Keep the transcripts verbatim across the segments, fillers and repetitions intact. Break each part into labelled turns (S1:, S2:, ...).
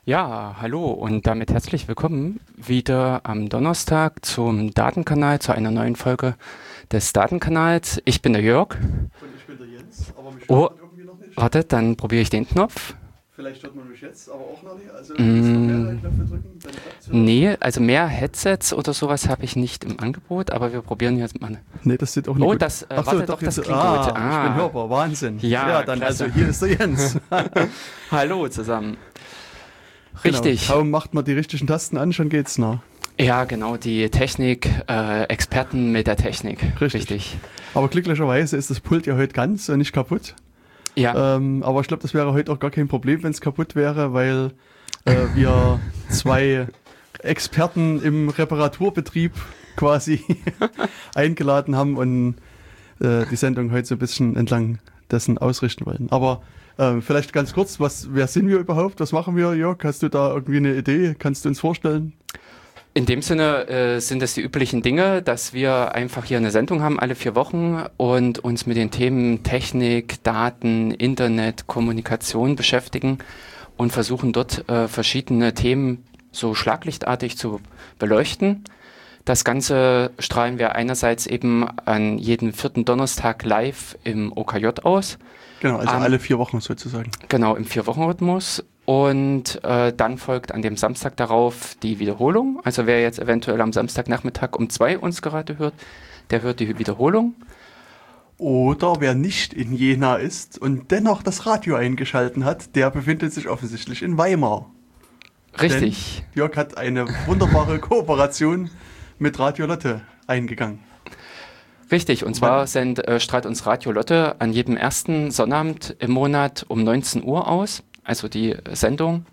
S1: Ja, hallo und damit herzlich willkommen wieder am Donnerstag zum Datenkanal, zu einer neuen Folge des Datenkanals. Ich bin der Jörg.
S2: Und ich bin der Jens, aber mich hört
S1: Oh,
S2: man irgendwie noch nicht.
S1: warte, dann probiere ich den Knopf.
S2: Vielleicht hört man mich jetzt, aber auch noch nicht. Also
S1: Mm.
S2: müssen noch mehrere Knöpfe drücken, dann klappt's wieder.
S1: Nee, also mehr Headsets oder sowas habe ich nicht im Angebot, aber wir probieren jetzt mal.
S2: Nee, das sieht auch nicht
S1: Oh,
S2: gut.
S1: das, äh,
S2: Ach so,
S1: warte
S2: doch,
S1: doch, das
S2: jetzt-
S1: klingt
S2: ah,
S1: gut.
S2: Ich
S1: Ah.
S2: bin hörbar, Wahnsinn.
S1: Ja,
S2: dann
S1: klasse.
S2: also hier ist der Jens.
S1: Hallo zusammen.
S2: Genau,
S1: Richtig.
S2: kaum macht man die richtigen Tasten an, schon geht's noch.
S1: Ja, genau, die Technik, äh, Experten mit der Technik.
S2: Richtig.
S1: Richtig.
S2: Aber glücklicherweise ist das Pult ja heute ganz und nicht kaputt.
S1: Ja,
S2: Ähm, aber ich glaube, das wäre heute auch gar kein Problem, wenn es kaputt wäre, weil äh, wir zwei Experten im Reparaturbetrieb quasi eingeladen haben und äh, die Sendung heute so ein bisschen entlang dessen ausrichten wollen. Aber äh, vielleicht ganz kurz, was, wer sind wir überhaupt? Was machen wir, Jörg? Hast du da irgendwie eine Idee? Kannst du uns vorstellen?
S1: in dem Sinne äh, sind es die üblichen Dinge, dass wir einfach hier eine Sendung haben alle vier Wochen und uns mit den Themen Technik, Daten, Internet, Kommunikation beschäftigen und versuchen dort äh, verschiedene Themen so schlaglichtartig zu beleuchten. Das Ganze strahlen wir einerseits eben an jeden vierten Donnerstag live im O K J aus.
S2: Genau, also
S1: Am-
S2: alle vier Wochen sozusagen.
S1: Genau, im Vier-Wochen-Rhythmus. Und äh, dann folgt an dem Samstag darauf die Wiederholung. Also wer jetzt eventuell am Samstagnachmittag um zwei uns gerade hört, der hört die Wiederholung.
S2: Oder wer nicht in Jena ist und dennoch das Radio eingeschalten hat, der befindet sich offensichtlich in Weimar.
S1: Richtig.
S2: Denn Jörg hat eine wunderbare Kooperation mit Radio Lotte eingegangen.
S1: Richtig. Und zwar sind, äh, strahlt uns Radio Lotte an jedem ersten Sonnabend im Monat um neunzehn Uhr aus. Also die Sendung.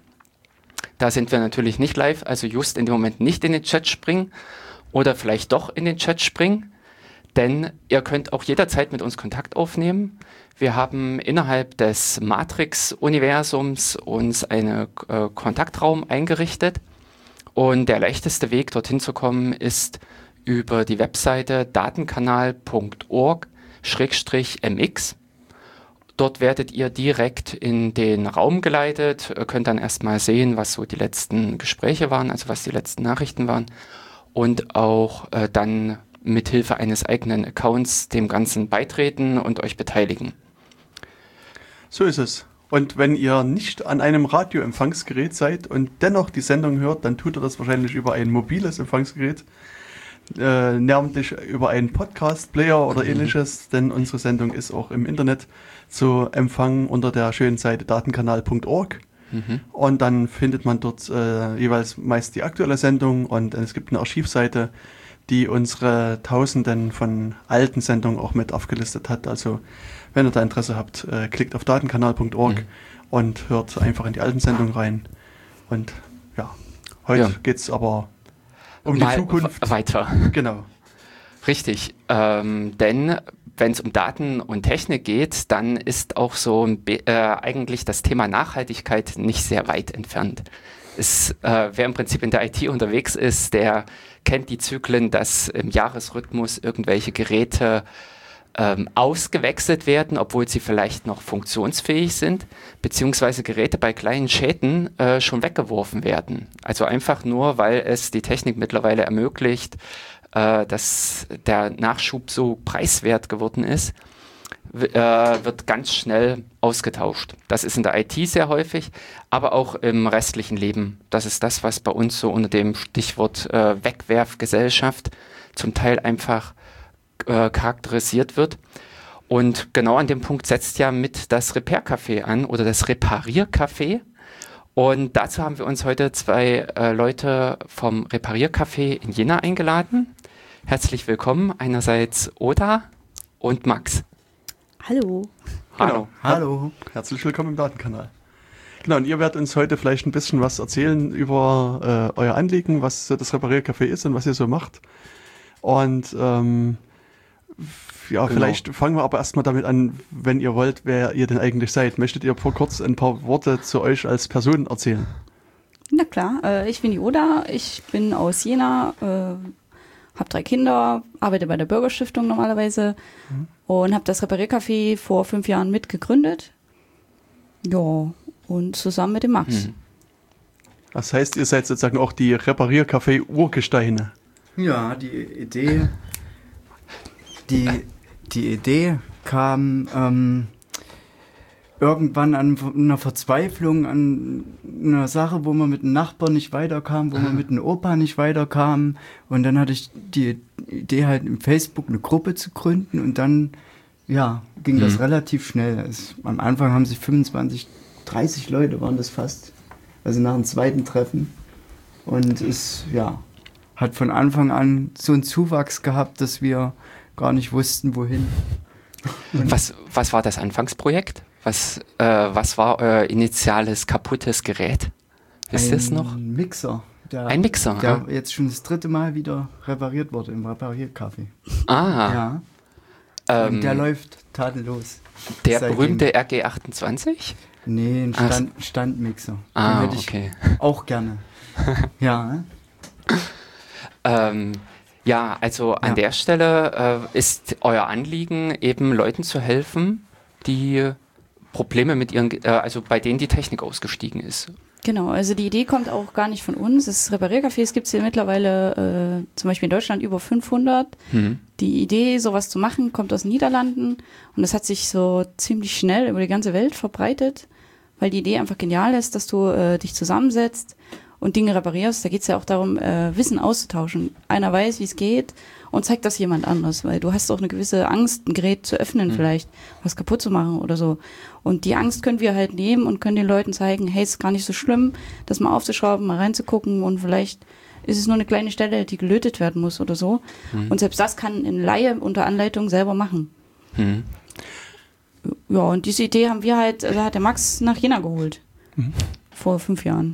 S1: Da sind wir natürlich nicht live, also just in dem Moment nicht in den Chat springen oder vielleicht doch in den Chat springen. Denn ihr könnt auch jederzeit mit uns Kontakt aufnehmen. Wir haben innerhalb des Matrix-Universums uns einen äh, Kontaktraum eingerichtet. Und der leichteste Weg, dorthin zu kommen, ist über die Webseite datenkanal punkt org schrägstrich m x. Dort werdet ihr direkt in den Raum geleitet, ihr könnt dann erstmal sehen, was so die letzten Gespräche waren, also was die letzten Nachrichten waren. Und auch äh, dann mithilfe eines eigenen Accounts dem Ganzen beitreten und euch beteiligen.
S2: So ist es. Und wenn ihr nicht an einem Radioempfangsgerät seid und dennoch die Sendung hört, dann tut ihr das wahrscheinlich über ein mobiles Empfangsgerät, äh, namentlich über einen Podcast-Player oder ähnliches, denn unsere Sendung ist auch im Internet zu empfangen unter der schönen Seite datenkanal punkt org.
S1: Mhm.
S2: Und dann findet man dort äh, jeweils meist die aktuelle Sendung und es gibt eine Archivseite, die unsere Tausenden von alten Sendungen auch mit aufgelistet hat. Also wenn ihr da Interesse habt, äh, klickt auf datenkanal punkt org
S1: Mhm.
S2: und hört einfach in die alten Sendungen rein. Und ja, heute
S1: Ja.
S2: geht's aber um
S1: Mal
S2: die Zukunft.
S1: w- weiter.
S2: Genau.
S1: Richtig, ähm, denn wenn es um Daten und Technik geht, dann ist auch so ein Be- äh, eigentlich das Thema Nachhaltigkeit nicht sehr weit entfernt. Es, äh, wer im Prinzip in der I T unterwegs ist, der kennt die Zyklen, dass im Jahresrhythmus irgendwelche Geräte ähm, ausgewechselt werden, obwohl sie vielleicht noch funktionsfähig sind, beziehungsweise Geräte bei kleinen Schäden äh, schon weggeworfen werden. Also einfach nur, weil es die Technik mittlerweile ermöglicht, äh, dass der Nachschub so preiswert geworden ist, w- äh, wird ganz schnell ausgetauscht. Das ist in der I T sehr häufig, aber auch im restlichen Leben. Das ist das, was bei uns so unter dem Stichwort äh, Wegwerfgesellschaft zum Teil einfach äh, charakterisiert wird. Und genau an dem Punkt setzt ja mit das Repair-Café an oder das Repariercafé. Und dazu haben wir uns heute zwei äh, Leute vom Repariercafé in Jena eingeladen. Herzlich willkommen, einerseits Oda und Max.
S3: Hallo.
S1: Hallo.
S2: Genau. Hallo. Herzlich willkommen im Datenkanal. Genau, und ihr werdet uns heute vielleicht ein bisschen was erzählen über äh, euer Anliegen, was so das Repariercafé ist und was ihr so macht. Und ähm, ja,
S1: Genau.
S2: vielleicht fangen wir aber erstmal damit an, wenn ihr wollt, wer ihr denn eigentlich seid. Möchtet ihr vor kurz ein paar Worte zu euch als Person erzählen?
S3: Na klar, äh, ich bin die Oda, ich bin aus Jena, äh, habe drei Kinder, arbeite bei der Bürgerstiftung normalerweise
S2: Mhm.
S3: und habe das Repariercafé vor fünf Jahren mitgegründet. Ja, und zusammen mit dem Max.
S1: Hm.
S2: Das heißt, ihr seid sozusagen auch die Repariercafé-Urgesteine.
S4: Ja, die Idee, die, die Idee kam ähm, irgendwann an einer Verzweiflung, an einer Sache, wo man mit einem Nachbarn nicht weiterkam, wo man mit einem Opa nicht weiterkam. Und dann hatte ich die Idee halt im Facebook eine Gruppe zu gründen und dann ja, ging das mhm. relativ schnell. Es, am Anfang haben sich fünfundzwanzig, dreißig Leute waren das fast, also nach dem zweiten Treffen. Und es, ja, hat von Anfang an so einen Zuwachs gehabt, dass wir gar nicht wussten, wohin.
S1: Was, was war das Anfangsprojekt? Was, äh, was war euer initiales kaputtes Gerät? Wisst ihr es noch?
S4: Ein Mixer. Der,
S1: Ein Mixer,
S4: Der
S1: ah.
S4: jetzt schon das dritte Mal wieder repariert wurde im Repariercafé.
S1: Ah.
S4: Ja.
S1: Ähm,
S4: Und der läuft tadellos.
S1: Der
S4: Seitdem.
S1: berühmte R G achtundzwanzig?
S4: Nee, ein Stand, Standmixer.
S1: Ah,
S4: Den hätte ich
S1: okay.
S4: auch gerne. Ja.
S1: Ähm, ja, also an
S4: Ja.
S1: der Stelle äh, ist euer Anliegen, eben Leuten zu helfen, die Probleme mit ihren, äh, also bei denen die Technik ausgestiegen ist.
S3: Genau, also die Idee kommt auch gar nicht von uns. Das Repariercafés gibt es hier mittlerweile, äh, zum Beispiel in Deutschland, über fünfhundert.
S1: Mhm.
S3: Die Idee, sowas zu machen, kommt aus den Niederlanden und das hat sich so ziemlich schnell über die ganze Welt verbreitet, weil die Idee einfach genial ist, dass du äh, dich zusammensetzt und Dinge reparierst. Da geht es ja auch darum, äh, Wissen auszutauschen. Einer weiß, wie es geht und zeigt das jemand anders, weil du hast auch eine gewisse Angst, ein Gerät zu öffnen mhm. vielleicht, was kaputt zu machen oder so. Und die Angst können wir halt nehmen und können den Leuten zeigen, hey, es ist gar nicht so schlimm, das mal aufzuschrauben, mal reinzugucken und vielleicht ist es nur eine kleine Stelle, die gelötet werden muss oder so. Mhm. Und selbst das kann ein Laie unter Anleitung selber machen.
S1: Mhm.
S3: Ja, und diese Idee haben wir halt, da hat der Max nach Jena geholt. Mhm. Vor fünf Jahren.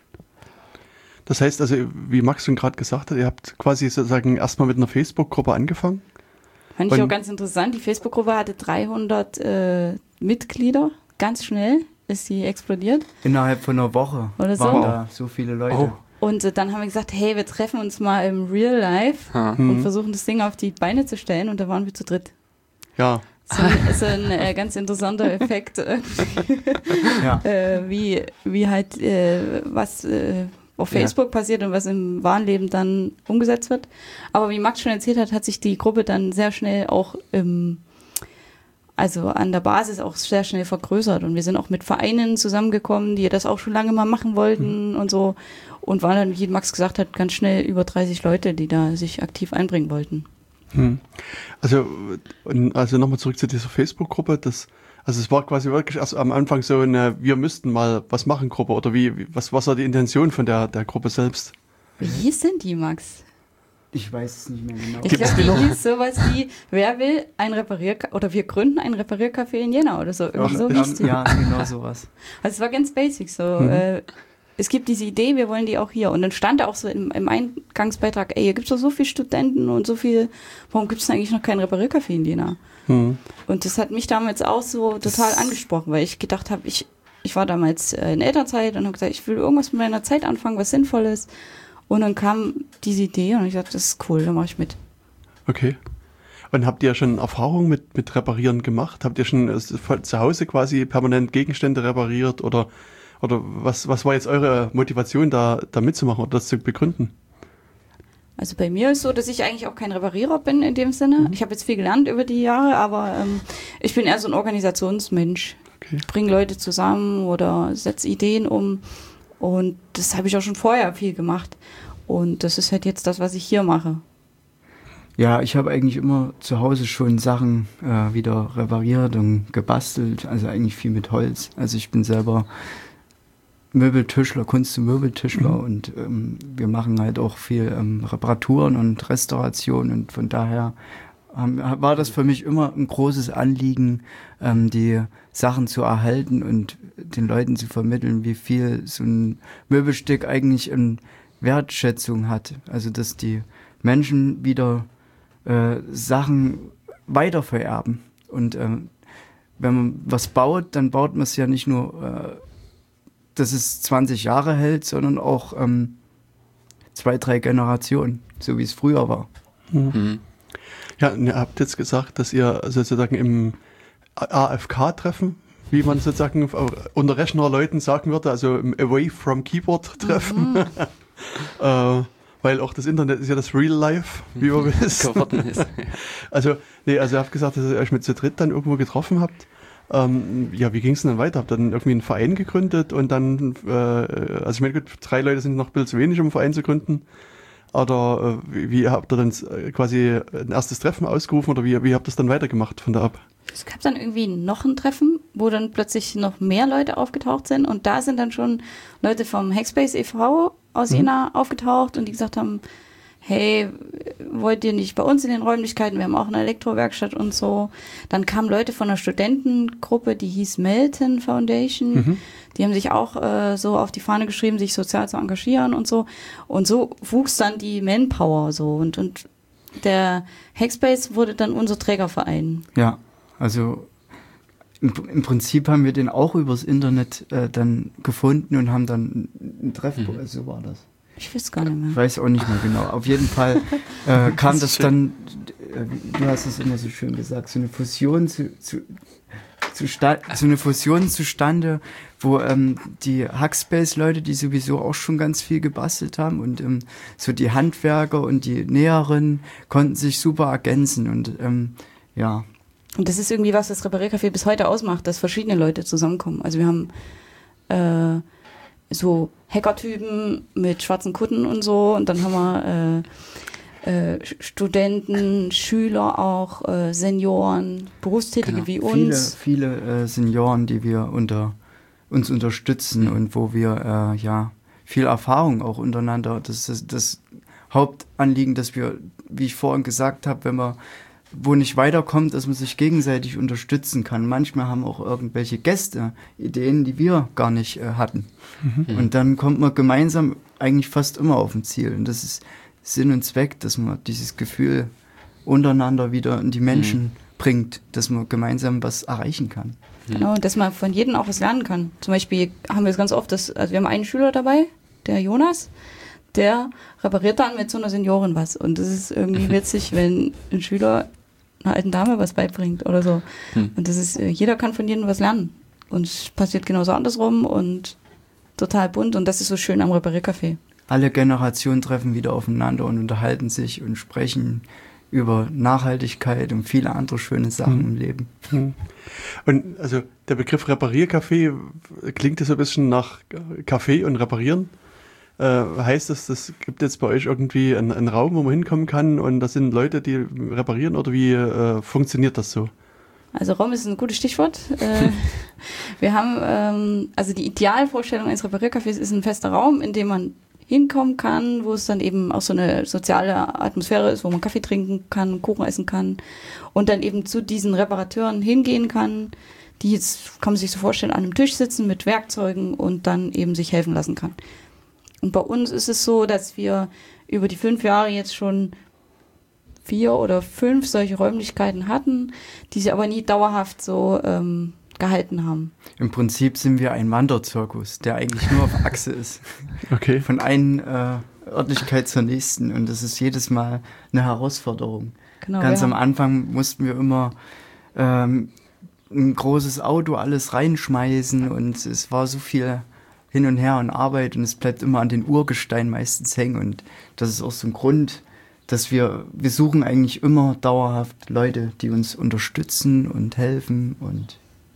S2: Das heißt also, wie Max schon gerade gesagt hat, ihr habt quasi sozusagen erstmal mit einer Facebook-Gruppe angefangen.
S3: Fand ich
S2: Und
S3: auch ganz interessant. Die Facebook-Gruppe hatte dreihundert äh, Mitglieder. Ganz schnell ist sie explodiert.
S4: Innerhalb von einer Woche
S3: Oder so.
S4: waren da so viele Leute.
S1: Oh.
S3: Und äh, dann haben wir gesagt, hey, wir treffen uns mal im Real Life
S1: Ha.
S3: und
S2: Mhm.
S3: versuchen das Ding auf die Beine zu stellen. Und da waren wir zu dritt.
S2: Ja.
S3: So ein, ist ein äh, ganz interessanter Effekt, äh,
S4: Ja.
S3: äh, wie, wie halt äh, was äh, auf Facebook ja. passiert und was im wahren Leben dann umgesetzt wird. Aber wie Max schon erzählt hat, hat sich die Gruppe dann sehr schnell auch im, also an der Basis auch sehr schnell vergrößert. Und wir sind auch mit Vereinen zusammengekommen, die das auch schon lange mal machen wollten mhm. und so. Und waren dann, wie Max gesagt hat, ganz schnell über dreißig Leute, die da sich aktiv einbringen wollten.
S2: Hm. Also, also nochmal zurück zu dieser Facebook-Gruppe. Das, also es war quasi wirklich erst am Anfang so eine wir müssten mal was machen Gruppe oder wie, wie was, was war die Intention von der, der Gruppe selbst?
S3: Wie hieß denn die, Max?
S4: Ich weiß es nicht mehr genau.
S3: Ich glaube, die hieß sowas wie, wer will ein Repariercafé, oder wir gründen ein Repariercafé in Jena oder so. Irgendwie
S4: ja,
S3: so
S4: ja,
S3: hieß die.
S4: ja, genau sowas.
S3: Also es war ganz basic so.
S2: Mhm.
S3: Äh, es gibt diese Idee, wir wollen die auch hier. Und dann stand da auch so im, im Eingangsbeitrag, ey, hier gibt es doch so viele Studenten und so viel, warum gibt es eigentlich noch kein Repariercafé in Jena?
S2: Mhm.
S3: Und das hat mich damals auch so total angesprochen, weil ich gedacht habe, ich, ich war damals äh, in Elternzeit und habe gesagt, ich will irgendwas mit meiner Zeit anfangen, was sinnvoll ist. Und dann kam diese Idee und ich dachte, das ist cool, da mache ich mit.
S2: Okay. Und habt ihr schon Erfahrung mit, mit Reparieren gemacht? Habt ihr schon äh, zu Hause quasi permanent Gegenstände repariert oder Oder was, was war jetzt eure Motivation, da, da mitzumachen oder das zu begründen?
S3: Also bei mir ist so, dass ich eigentlich auch kein Reparierer bin in dem Sinne. Mhm. Ich habe jetzt viel gelernt über die Jahre, aber ähm, ich bin eher so ein Organisationsmensch.
S2: Okay.
S3: Ich bringe Leute zusammen oder setze Ideen um. Und das habe ich auch schon vorher viel gemacht. Und das ist halt jetzt das, was ich hier mache.
S4: Ja, ich habe eigentlich immer zu Hause schon Sachen äh, wieder repariert und gebastelt. Also eigentlich viel mit Holz. Also ich bin selber Möbeltischler, Kunst- und Möbeltischler mhm. und ähm, wir machen halt auch viel ähm, Reparaturen und Restauration und von daher ähm, war das für mich immer ein großes Anliegen, ähm, die Sachen zu erhalten und den Leuten zu vermitteln, wie viel so ein Möbelstück eigentlich in Wertschätzung hat. Also dass die Menschen wieder äh, Sachen weitervererben und ähm, wenn man was baut, dann baut man es ja nicht nur äh, dass es zwanzig Jahre hält, sondern auch ähm, zwei, drei Generationen, so wie es früher war.
S2: Mhm. Ja, und ihr habt jetzt gesagt, dass ihr sozusagen im A F K-Treffen wie man sozusagen unter Rechnerleuten sagen würde, also im Away from Keyboard Treffen. Mhm. äh, weil auch das Internet ist ja das Real Life, wie wir wissen. Geworden ist. Also, nee, also ihr habt gesagt, dass ihr euch mit zu dritt dann irgendwo getroffen habt. Ähm, ja, wie ging es denn dann weiter? Habt ihr dann irgendwie einen Verein gegründet und dann, äh, also ich meine, gut, drei Leute sind noch ein bisschen zu wenig, um einen Verein zu gründen. Oder äh, wie, wie habt ihr dann quasi ein erstes Treffen ausgerufen oder wie, wie habt ihr das dann weitergemacht von da ab?
S3: Es gab dann irgendwie noch ein Treffen, wo dann plötzlich noch mehr Leute aufgetaucht sind und da sind dann schon Leute vom Hackspace e V aus mhm. Jena aufgetaucht und die gesagt haben, hey, wollt ihr nicht bei uns in den Räumlichkeiten, wir haben auch eine Elektrowerkstatt und so. Dann kamen Leute von einer Studentengruppe, die hieß Melton Foundation, mhm. die haben sich auch äh, so auf die Fahne geschrieben, sich sozial zu engagieren und so. Und so wuchs dann die Manpower so und, und der Hackspace wurde dann unser Trägerverein.
S4: Ja, also im, im Prinzip haben wir den auch übers Internet äh, dann gefunden und haben dann ein Treffen, mhm. so war das.
S3: Ich weiß gar nicht mehr.
S4: Ich weiß auch nicht mehr genau. Auf jeden Fall äh, kam das, das dann, äh, du hast es immer so schön gesagt, so eine Fusion zu, zu, zu sta- so eine Fusion zustande, wo ähm, die Hackspace-Leute, die sowieso auch schon ganz viel gebastelt haben und ähm, so die Handwerker und die Näherinnen konnten sich super ergänzen und ähm, ja.
S3: Und das ist irgendwie was, das Repariercafé bis heute ausmacht, dass verschiedene Leute zusammenkommen. Also wir haben äh, so Hackertypen mit schwarzen Kutten und so und dann haben wir äh, äh, Studenten, Schüler auch, äh, Senioren, Berufstätige genau. wie uns.
S4: Viele, viele äh, Senioren, die wir unter uns unterstützen und wo wir äh, ja viel Erfahrung auch untereinander, das ist das Hauptanliegen, dass wir, wie ich vorhin gesagt habe, wenn man wo nicht weiterkommt, dass man sich gegenseitig unterstützen kann. Manchmal haben auch irgendwelche Gäste Ideen, die wir gar nicht äh, hatten. Mhm. Und dann kommt man gemeinsam eigentlich fast immer auf ein Ziel. Und das ist Sinn und Zweck, dass man dieses Gefühl untereinander wieder in die Menschen mhm. bringt, dass man gemeinsam was erreichen kann.
S3: Genau, und dass man von jedem auch was lernen kann. Zum Beispiel haben wir es ganz oft, dass, also wir haben einen Schüler dabei, der Jonas, der repariert dann mit so einer Seniorin was. Und das ist irgendwie witzig, wenn ein Schüler einer alten Dame was beibringt oder so. Hm. Und das ist, jeder kann von jedem was lernen. Und es passiert genauso andersrum und total bunt. Und das ist so schön am Repariercafé.
S4: Alle Generationen treffen wieder aufeinander und unterhalten sich und sprechen über Nachhaltigkeit und viele andere schöne Sachen hm. im Leben.
S2: Hm. Und also der Begriff Repariercafé klingt ja so ein bisschen nach Café und Reparieren. Äh, heißt das, das gibt jetzt bei euch irgendwie einen, einen Raum, wo man hinkommen kann und das sind Leute, die reparieren oder wie äh, funktioniert das so?
S3: Also Raum ist ein gutes Stichwort. äh, wir haben, ähm, also die Idealvorstellung eines Repariercafés ist ein fester Raum, in dem man hinkommen kann, wo es dann eben auch so eine soziale Atmosphäre ist, wo man Kaffee trinken kann, Kuchen essen kann und dann eben zu diesen Reparateuren hingehen kann, die jetzt, kann man sich so vorstellen, an einem Tisch sitzen mit Werkzeugen und dann eben sich helfen lassen kann. Und bei uns ist es so, dass wir über die fünf Jahre jetzt schon vier oder fünf solche Räumlichkeiten hatten, die sie aber nie dauerhaft so ähm, gehalten haben.
S4: Im Prinzip sind wir ein Wanderzirkus, der eigentlich nur auf Achse ist.
S2: Okay.
S4: Von einer äh, Örtlichkeit zur nächsten. Und das ist jedes Mal eine Herausforderung. Genau, Ganz am Anfang mussten wir immer ähm, ein großes Auto alles reinschmeißen und es war so viel hin und her und Arbeit und es bleibt immer an den Urgestein meistens hängen und das ist auch so ein Grund, dass wir, wir suchen eigentlich immer dauerhaft Leute, die uns unterstützen und helfen und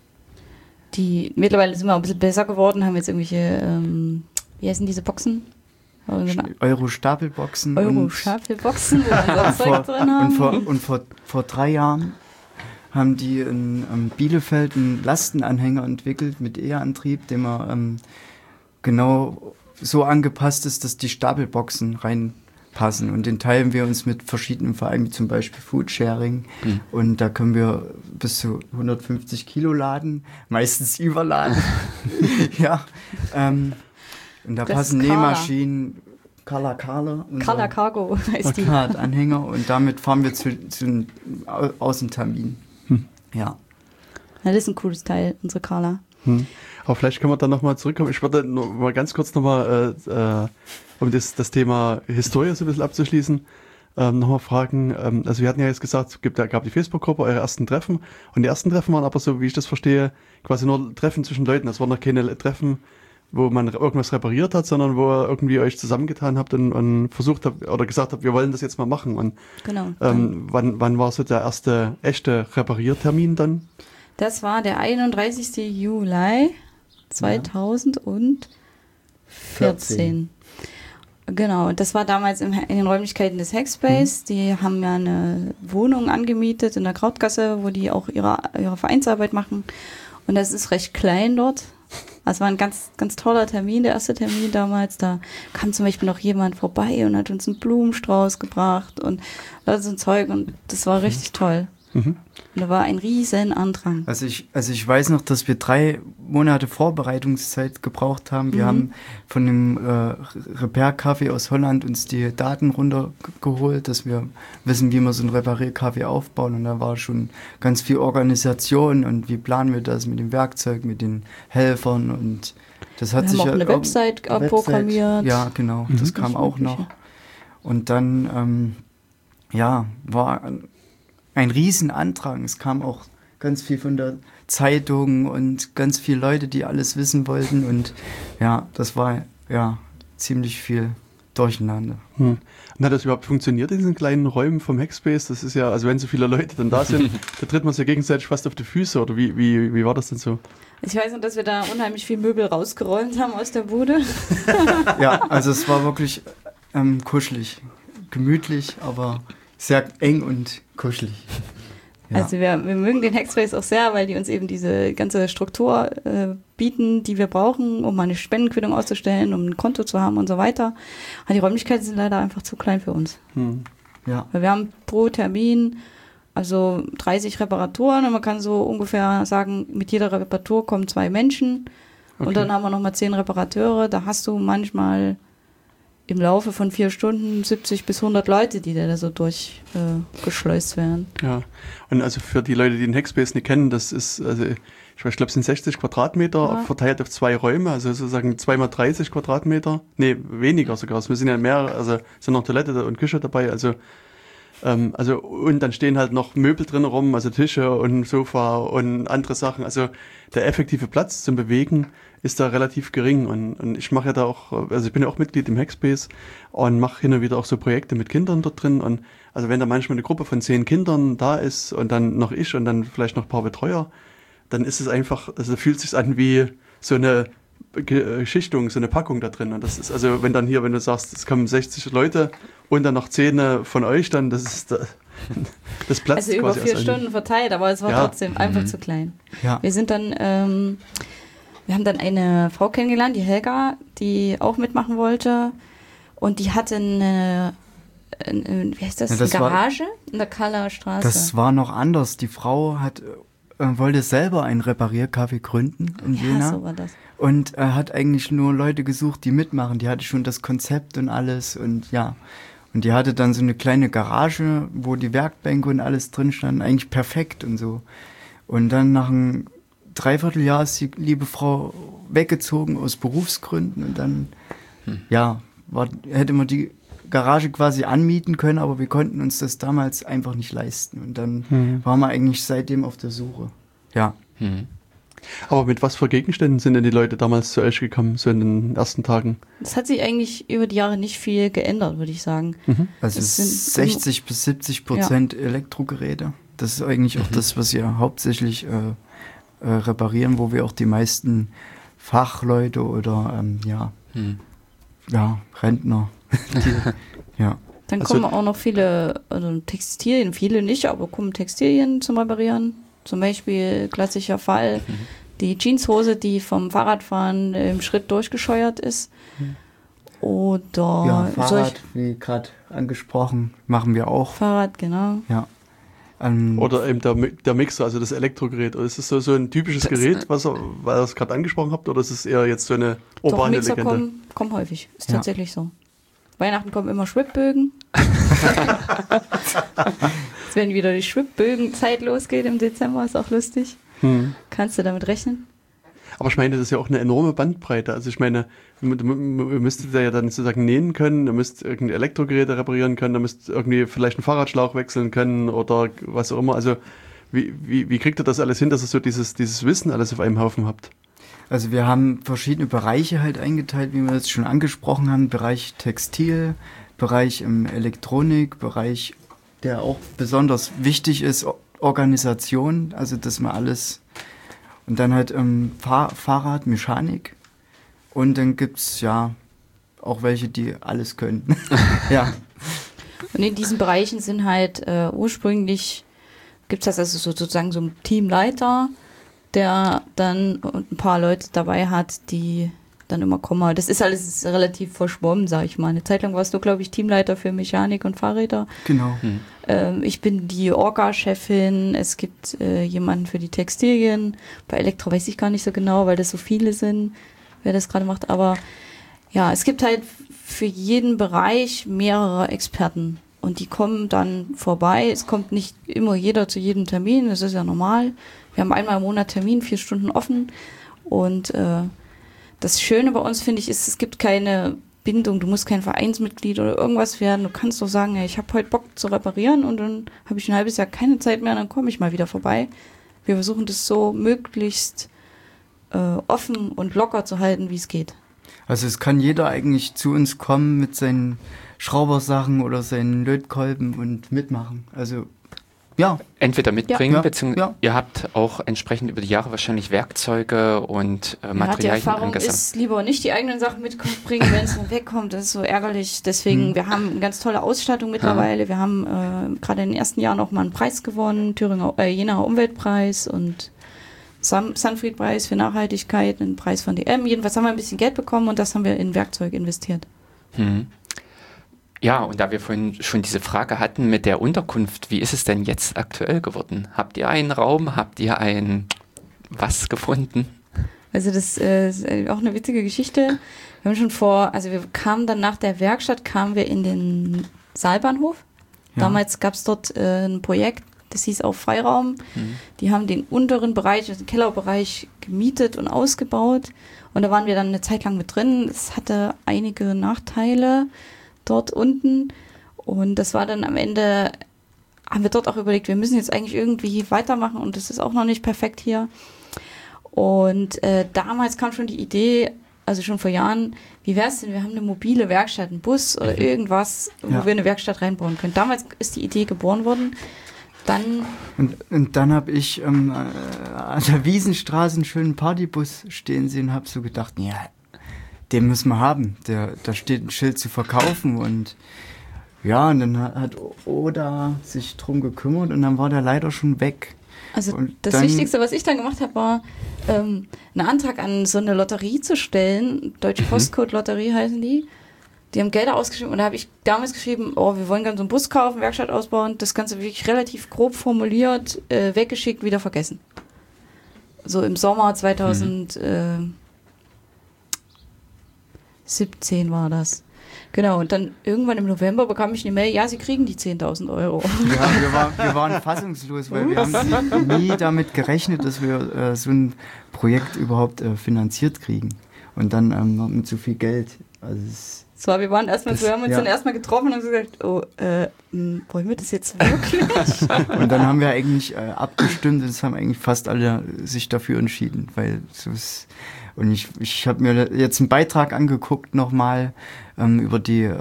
S3: die, mittlerweile sind wir auch ein bisschen besser geworden, haben jetzt irgendwelche, ähm, wie heißen diese Boxen?
S4: Euro-Stapelboxen.
S3: Euro-Stapelboxen, wo wir unser Zeug drin haben.
S4: Und, vor, und vor, vor drei Jahren haben die in, in Bielefeld einen Lastenanhänger entwickelt mit E-Antrieb, den man ähm, genau so angepasst ist, dass die Stapelboxen reinpassen. Und den teilen wir uns mit verschiedenen Vereinen, wie zum Beispiel Foodsharing. Mhm. Und da können wir bis zu hundertfünfzig Kilo laden, meistens überladen. ja. Ähm, und da das passen Nähmaschinen, Carla Carla.
S3: Carla Cargo heißt die.
S4: Anhänger. Und damit fahren wir zu, zu einem Außentermin. Hm. Ja.
S3: Das ist ein cooles Teil, unsere Carla.
S2: Hm. Aber vielleicht können wir dann nochmal zurückkommen. Ich würde noch mal ganz kurz nochmal, äh, äh, um das, das Thema Historie so ein bisschen abzuschließen. ähm, nochmal fragen. Ähm, also wir hatten ja jetzt gesagt, es gibt, gab die Facebook-Gruppe, eure ersten Treffen. Und die ersten Treffen waren aber so, wie ich das verstehe, quasi nur Treffen zwischen Leuten. Das waren noch keine Treffen, wo man irgendwas repariert hat, sondern wo ihr irgendwie euch zusammengetan habt und, und versucht habt oder gesagt habt, wir wollen das jetzt mal machen. Und
S3: Genau.
S2: ähm, wann, wann war so der erste echte Repariertermin dann?
S3: Das war der einunddreißigste Juli zweitausendvierzehn.
S4: vierzehn.
S3: Genau, das war damals im, in den Räumlichkeiten des Hackspace. Mhm. Die haben ja eine Wohnung angemietet in der Krautgasse, wo die auch ihre, ihre Vereinsarbeit machen. Und das ist recht klein dort. Also war ein ganz, ganz toller Termin, der erste Termin damals. Da kam zum Beispiel noch jemand vorbei und hat uns einen Blumenstrauß gebracht und so ein Zeug. Und das war richtig toll. Mhm. Und da war ein riesen Andrang.
S4: Also ich, also ich weiß noch, dass wir drei Monate Vorbereitungszeit gebraucht haben. Wir mhm. haben von dem äh, Repair-Café aus Holland uns die Daten runtergeholt, dass wir wissen, wie wir so ein Reparier-Café aufbauen. Und da war schon ganz viel Organisation und wie planen wir das mit dem Werkzeug, mit den Helfern. Und das hat
S3: wir
S4: sich
S3: haben auch
S4: ja
S3: eine Website Website, programmiert.
S4: Ja, genau.
S2: Mhm.
S4: Das kam auch noch. Und dann, ähm, ja, war ein Riesenantrag. Es kam auch ganz viel von der Zeitung und ganz viele Leute, die alles wissen wollten. Und ja, das war ja ziemlich viel Durcheinander.
S2: Hm. Und hat das überhaupt funktioniert in diesen kleinen Räumen vom Hackspace? Das ist ja, also wenn so viele Leute dann da sind, da tritt man sich ja gegenseitig fast auf die Füße. Oder wie, wie, wie war das denn so?
S3: Ich weiß noch, dass wir da unheimlich viel Möbel rausgeräumt haben aus der Bude.
S4: Ja, also es war wirklich ähm, kuschelig, gemütlich, aber sehr eng und kuschelig.
S3: Ja. Also wir, wir mögen den Hackspace auch sehr, weil die uns eben diese ganze Struktur äh, bieten, die wir brauchen, um mal eine Spendenquittung auszustellen, um ein Konto zu haben und so weiter. Aber die Räumlichkeiten sind leider einfach zu klein für uns.
S2: Hm.
S4: Ja.
S3: Weil wir haben pro Termin also dreißig Reparaturen und man kann so ungefähr sagen, mit jeder Reparatur kommen zwei Menschen. Okay. Und dann haben wir nochmal zehn Reparateure. Da hast du manchmal im Laufe von vier Stunden siebzig bis hundert Leute, die da so durchgeschleust äh, werden.
S2: Ja, und also für die Leute, die den Hackspace nicht kennen, das ist, also ich weiß, ich glaube, es sind sechzig Quadratmeter ja. verteilt auf zwei Räume, also sozusagen zwei mal dreißig Quadratmeter. Nee, weniger sogar. Wir sind ja mehr, also sind noch Toilette und Küche dabei, also ähm, also und dann stehen halt noch Möbel drin rum, also Tische und Sofa und andere Sachen. Also der effektive Platz zum Bewegen ist da relativ gering und, und ich mache ja da auch, also ich bin ja auch Mitglied im Hackspace und mache hin und wieder auch so Projekte mit Kindern dort drin und also wenn da manchmal eine Gruppe von zehn Kindern da ist und dann noch ich und dann vielleicht noch ein paar Betreuer, dann ist es einfach, also fühlt es sich an wie so eine Geschichtung, so eine Packung da drin und das ist, also wenn dann hier, wenn du sagst, es kommen sechzig Leute und dann noch zehn von euch, dann das ist da, das platzt
S3: also
S2: quasi.
S3: Also über vier Stunden verteilt, aber es war ja. trotzdem einfach mhm. zu klein.
S4: Ja.
S3: Wir sind dann ähm, Wir haben dann eine Frau kennengelernt, die Helga, die auch mitmachen wollte. Und die hatte eine, eine wie heißt das, ja, das eine Garage war, in der Kaller Straße.
S4: Das war noch anders. Die Frau hat, äh, wollte selber ein Repariercafé gründen in
S3: ja,
S4: Jena.
S3: So war das.
S4: Und er äh, hat eigentlich nur Leute gesucht, die mitmachen. Die hatte schon das Konzept und alles. Und ja, und die hatte dann so eine kleine Garage, wo die Werkbänke und alles drin standen. Eigentlich perfekt und so. Und dann nach einem Dreivierteljahr ist die liebe Frau weggezogen aus Berufsgründen und dann, hm. ja, war, hätte man die Garage quasi anmieten können, aber wir konnten uns das damals einfach nicht leisten und dann hm. waren wir eigentlich seitdem auf der Suche. Ja.
S2: Hm. Aber mit was für Gegenständen sind denn die Leute damals zu euch gekommen, so in den ersten Tagen?
S3: Das hat sich eigentlich über die Jahre nicht viel geändert, würde ich sagen.
S4: Mhm. Also sechzig bis siebzig Prozent ja. Elektrogeräte. Das ist eigentlich auch mhm. das, was ihr hauptsächlich äh, äh, reparieren, wo wir auch die meisten Fachleute oder ähm, ja, hm. ja, Rentner. die, ja.
S3: Dann
S2: also,
S3: kommen auch noch viele also Textilien, viele nicht, aber kommen Textilien zum Reparieren. Zum Beispiel, klassischer Fall, mhm. die Jeanshose, die vom Fahrradfahren im Schritt durchgescheuert ist. Mhm. Oder
S4: ja, Fahrrad, wie gerade angesprochen, machen wir auch.
S3: Fahrrad, genau.
S4: Ja.
S2: Um, Oder eben der, der Mixer, also das Elektrogerät. Oder ist es so, so ein typisches das, Gerät, was ihr, weil ihr es gerade angesprochen habt, oder ist es eher jetzt so eine urbane
S3: doch, Mixer
S2: Legende?
S3: Kommen, kommen häufig, ist
S4: ja.
S3: tatsächlich so. Weihnachten kommen immer Schwibbögen. Jetzt, wenn wieder die Schwibbögen-Zeit losgeht im Dezember, ist auch lustig. Hm. Kannst du damit rechnen?
S2: Aber ich meine, das ist ja auch eine enorme Bandbreite. Also ich meine, ihr müsstet ja dann sozusagen nähen können, ihr müsst irgendwie Elektrogeräte reparieren können, ihr müsst irgendwie vielleicht einen Fahrradschlauch wechseln können oder was auch immer. Also wie, wie, wie kriegt ihr das alles hin, dass ihr so dieses, dieses Wissen alles auf einem Haufen habt?
S4: Also wir haben verschiedene Bereiche halt eingeteilt, wie wir das schon angesprochen haben. Bereich Textil, Bereich ähm, Elektronik, Bereich, der auch besonders wichtig ist, Organisation, also dass man alles... Und dann halt ähm, Fahr- Fahrrad, Mechanik. Und dann gibt's ja auch welche, die alles können. Ja.
S3: Und in diesen Bereichen sind halt äh, ursprünglich, gibt's das also so, sozusagen so einen Teamleiter, der dann ein paar Leute dabei hat, die dann immer kommen. Das ist alles relativ verschwommen, sag ich mal. Eine Zeit lang warst du, glaube ich, Teamleiter für Mechanik und Fahrräder.
S4: Genau.
S1: Hm.
S3: Ähm, ich bin die Orga-Chefin. Es gibt äh, jemanden für die Textilien. Bei Elektro weiß ich gar nicht so genau, weil das so viele sind, wer das gerade macht. Aber ja, es gibt halt für jeden Bereich mehrere Experten. Und die kommen dann vorbei. Es kommt nicht immer jeder zu jedem Termin. Das ist ja normal. Wir haben einmal im Monat Termin, vier Stunden offen. Und äh, das Schöne bei uns, finde ich, ist, es gibt keine Bindung. Du musst kein Vereinsmitglied oder irgendwas werden. Du kannst doch sagen, hey, ich habe heute Bock zu reparieren und dann habe ich ein halbes Jahr keine Zeit mehr, dann komme ich mal wieder vorbei. Wir versuchen das so möglichst äh, offen und locker zu halten, wie es geht.
S4: Also es kann jeder eigentlich zu uns kommen mit seinen Schraubersachen oder seinen Lötkolben und mitmachen. Also ja.
S1: Entweder mitbringen,
S4: Ja.
S1: beziehungsweise
S4: Ja.
S1: ihr habt auch entsprechend über die Jahre wahrscheinlich Werkzeuge und äh,
S3: Ja, die
S1: Materialien
S3: Erfahrung
S1: angesammelt.
S3: ist, lieber nicht die eigenen Sachen mitbringen, wenn es dann wegkommt. Das ist so ärgerlich. Deswegen,
S4: Hm.
S3: wir haben eine ganz tolle Ausstattung mittlerweile. Wir haben äh, gerade in den ersten Jahren auch mal einen Preis gewonnen, Thüringer, äh, Jenaer Umweltpreis und Sun- Sunfried-Preis für Nachhaltigkeit, einen Preis von D M. Jedenfalls haben wir ein bisschen Geld bekommen und das haben wir in Werkzeug investiert.
S1: Hm. Ja, und da wir vorhin schon diese Frage hatten mit der Unterkunft, wie ist es denn jetzt aktuell geworden? Habt ihr einen Raum? Habt ihr ein was gefunden?
S3: Also das äh, ist auch eine witzige Geschichte. Wir haben schon vor, also wir kamen dann nach der Werkstatt, kamen wir in den Saalbahnhof.
S4: Ja.
S3: Damals gab es dort äh, ein Projekt, das hieß auch Freiraum.
S1: Mhm.
S3: Die haben den unteren Bereich, also den Kellerbereich gemietet und ausgebaut. Und da waren wir dann eine Zeit lang mit drin. Es hatte einige Nachteile dort unten. Und das war dann am Ende, haben wir dort auch überlegt, wir müssen jetzt eigentlich irgendwie weitermachen und das ist auch noch nicht perfekt hier. Und äh, damals kam schon die Idee, also schon vor Jahren, wie wäre es denn, wir haben eine mobile Werkstatt, einen Bus oder irgendwas, wo
S4: Ja.
S3: wir eine Werkstatt reinbauen können. Damals ist die Idee geboren worden. Dann,
S4: Und, und dann habe ich ähm, äh, an der Wiesenstraße einen schönen Partybus stehen sehen und habe so gedacht, ja, den müssen wir haben. Der, da steht ein Schild zu verkaufen und ja, und dann hat Oda sich drum gekümmert und dann war der leider schon weg.
S3: also
S4: Und
S3: das
S4: dann-
S3: Wichtigste, was ich dann gemacht habe, war, ähm, einen Antrag an so eine Lotterie zu stellen. Deutsche Postcode-Lotterie heißen die. Die haben Gelder ausgeschrieben und da habe ich damals geschrieben, oh, wir wollen gerne so einen Bus kaufen, Werkstatt ausbauen. Das Ganze wirklich relativ grob formuliert, äh, weggeschickt, wieder vergessen. So im Sommer zweitausendsiebzehn war das. Genau, und dann irgendwann im November bekam ich eine Mail, ja, Sie kriegen die zehntausend Euro.
S4: Ja, wir, war, wir waren fassungslos, weil wir haben nie damit gerechnet, dass wir äh, so ein Projekt überhaupt äh, finanziert kriegen. Und dann ähm, noch mit so viel Geld. Also es,
S3: So, wir waren erstmal,
S4: Das-
S3: wir haben uns
S4: ja.
S3: dann erstmal getroffen und gesagt, oh, äh, mh, wollen wir das jetzt wirklich?
S4: und dann haben wir eigentlich äh, abgestimmt und es haben eigentlich fast alle sich dafür entschieden, weil so ist. Und ich, ich habe mir jetzt einen Beitrag angeguckt nochmal ähm, über die äh,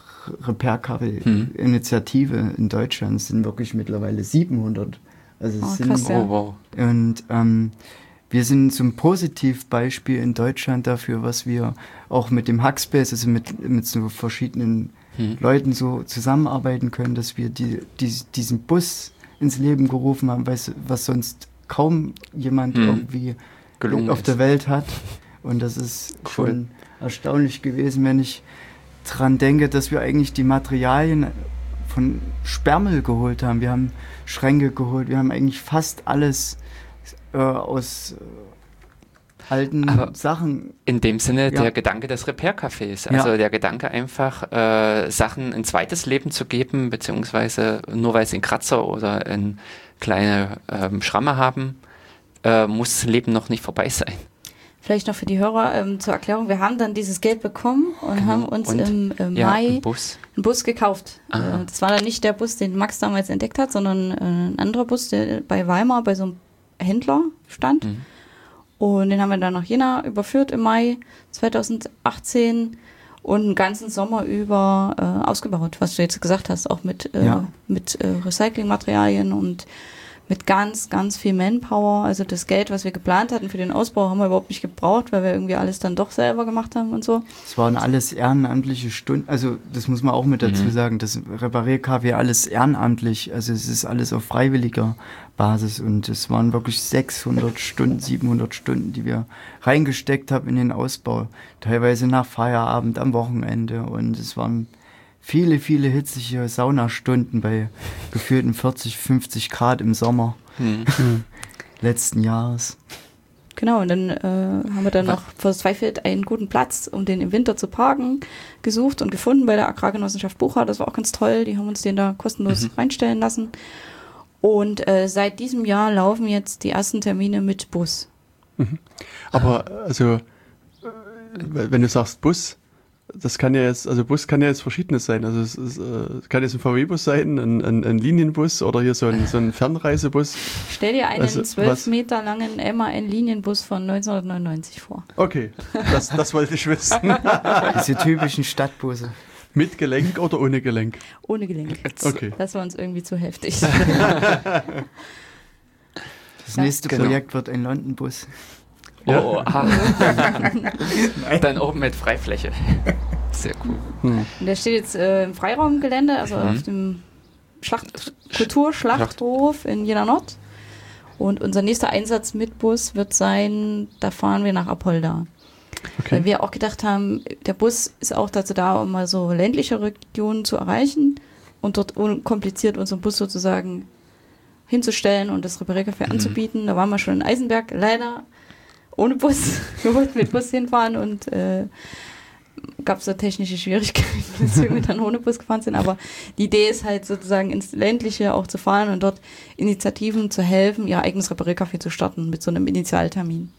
S4: Repair-Initiative in Deutschland. Es sind wirklich mittlerweile siebenhundert. Also es
S3: Oh,
S4: sind,
S3: krass, ja.
S1: Oh, wow.
S4: Und ähm, wir sind so ein Positivbeispiel in Deutschland dafür, was wir auch mit dem Hackspace, also mit, mit so verschiedenen
S1: Hm.
S4: Leuten so zusammenarbeiten können, dass wir die, die, diesen Bus ins Leben gerufen haben, was, was sonst kaum jemand
S1: Hm.
S4: irgendwie
S1: Gelungen
S4: auf
S1: ist.
S4: der Welt hat. Und das ist
S1: Cool.
S4: schon erstaunlich gewesen, wenn ich dran denke, dass wir eigentlich die Materialien von Sperrmüll geholt haben. Wir haben Schränke geholt, wir haben eigentlich fast alles äh, aus äh, alten
S1: Aber
S4: Sachen.
S1: In dem Sinne
S4: Ja.
S1: der Gedanke des Repair-Cafés. Also
S4: Ja.
S1: der Gedanke einfach, äh, Sachen ein zweites Leben zu geben, beziehungsweise nur weil sie einen Kratzer oder eine kleine ähm, Schramme haben, äh, muss das Leben noch nicht vorbei sein.
S3: Vielleicht noch für die Hörer ähm, zur Erklärung. Wir haben dann dieses Geld bekommen und
S1: Genau.
S3: haben uns
S1: Und,
S3: im, im
S1: ja,
S3: Mai
S1: einen Bus.
S3: einen Bus gekauft.
S1: Aha.
S3: Äh, das war dann nicht der Bus, den Max damals entdeckt hat, sondern äh, ein anderer Bus, der bei Weimar bei so einem Händler stand.
S1: Mhm.
S3: Und den haben wir dann nach Jena überführt im Mai zweitausendachtzehn und einen ganzen Sommer über äh, ausgebaut, was du jetzt gesagt hast, auch mit, äh,
S4: Ja.
S3: mit äh, Recyclingmaterialien und mit ganz, ganz viel Manpower. Also das Geld, was wir geplant hatten für den Ausbau, haben wir überhaupt nicht gebraucht, weil wir irgendwie alles dann doch selber gemacht haben und so.
S4: Es waren alles ehrenamtliche Stunden, also das muss man auch mit dazu
S1: Mhm.
S4: sagen, das Reparier-Café alles ehrenamtlich, also es ist alles auf freiwilliger Basis und es waren wirklich sechshundert Stunden, siebenhundert Stunden, die wir reingesteckt haben in den Ausbau, teilweise nach Feierabend, am Wochenende und es waren viele, viele hitzige Saunastunden bei gefühlten vierzig, fünfzig Grad im Sommer
S1: Mhm.
S4: letzten Jahres.
S3: Genau, und dann äh, haben wir dann noch verzweifelt einen guten Platz, um den im Winter zu parken, gesucht und gefunden bei der Agrargenossenschaft Bucha. Das war auch ganz toll. Die haben uns den da kostenlos
S1: Mhm.
S3: reinstellen lassen. Und äh, seit diesem Jahr laufen jetzt die ersten Termine mit Bus.
S2: Aber also, äh, wenn du sagst Bus, das kann ja jetzt, also Bus kann ja jetzt Verschiedenes sein. Also es, ist, äh, kann jetzt ein V W-Bus sein, ein, ein, ein Linienbus oder hier so ein, so ein Fernreisebus.
S3: Stell dir einen
S2: Also,
S3: zwölf
S2: was?
S3: Meter langen M A N-Linienbus von neunzehnhundertneunundneunzig vor.
S2: Okay, das, das wollte ich wissen.
S4: Diese typischen Stadtbusse.
S2: Mit Gelenk oder ohne Gelenk?
S3: Ohne Gelenk.
S2: Okay.
S3: Das war uns irgendwie zu heftig.
S4: Das
S3: Ja,
S4: nächste
S1: genau.
S4: Projekt wird ein London-Bus.
S2: Ja.
S1: Oh, aha. Dann oben mit Freifläche. Sehr cool.
S2: Hm.
S3: Und der steht jetzt äh, im Freiraumgelände, also
S1: Mhm.
S3: auf dem Schlacht Kulturschlachthof in Jena Nord. Und unser nächster Einsatz mit Bus wird sein, da fahren wir nach Apolda.
S2: Okay.
S3: Weil wir auch gedacht haben, der Bus ist auch dazu da, um mal so ländliche Regionen zu erreichen und dort unkompliziert unseren Bus sozusagen hinzustellen und das Repariercafé
S1: Mhm.
S3: anzubieten. Da waren wir schon in Eisenberg, leider ohne Bus. Wir wollten mit Bus hinfahren und äh, gab es so technische Schwierigkeiten, weswegen wir dann ohne Bus gefahren sind. Aber die Idee ist halt sozusagen ins Ländliche auch zu fahren und dort Initiativen zu helfen, ihr eigenes Repariercafé zu starten mit so einem Initialtermin.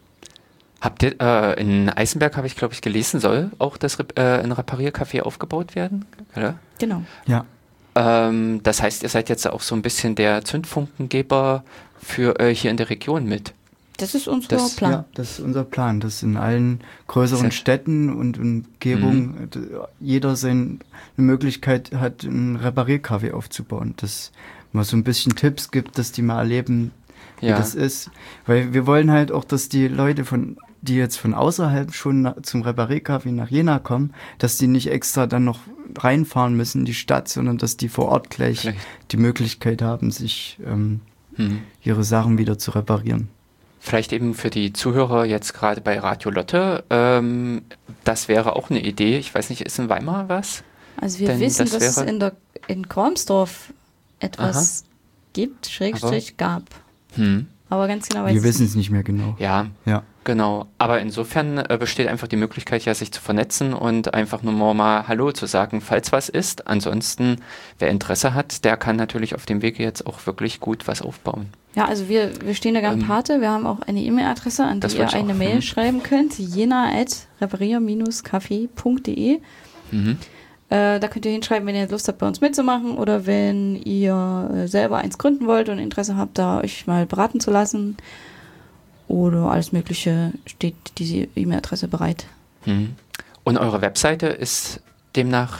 S1: Habt ihr, äh, in Eisenberg habe ich, glaube ich, gelesen, soll auch das Rep äh, ein Repariercafé aufgebaut werden? Oder?
S3: Genau.
S4: Ja.
S1: Ähm, das heißt, ihr seid jetzt auch so ein bisschen der Zündfunkengeber für äh, hier in der Region mit.
S3: Das ist unser
S1: Das-
S3: Plan.
S4: Ja, das ist unser Plan, dass in allen größeren
S1: Sehr-
S4: Städten und Umgebungen d- jeder seine Möglichkeit hat, ein Repariercafé aufzubauen. Dass man so ein bisschen Tipps gibt, dass die mal erleben, wie
S1: Ja.
S4: das ist. Weil wir wollen halt auch, dass die Leute, von, die jetzt von außerhalb schon na, zum Repariercafé nach Jena kommen, dass die nicht extra dann noch reinfahren müssen in die Stadt, sondern dass die vor Ort gleich
S1: Vielleicht.
S4: die Möglichkeit haben, sich ähm,
S1: Hm.
S4: ihre Sachen wieder zu reparieren.
S1: Vielleicht eben für die Zuhörer jetzt gerade bei Radio Lotte, ähm, das wäre auch eine Idee. Ich weiß nicht, ist in Weimar was?
S3: Also wir
S1: Denn
S3: wissen,
S1: das
S3: dass es
S1: wäre-
S3: in, der, in Kromsdorf etwas gibt, Schrägstrich gab.
S1: Hm.
S3: Aber ganz genau weiß
S4: Wir
S3: ich
S4: wissen
S3: nicht.
S4: es nicht mehr genau.
S1: Ja,
S4: Ja.
S1: genau. Aber insofern äh, besteht einfach die Möglichkeit, ja, sich zu vernetzen und einfach nur mal Hallo zu sagen, falls was ist. Ansonsten, wer Interesse hat, der kann natürlich auf dem Wege jetzt auch wirklich gut was aufbauen.
S3: Ja, also wir, wir stehen da gern
S1: Ähm,
S3: Pate. Wir haben auch eine E-Mail-Adresse, an
S1: das
S3: die ihr
S1: wollte ich
S3: eine
S1: auch,
S3: Mail
S1: hm.
S3: schreiben könnt. jena at reparier café punkt de.
S1: Mhm.
S3: Äh, da könnt ihr hinschreiben, wenn ihr Lust habt, bei uns mitzumachen oder wenn ihr äh, selber eins gründen wollt und Interesse habt, da euch mal beraten zu lassen. Oder alles Mögliche, steht diese E-Mail-Adresse bereit.
S1: Mhm. Und eure Webseite ist demnach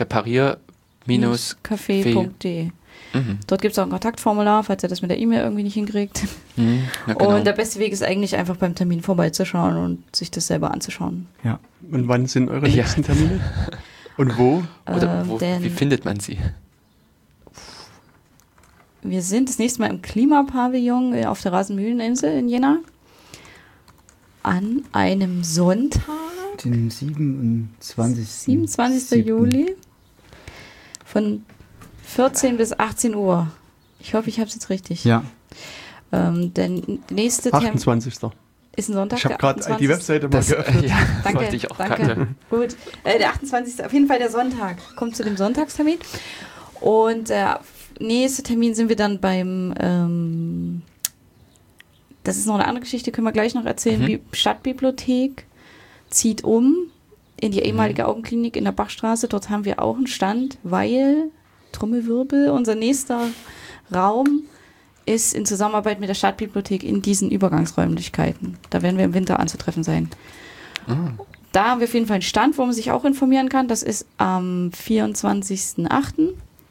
S1: reparier-café.
S3: café punkt de.
S1: Mhm.
S3: Dort gibt es auch ein Kontaktformular, falls ihr das mit der E-Mail irgendwie nicht hinkriegt.
S1: Mhm. Ja, genau.
S3: Und der beste Weg ist eigentlich einfach beim Termin vorbeizuschauen und sich das selber anzuschauen.
S2: Und wann sind eure
S1: Ja.
S2: nächsten Termine? Und wo?
S1: Oder
S3: Ähm,
S1: wo,
S3: denn
S1: wie findet man sie?
S3: wir sind das nächste Mal im Klimapavillon äh, auf der Rasenmühleninsel in Jena. An einem Sonntag,
S4: Den siebenundzwanzigsten
S3: siebenundzwanzigsten Juli, von vierzehn bis achtzehn Uhr. Ich hoffe, ich habe es jetzt richtig.
S4: Ja,
S3: Ähm, der nächste Termin
S2: achtundzwanzigsten
S3: ist ein Sonntag.
S2: Ich habe
S3: der
S2: gerade die
S3: achtundzwanzigste
S2: Webseite mal
S1: Das,
S2: geöffnet.
S1: äh, ja,
S3: Danke,
S1: wollte ich auch
S3: danke.
S1: gerade.
S3: Gut. Äh, der achtundzwanzigste Auf jeden Fall der Sonntag. Kommt zu dem Sonntagstermin. Und der nächste Termin sind wir dann beim ähm, das ist noch eine andere Geschichte, können wir gleich noch erzählen.
S1: Mhm.
S3: Die Stadtbibliothek zieht um in die ehemalige
S1: Mhm.
S3: Augenklinik in der Bachstraße. Dort haben wir auch einen Stand, weil, Trommelwirbel, unser nächster Raum ist in Zusammenarbeit mit der Stadtbibliothek in diesen Übergangsräumlichkeiten. Da werden wir im Winter anzutreffen sein.
S1: Mhm.
S3: Da haben wir auf jeden Fall einen Stand, wo man sich auch informieren kann. Das ist am vierundzwanzigsten achten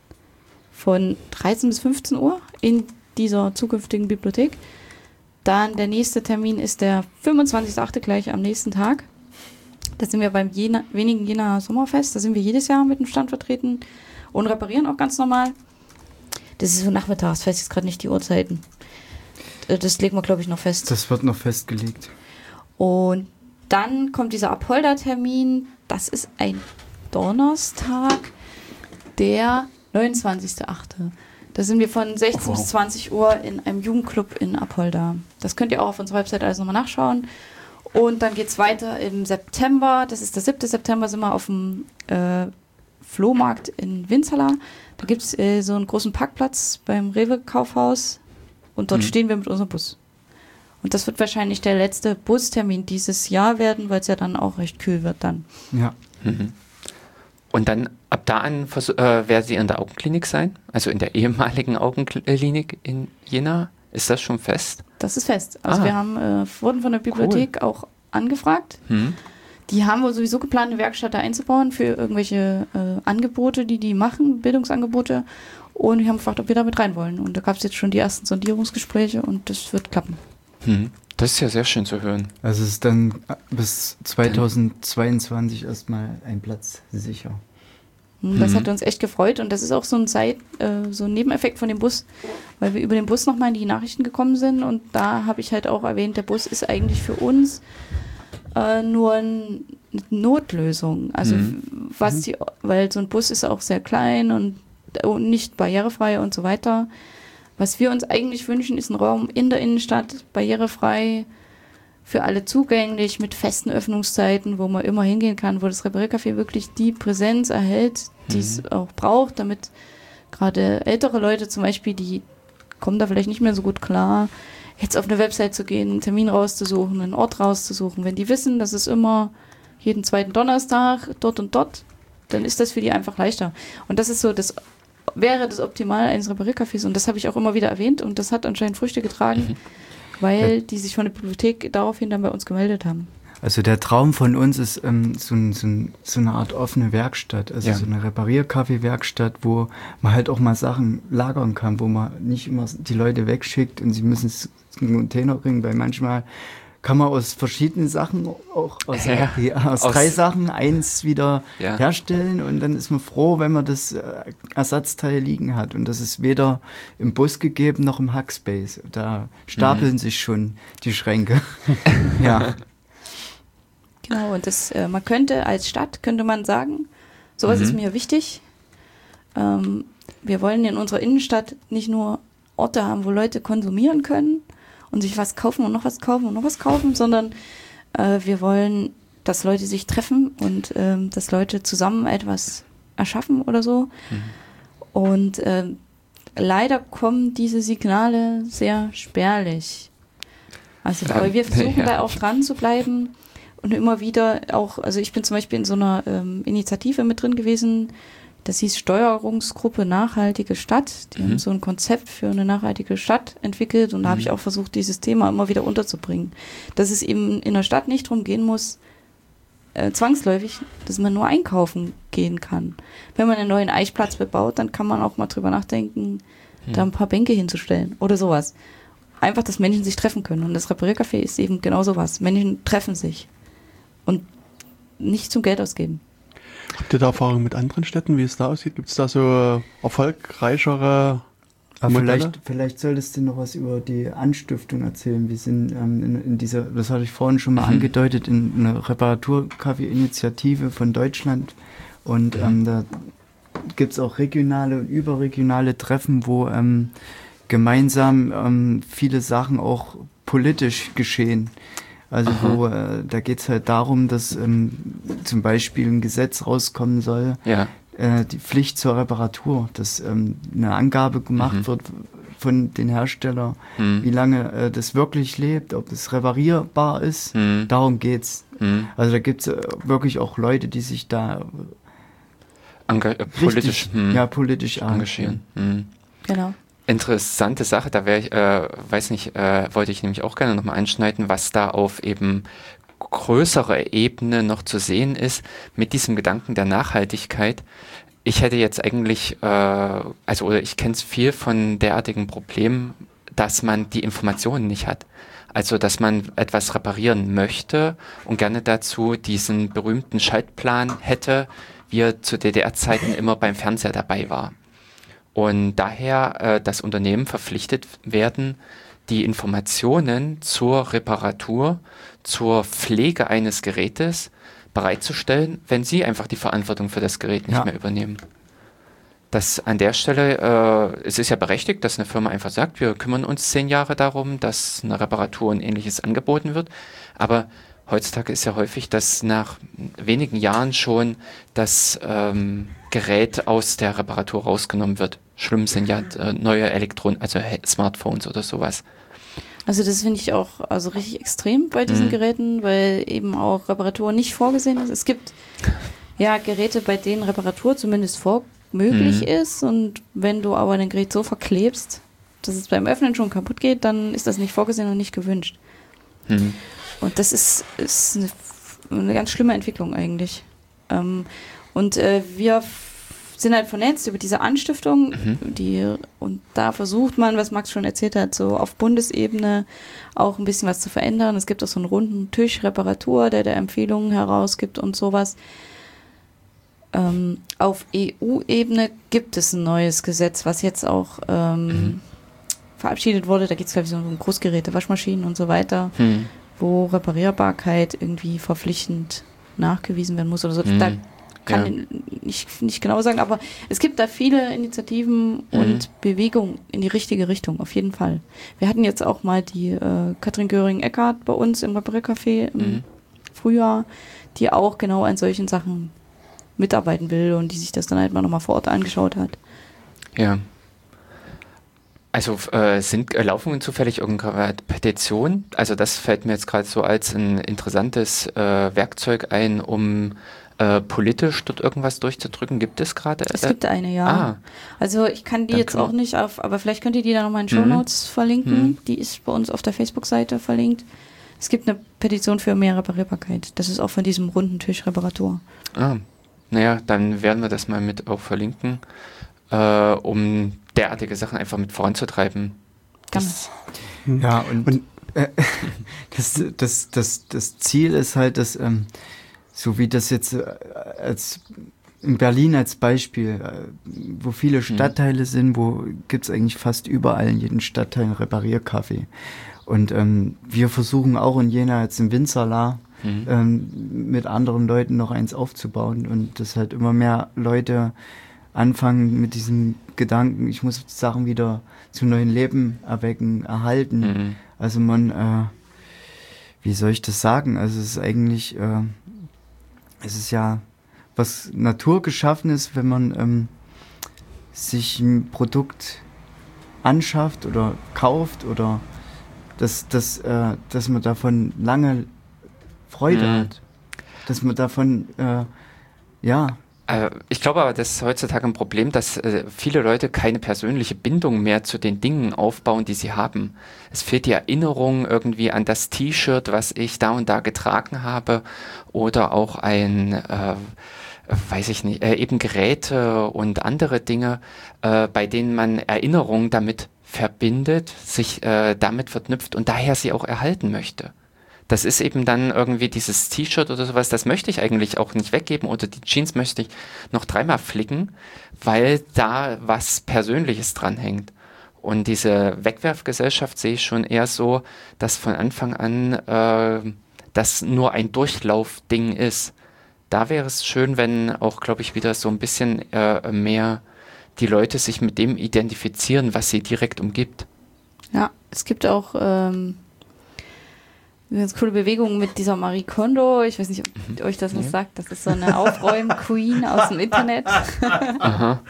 S3: von dreizehn bis fünfzehn Uhr in dieser zukünftigen Bibliothek. Dann der nächste Termin ist der fünfundzwanzigsten achten gleich am nächsten Tag. Da sind wir beim Jena, wenigen Jena Sommerfest. Da sind wir jedes Jahr mit dem Stand vertreten und reparieren auch ganz normal. Das ist so nachmittags, weiß jetzt gerade nicht die Uhrzeiten. Das legen wir, glaube ich, noch fest.
S4: Das wird noch festgelegt.
S3: Und dann kommt dieser Apolda-Termin. Das ist ein Donnerstag, der neunundzwanzigsten achten Da sind wir von sechzehn
S1: Oh, wow.
S3: bis zwanzig Uhr in einem Jugendclub in Apolda. Das könnt ihr auch auf unserer Website alles nochmal nachschauen. Und dann geht es weiter im September. Das ist der siebte September, sind wir auf dem äh, Flohmarkt in Winzerla. Da gibt es äh, so einen großen Parkplatz beim Rewe-Kaufhaus. Und dort
S1: Mhm.
S3: stehen wir mit unserem Bus. Und das wird wahrscheinlich der letzte Bustermin dieses Jahr werden, weil es ja dann auch recht kühl wird dann.
S4: Ja.
S1: Mhm. Und dann ab da an vers- äh, werdet ihr in der Augenklinik sein? Also in der ehemaligen Augenklinik in Jena? Ist das schon fest?
S3: Das ist fest. Also
S1: Ah.
S3: wir haben, äh, wurden von der Bibliothek auch angefragt.
S1: Hm?
S3: Die haben wohl sowieso geplant, eine Werkstatt da einzubauen für irgendwelche äh, Angebote, die die machen, Bildungsangebote. Und wir haben gefragt, ob wir da mit rein wollen. Und da gab es jetzt schon die ersten Sondierungsgespräche und das wird klappen.
S1: Hm. Das ist ja sehr schön zu hören.
S4: Also es ist dann bis zweitausendzweiundzwanzig erstmal ein Platz sicher.
S3: Hm, Das
S1: Mhm.
S3: hat uns echt gefreut und das ist auch so ein Seit, äh, so ein Nebeneffekt von dem Bus, weil wir über den Bus nochmal in die Nachrichten gekommen sind und da habe ich halt auch erwähnt, der Bus ist eigentlich für uns äh, nur ein, eine Notlösung. Also
S1: Mhm.
S3: was die, weil so ein Bus ist auch sehr klein und, und nicht barrierefrei und so weiter. Was wir uns eigentlich wünschen, ist ein Raum in der Innenstadt, barrierefrei, für alle zugänglich, mit festen Öffnungszeiten, wo man immer hingehen kann, wo das Repariercafé wirklich die Präsenz erhält, die es auch braucht, damit gerade ältere Leute zum Beispiel, die kommen da vielleicht nicht mehr so gut klar, jetzt auf eine Website zu gehen, einen Termin rauszusuchen, einen Ort rauszusuchen. Wenn die wissen, dass es immer jeden zweiten Donnerstag dort und dort, dann ist das für die einfach leichter. Und das ist so, das wäre das Optimal eines Repariercafés und das habe ich auch immer wieder erwähnt und das hat anscheinend Früchte getragen.
S1: Mhm.
S3: Weil die sich von der Bibliothek daraufhin dann bei uns gemeldet haben.
S4: Also der Traum von uns ist ähm, so, ein, so, ein, so eine Art offene Werkstatt, also
S1: Ja.
S4: so eine Reparierkaffee-Werkstatt, wo man halt auch mal Sachen lagern kann, wo man nicht immer die Leute wegschickt und sie müssen es in den Container bringen, weil manchmal kann man aus verschiedenen Sachen, auch aus,
S1: Ja.
S4: ja, aus,
S1: Aus-
S4: drei Sachen eins wieder
S1: Ja.
S4: herstellen und dann ist man froh, wenn man das äh, Ersatzteil liegen hat und das ist weder im Bus gegeben noch im Hackspace. Da stapeln sich schon die Schränke. Ja.
S3: Genau, und das, äh, man könnte als Stadt, könnte man sagen, sowas
S1: Mhm.
S3: ist mir wichtig. Ähm, wir wollen in unserer Innenstadt nicht nur Orte haben, wo Leute konsumieren können und sich was kaufen und noch was kaufen und noch was kaufen, sondern äh, wir wollen, dass Leute sich treffen und ähm, dass Leute zusammen etwas erschaffen oder so. Und ähm, leider kommen diese Signale sehr spärlich. Also,
S1: Ja,
S3: aber wir versuchen
S1: ja.
S3: da auch dran zu bleiben und immer wieder auch, also ich bin zum Beispiel in so einer ähm, Initiative mit drin gewesen, das hieß Steuerungsgruppe Nachhaltige Stadt. Die
S1: Mhm.
S3: haben so ein Konzept für eine nachhaltige Stadt entwickelt und da habe ich auch versucht, dieses Thema immer wieder unterzubringen. Dass es eben in der Stadt nicht darum gehen muss, äh, zwangsläufig, dass man nur einkaufen gehen kann. Wenn man einen neuen Eichplatz bebaut, dann kann man auch mal drüber nachdenken, da ein paar Bänke hinzustellen oder sowas. Einfach, dass Menschen sich treffen können. Und das Repariercafé ist eben genau sowas. Menschen treffen sich und nicht zum Geld ausgeben.
S2: Habt ihr da Erfahrung mit anderen Städten, wie es da aussieht? Gibt es da so erfolgreichere
S4: Aber
S2: Modelle?
S4: vielleicht, vielleicht solltest du noch was über die Anstiftung erzählen. Wir sind ähm, in, in dieser, das hatte ich vorhin schon mal
S1: Mhm.
S4: angedeutet, in einer Reparaturkaffee-Initiative von Deutschland. Und ähm, da gibt es auch regionale und überregionale Treffen, wo ähm, gemeinsam ähm, viele Sachen auch politisch geschehen. Also wo, äh, da geht es halt darum, dass ähm, zum Beispiel ein Gesetz rauskommen soll,
S1: Ja.
S4: äh, die Pflicht zur Reparatur, dass ähm, eine Angabe gemacht
S1: Mhm.
S4: wird, von den Herstellern, hm. wie lange äh, das wirklich lebt, ob es reparierbar ist. Hm. Darum geht's. Hm. Also da gibt es äh, wirklich auch Leute, die sich da
S1: Enga- äh, politisch,
S4: richtig,
S1: hm.
S4: ja, politisch engagieren.
S1: Hm.
S3: Genau.
S1: Interessante Sache, da wäre ich, äh, weiß nicht, äh, wollte ich nämlich auch gerne nochmal einschneiden, was da auf eben größerer Ebene noch zu sehen ist mit diesem Gedanken der Nachhaltigkeit. Ich hätte jetzt eigentlich, äh, also oder ich kenne es viel von derartigen Problemen, dass man die Informationen nicht hat. Also dass man etwas reparieren möchte und gerne dazu diesen berühmten Schaltplan hätte, wie er zu D D R-Zeiten immer beim Fernseher dabei war. Und daher äh, das Unternehmen verpflichtet werden, die Informationen zur Reparatur, zur Pflege eines Gerätes bereitzustellen, wenn sie einfach die Verantwortung für das Gerät nicht
S4: Ja.
S1: mehr übernehmen. Das an der Stelle, äh, es ist ja berechtigt, dass eine Firma einfach sagt, wir kümmern uns zehn Jahre darum, dass eine Reparatur und ähnliches angeboten wird. Aber heutzutage ist ja häufig, dass nach wenigen Jahren schon das ähm, Gerät aus der Reparatur rausgenommen wird. Schlimm sind ja äh, neue Elektronen, also Smartphones oder sowas.
S3: Also das finde ich auch also richtig extrem bei diesen
S1: Mhm.
S3: Geräten, weil eben auch Reparatur nicht vorgesehen ist. Es gibt ja Geräte, bei denen Reparatur zumindest vor möglich
S1: Mhm.
S3: ist, und wenn du aber ein Gerät so verklebst, dass es beim Öffnen schon kaputt geht, dann ist das nicht vorgesehen und nicht gewünscht.
S1: Mhm.
S3: Und das ist, ist eine, eine ganz schlimme Entwicklung eigentlich. Ähm, und äh, wir f- sind halt vernetzt über diese Anstiftung,
S1: Mhm.
S3: die, und da versucht man, was Max schon erzählt hat, so auf Bundesebene auch ein bisschen was zu verändern. Es gibt auch so einen runden Tisch Reparatur, der der Empfehlungen herausgibt und sowas. Ähm, auf E U-Ebene gibt es ein neues Gesetz, was jetzt auch ähm,
S1: Mhm.
S3: verabschiedet wurde. Da geht es, glaube ich, so um Großgeräte, Waschmaschinen und so weiter,
S1: Mhm.
S3: wo Reparierbarkeit irgendwie verpflichtend nachgewiesen werden muss oder so.
S1: Mhm.
S3: Da kann
S1: Ja.
S3: ich nicht, nicht genau sagen, aber es gibt da viele Initiativen
S1: Mhm.
S3: und Bewegungen in die richtige Richtung, auf jeden Fall. Wir hatten jetzt auch mal die äh, Katrin Göring-Eckardt bei uns im Repariercafé im
S1: Mhm.
S3: Frühjahr, die auch genau an solchen Sachen mitarbeiten will und die sich das dann halt mal nochmal vor Ort angeschaut hat.
S1: Ja. Also äh, sind äh, laufen zufällig irgendeine Petitionen? Also das fällt mir jetzt gerade so als ein interessantes äh, Werkzeug ein, um äh, politisch dort irgendwas durchzudrücken. Gibt es gerade?
S3: Es
S1: Äh,
S3: gibt eine, ja.
S1: ah,
S3: Also ich kann die
S1: Dann
S3: jetzt
S1: können wir-
S3: auch nicht auf, aber vielleicht könnt ihr die dann nochmal in den
S1: Mhm.
S3: Shownotes verlinken.
S1: Mhm.
S3: Die ist bei uns auf der Facebook-Seite verlinkt. Es gibt eine Petition für mehr Reparierbarkeit. Das ist auch von diesem runden Tisch Reparatur.
S1: ah. Naja, dann werden wir das mal mit auch verlinken, äh, um derartige Sachen einfach mit voranzutreiben.
S3: Gerne.
S1: Das,
S4: Ja, und,
S2: Und-
S4: äh, das, das, das, das Ziel ist halt, dass, ähm, so wie das jetzt äh, als in Berlin als Beispiel, äh, wo viele Stadtteile sind, wo gibt's eigentlich fast überall in jedem Stadtteil einen Repariercafé. Und ähm, wir versuchen auch in Jena jetzt im Winzerla
S1: Mhm.
S4: ähm, mit anderen Leuten noch eins aufzubauen und dass halt immer mehr Leute anfangen mit diesem Gedanken, ich muss Sachen wieder zu neuen Leben erwecken, erhalten.
S1: Mhm.
S4: Also man, äh, wie soll ich das sagen? Also es ist eigentlich, äh, es ist ja was Naturgeschaffenes, wenn man ähm, sich ein Produkt anschafft oder kauft oder dass, dass, äh, dass man davon lange Freude
S1: Mhm.
S4: hat. Dass man davon, äh, ja,
S1: Äh, ich glaube aber, das ist heutzutage ein Problem, dass äh, viele Leute keine persönliche Bindung mehr zu den Dingen aufbauen, die sie haben. Es fehlt die Erinnerung irgendwie an das T-Shirt, was ich da und da getragen habe, oder auch ein, äh, weiß ich nicht, äh, eben Geräte und andere Dinge, äh, bei denen man Erinnerungen damit verbindet, sich äh, damit verknüpft und daher sie auch erhalten möchte. Das ist eben dann irgendwie dieses T-Shirt oder sowas, das möchte ich eigentlich auch nicht weggeben, oder die Jeans möchte ich noch dreimal flicken, weil da was Persönliches dran hängt. Und diese Wegwerfgesellschaft sehe ich schon eher so, dass von Anfang an äh, das nur ein Durchlaufding ist. Da wäre es schön, wenn auch, glaube ich, wieder so ein bisschen äh, mehr die Leute sich mit dem identifizieren, was sie direkt umgibt.
S3: Ja, es gibt auch ähm, eine ganz coole Bewegung mit dieser Marie Kondo. Ich weiß nicht, ob mhm. euch das was ja. sagt. Das ist so eine Aufräum-Queen aus dem Internet. Aha.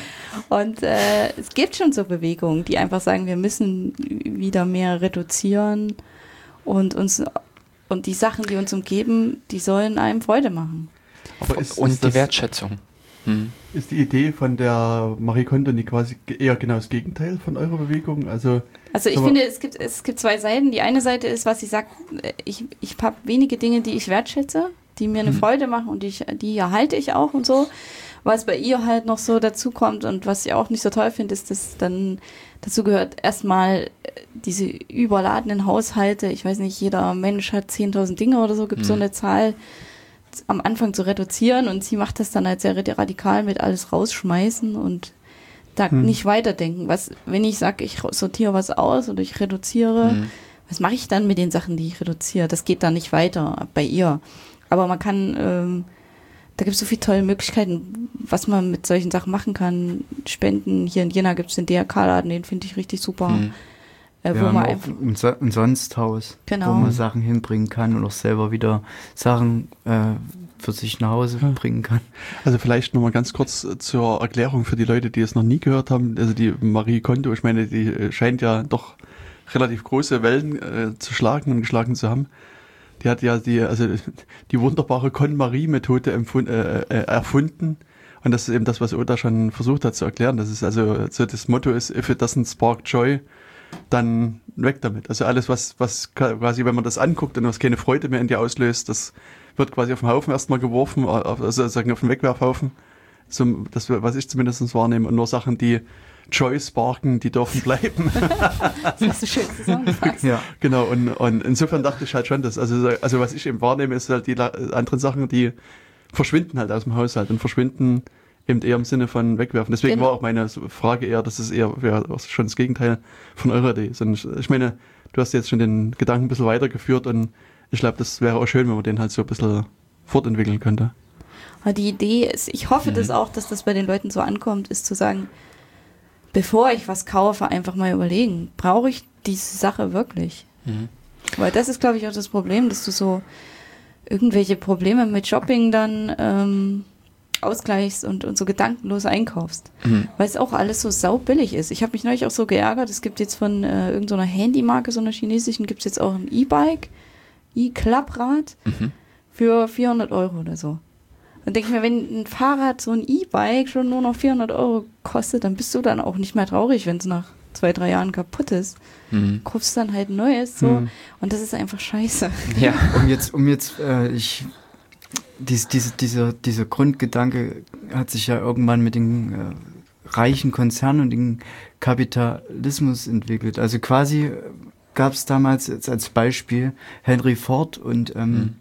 S3: Und äh, es gibt schon so Bewegungen, die einfach sagen, wir müssen wieder mehr reduzieren und uns und die Sachen, die uns umgeben, die sollen einem Freude machen.
S1: Aber ist, und ist die Wertschätzung. Hm.
S2: Ist die Idee von der Marie Kondo nicht quasi eher genau das Gegenteil von eurer Bewegung? Also,
S3: also ich finde, es gibt, es gibt zwei Seiten. Die eine Seite ist, was sie sagt, ich, ich habe wenige Dinge, die ich wertschätze, die mir eine hm. Freude machen und die, ich, die erhalte ich auch und so. Was bei ihr halt noch so dazu kommt und was ich auch nicht so toll finde, ist, dass dann dazu gehört erstmal diese überladenen Haushalte. Ich weiß nicht, jeder Mensch hat zehntausend Dinge oder so, gibt hm. so eine Zahl am Anfang zu reduzieren und sie macht das dann halt sehr radikal mit alles rausschmeißen und da hm. nicht weiterdenken. Was, wenn ich sage, ich sortiere was aus oder ich reduziere, hm. was mache ich dann mit den Sachen, die ich reduziere? Das geht dann nicht weiter bei ihr. Aber man kann, ähm, da gibt es so viele tolle Möglichkeiten, was man mit solchen Sachen machen kann. Spenden, hier in Jena gibt es den D R K-Laden, den finde ich richtig super. Hm. Äh,
S4: wo
S3: ja,
S4: man einfach ein Umsonsthaus, genau. wo man Sachen hinbringen kann und auch selber wieder Sachen äh, für sich nach Hause ja. bringen kann.
S2: Also vielleicht nochmal ganz kurz zur Erklärung für die Leute, die es noch nie gehört haben. Also die Marie Kondo, ich meine, die scheint ja doch relativ große Wellen äh, zu schlagen und geschlagen zu haben. Die hat ja die, also die wunderbare KonMari-Methode empfund, äh, äh, erfunden. Und das ist eben das, was Oda schon versucht hat zu erklären. Das ist also so das Motto ist, if it doesn't spark joy, dann weg damit. Also alles, was, was quasi, wenn man das anguckt und was keine Freude mehr in dir auslöst, das wird quasi auf den Haufen erstmal geworfen, also sozusagen auf den Wegwerfhaufen. So, das, was ich zumindest wahrnehme. Und nur Sachen, die Joy sparken, die dürfen bleiben.
S3: Das hast du schön zusammengefasst.
S2: Ja. Genau, und, und insofern dachte ich halt schon, dass, also, also was ich eben wahrnehme, ist halt die anderen Sachen, die verschwinden halt aus dem Haushalt und verschwinden eben eher im Sinne von wegwerfen. Deswegen genau. war auch meine Frage eher, dass es eher ja, schon das Gegenteil von eurer Idee ist. Und ich, ich meine, du hast jetzt schon den Gedanken ein bisschen weitergeführt und ich glaube, das wäre auch schön, wenn man den halt so ein bisschen fortentwickeln könnte.
S3: Aber die Idee ist, ich hoffe mhm. das auch, dass das bei den Leuten so ankommt, ist zu sagen, bevor ich was kaufe, einfach mal überlegen, brauche ich diese Sache wirklich? Mhm. Weil das ist, glaube ich, auch das Problem, dass du so irgendwelche Probleme mit Shopping dann ähm, ausgleichst und, und so gedankenlos einkaufst. Mhm. Weil es auch alles so saubillig ist. Ich habe mich neulich auch so geärgert, es gibt jetzt von äh, irgendeiner Handymarke, so einer chinesischen, gibt es jetzt auch ein E-Bike, E-Klapprad mhm. für vierhundert Euro oder so. Dann denke ich mir, wenn ein Fahrrad, so ein E-Bike schon nur noch vierhundert Euro kostet, dann bist du dann auch nicht mehr traurig, wenn es nach zwei, drei Jahren kaputt ist. Mhm. Kaufst dann halt ein neues, so. Mhm. Und das ist einfach scheiße.
S4: Ja, um jetzt, um jetzt, äh, ich, dies, diese, dieser, dieser Grundgedanke hat sich ja irgendwann mit den äh, reichen Konzernen und dem Kapitalismus entwickelt. Also quasi gab es damals jetzt als Beispiel Henry Ford und ähm, mhm.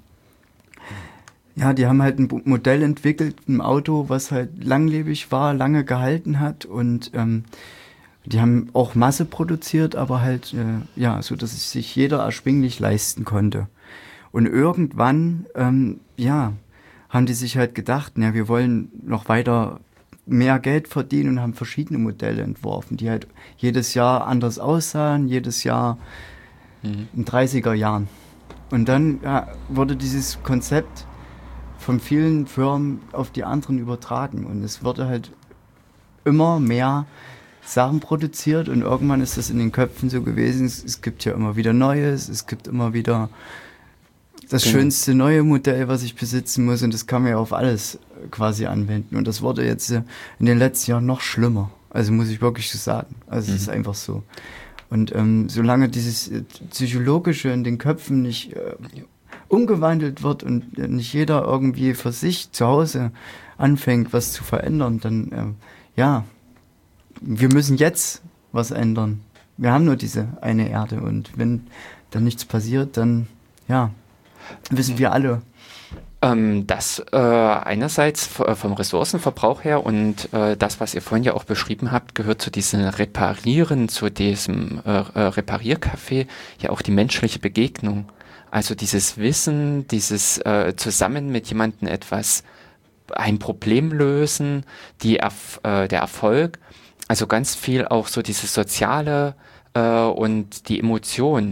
S4: ja, die haben halt ein Modell entwickelt, ein Auto, was halt langlebig war, lange gehalten hat und ähm, die haben auch Masse produziert, aber halt, äh, ja, so dass es sich jeder erschwinglich leisten konnte. Und irgendwann, ähm, ja, haben die sich halt gedacht, ja, wir wollen noch weiter mehr Geld verdienen und haben verschiedene Modelle entworfen, die halt jedes Jahr anders aussahen, jedes Jahr mhm. in dreißiger Jahren. Und dann ja, wurde dieses Konzept von vielen Firmen auf die anderen übertragen und es wurde halt immer mehr Sachen produziert und irgendwann ist das in den Köpfen so gewesen, es, es gibt ja immer wieder Neues, es gibt immer wieder das genau. schönste neue Modell, was ich besitzen muss und das kann man ja auf alles quasi anwenden und das wurde jetzt in den letzten Jahren noch schlimmer, also muss ich wirklich so sagen, also mhm. es ist einfach so und ähm, solange dieses Psychologische in den Köpfen nicht äh, umgewandelt wird und nicht jeder irgendwie für sich zu Hause anfängt, was zu verändern, dann äh, ja, wir müssen jetzt was ändern. Wir haben nur diese eine Erde und wenn dann nichts passiert, dann ja, wissen wir alle.
S1: Ähm, das äh, einerseits vom Ressourcenverbrauch her und äh, das, was ihr vorhin ja auch beschrieben habt, gehört zu diesem Reparieren, zu diesem äh, Repariercafé, ja auch die menschliche Begegnung. Also dieses Wissen, dieses äh, zusammen mit jemandem etwas, ein Problem lösen, die Erf- äh, der Erfolg, also ganz viel auch so dieses Soziale äh, und die Emotionen,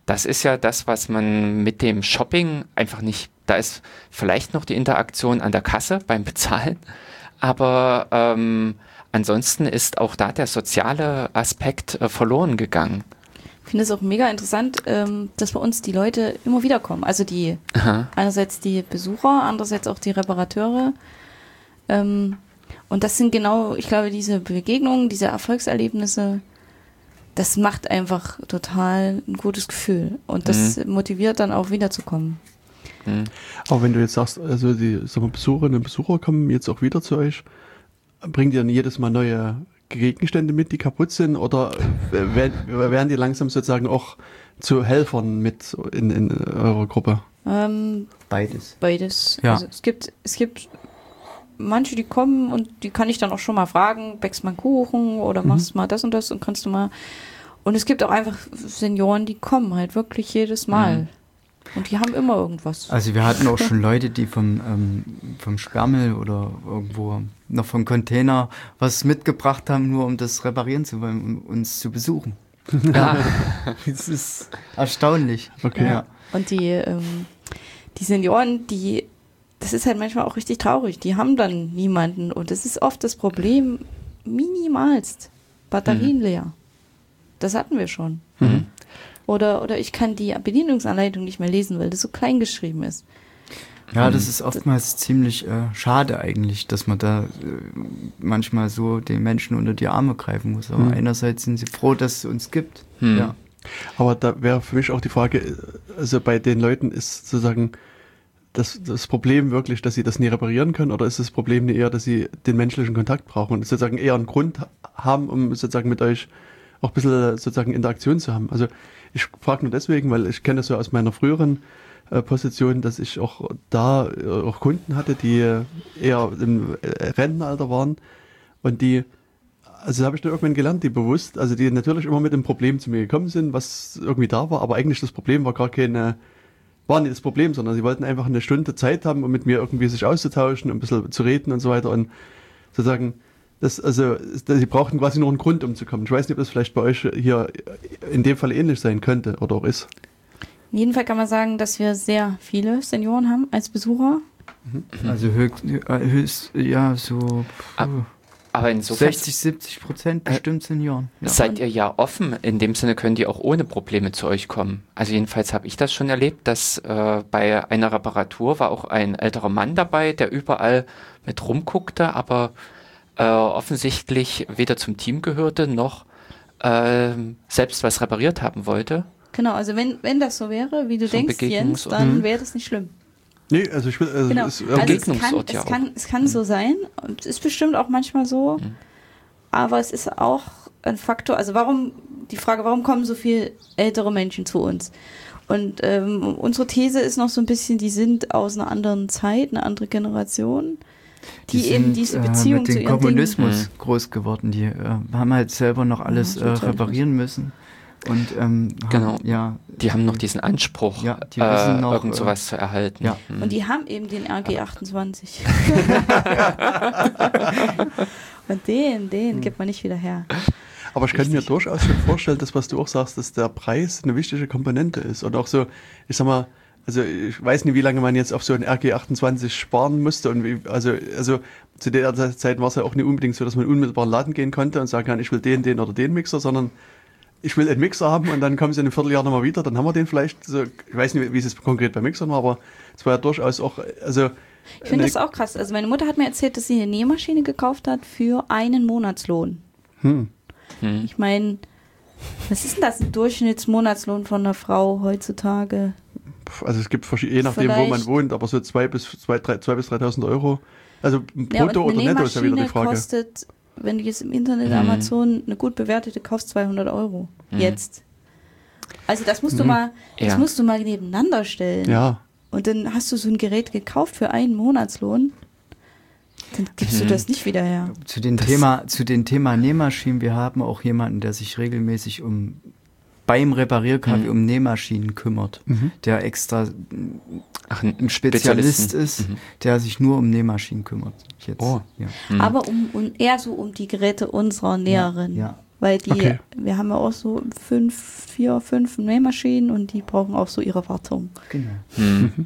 S1: das ist ja das, was man mit dem Shopping einfach nicht, da ist vielleicht noch die Interaktion an der Kasse beim Bezahlen, aber ähm, ansonsten ist auch da der soziale Aspekt äh, verloren gegangen.
S3: Ich finde es auch mega interessant, ähm, dass bei uns die Leute immer wieder kommen. Also die, Aha. einerseits die Besucher, andererseits auch die Reparateure. Ähm, und das sind genau, ich glaube, diese Begegnungen, diese Erfolgserlebnisse, das macht einfach total ein gutes Gefühl. Und das mhm. motiviert dann auch wiederzukommen.
S2: Mhm. Aber wenn du jetzt sagst, also die sag mal, Besucherinnen und Besucher kommen jetzt auch wieder zu euch, bringt ihr dann jedes Mal neue Gegenstände mit, die kaputt sind, oder werden die langsam sozusagen auch zu Helfern mit in, in eurer Gruppe?
S3: Ähm,
S4: beides.
S3: Beides.
S4: Ja.
S3: Also es gibt, es gibt manche, die kommen und die kann ich dann auch schon mal fragen, backst mal einen Kuchen oder machst mhm. mal das und das und kannst du mal. Und es gibt auch einfach Senioren, die kommen halt wirklich jedes Mal. Mhm. Und die haben immer irgendwas.
S4: Also wir hatten auch schon Leute, die vom, ähm, vom Sperrmüll oder irgendwo noch vom Container was mitgebracht haben, nur um das reparieren zu wollen, um uns zu besuchen. Ja, das ist erstaunlich.
S2: Okay.
S3: Ja. Und die, ähm, die Senioren, die, das ist halt manchmal auch richtig traurig, die haben dann niemanden und das ist oft das Problem minimalst. Batterien mhm. leer. Das hatten wir schon. Mhm. Oder, oder ich kann die Bedienungsanleitung nicht mehr lesen, weil das so klein geschrieben ist.
S4: Ja, das ist oftmals ziemlich äh, schade eigentlich, dass man da äh, manchmal so den Menschen unter die Arme greifen muss. Aber hm. einerseits sind sie froh, dass es uns gibt. Hm. Ja.
S2: Aber da wäre für mich auch die Frage, also bei den Leuten ist sozusagen das, das Problem wirklich, dass sie das nie reparieren können, oder ist das Problem eher, dass sie den menschlichen Kontakt brauchen und sozusagen eher einen Grund haben, um sozusagen mit euch auch ein bisschen sozusagen Interaktion zu haben? Also ich frage nur deswegen, weil ich kenne das ja aus meiner früheren äh, Position, dass ich auch da äh, auch Kunden hatte, die äh, eher im äh, Rentenalter waren und die, also habe ich dann irgendwann gelernt, die bewusst, also die natürlich immer mit dem Problem zu mir gekommen sind, was irgendwie da war, aber eigentlich das Problem war gar keine, war nicht das Problem, sondern sie wollten einfach eine Stunde Zeit haben, um mit mir irgendwie sich auszutauschen, um ein bisschen zu reden und so weiter und sozusagen Das, also, sie brauchten quasi nur einen Grund, um zu kommen. Ich weiß nicht, ob das vielleicht bei euch hier in dem Fall ähnlich sein könnte oder auch ist.
S3: In jedem Fall kann man sagen, dass wir sehr viele Senioren haben als Besucher.
S4: Also höchst, höchst ja, so
S1: aber insofern
S4: sechzig, siebzig Prozent bestimmt Senioren.
S1: Ja. Seid ihr ja offen, in dem Sinne können die auch ohne Probleme zu euch kommen. Also jedenfalls habe ich das schon erlebt, dass äh, bei einer Reparatur war auch ein älterer Mann dabei, der überall mit rumguckte, aber Äh, offensichtlich weder zum Team gehörte, noch äh, selbst was repariert haben wollte.
S3: Genau, also wenn, wenn das so wäre, wie du so denkst, Jens, dann wäre das nicht schlimm.
S2: Nee, also ich will... Also
S3: genau.
S2: es,
S3: also Begegnungsort es kann, ja es kann, es kann mhm. so sein und es ist bestimmt auch manchmal so, mhm. aber es ist auch ein Faktor, also warum, die Frage, warum kommen so viele ältere Menschen zu uns? Und ähm, unsere These ist noch so ein bisschen, die sind aus einer anderen Zeit, eine andere Generation, die, die eben sind, diese Beziehung
S4: äh, mit dem
S3: zu ihren
S4: Kommunismus
S3: Dingen.
S4: groß geworden. Die äh, haben halt selber noch alles ja, äh, reparieren müssen. Und ähm,
S1: genau.
S4: haben, ja,
S1: die haben noch diesen Anspruch,
S4: ja, die wissen
S1: äh,
S4: noch,
S1: irgend sowas äh, zu erhalten.
S4: Ja.
S3: Mhm. Und die haben eben den R G achtundzwanzig. Und den, den mhm. gibt man nicht wieder her.
S2: Aber ich könnte mir durchaus schon vorstellen, dass was du auch sagst, dass der Preis eine wichtige Komponente ist. Und auch so, ich sag mal, also ich weiß nicht, wie lange man jetzt auf so ein R G achtundzwanzig sparen musste. Und wie, also, also zu der Zeit war es ja auch nicht unbedingt so, dass man unmittelbar in den Laden gehen konnte und sagen kann, ich will den, den oder den Mixer, sondern ich will einen Mixer haben und dann kommen sie in einem Vierteljahr nochmal wieder, dann haben wir den vielleicht. So, ich weiß nicht, wie es jetzt konkret bei Mixern war, aber es war ja durchaus auch, also...
S3: Ich finde das auch krass. Also meine Mutter hat mir erzählt, dass sie eine Nähmaschine gekauft hat für einen Monatslohn. Hm. Hm. Ich meine, was ist denn das, ein Durchschnittsmonatslohn von einer Frau heutzutage?
S2: Also es gibt verschiedene, je nachdem, Vielleicht. wo man wohnt, aber so zwei bis zwei, drei, zwei bis dreitausend Euro. Also brutto ja, oder netto ist ja wieder die Frage.
S3: Kostet, wenn du jetzt im Internet mhm. Amazon eine gut bewertete kaufst, zweihundert Euro. Mhm. Jetzt. Also das musst du mhm. mal, das ja. musst du mal nebeneinander stellen.
S2: Ja.
S3: Und dann hast du so ein Gerät gekauft für einen Monatslohn. Dann gibst mhm. du das nicht wieder her.
S4: Zu dem Thema, zu dem Thema Nähmaschinen, wir haben auch jemanden, der sich regelmäßig um beim Reparierkaffee mhm. um Nähmaschinen kümmert, mhm. der extra Ach, ein Spezialist ist, mhm. der sich nur um Nähmaschinen kümmert. Jetzt.
S2: Oh.
S4: Ja.
S3: Mhm. Aber um, um eher so um die Geräte unserer Näherin.
S4: Ja, ja.
S3: Weil die,
S2: Okay.
S3: wir haben ja auch so fünf, vier, fünf Nähmaschinen und die brauchen auch so ihre Wartung.
S4: Genau.
S1: Hm.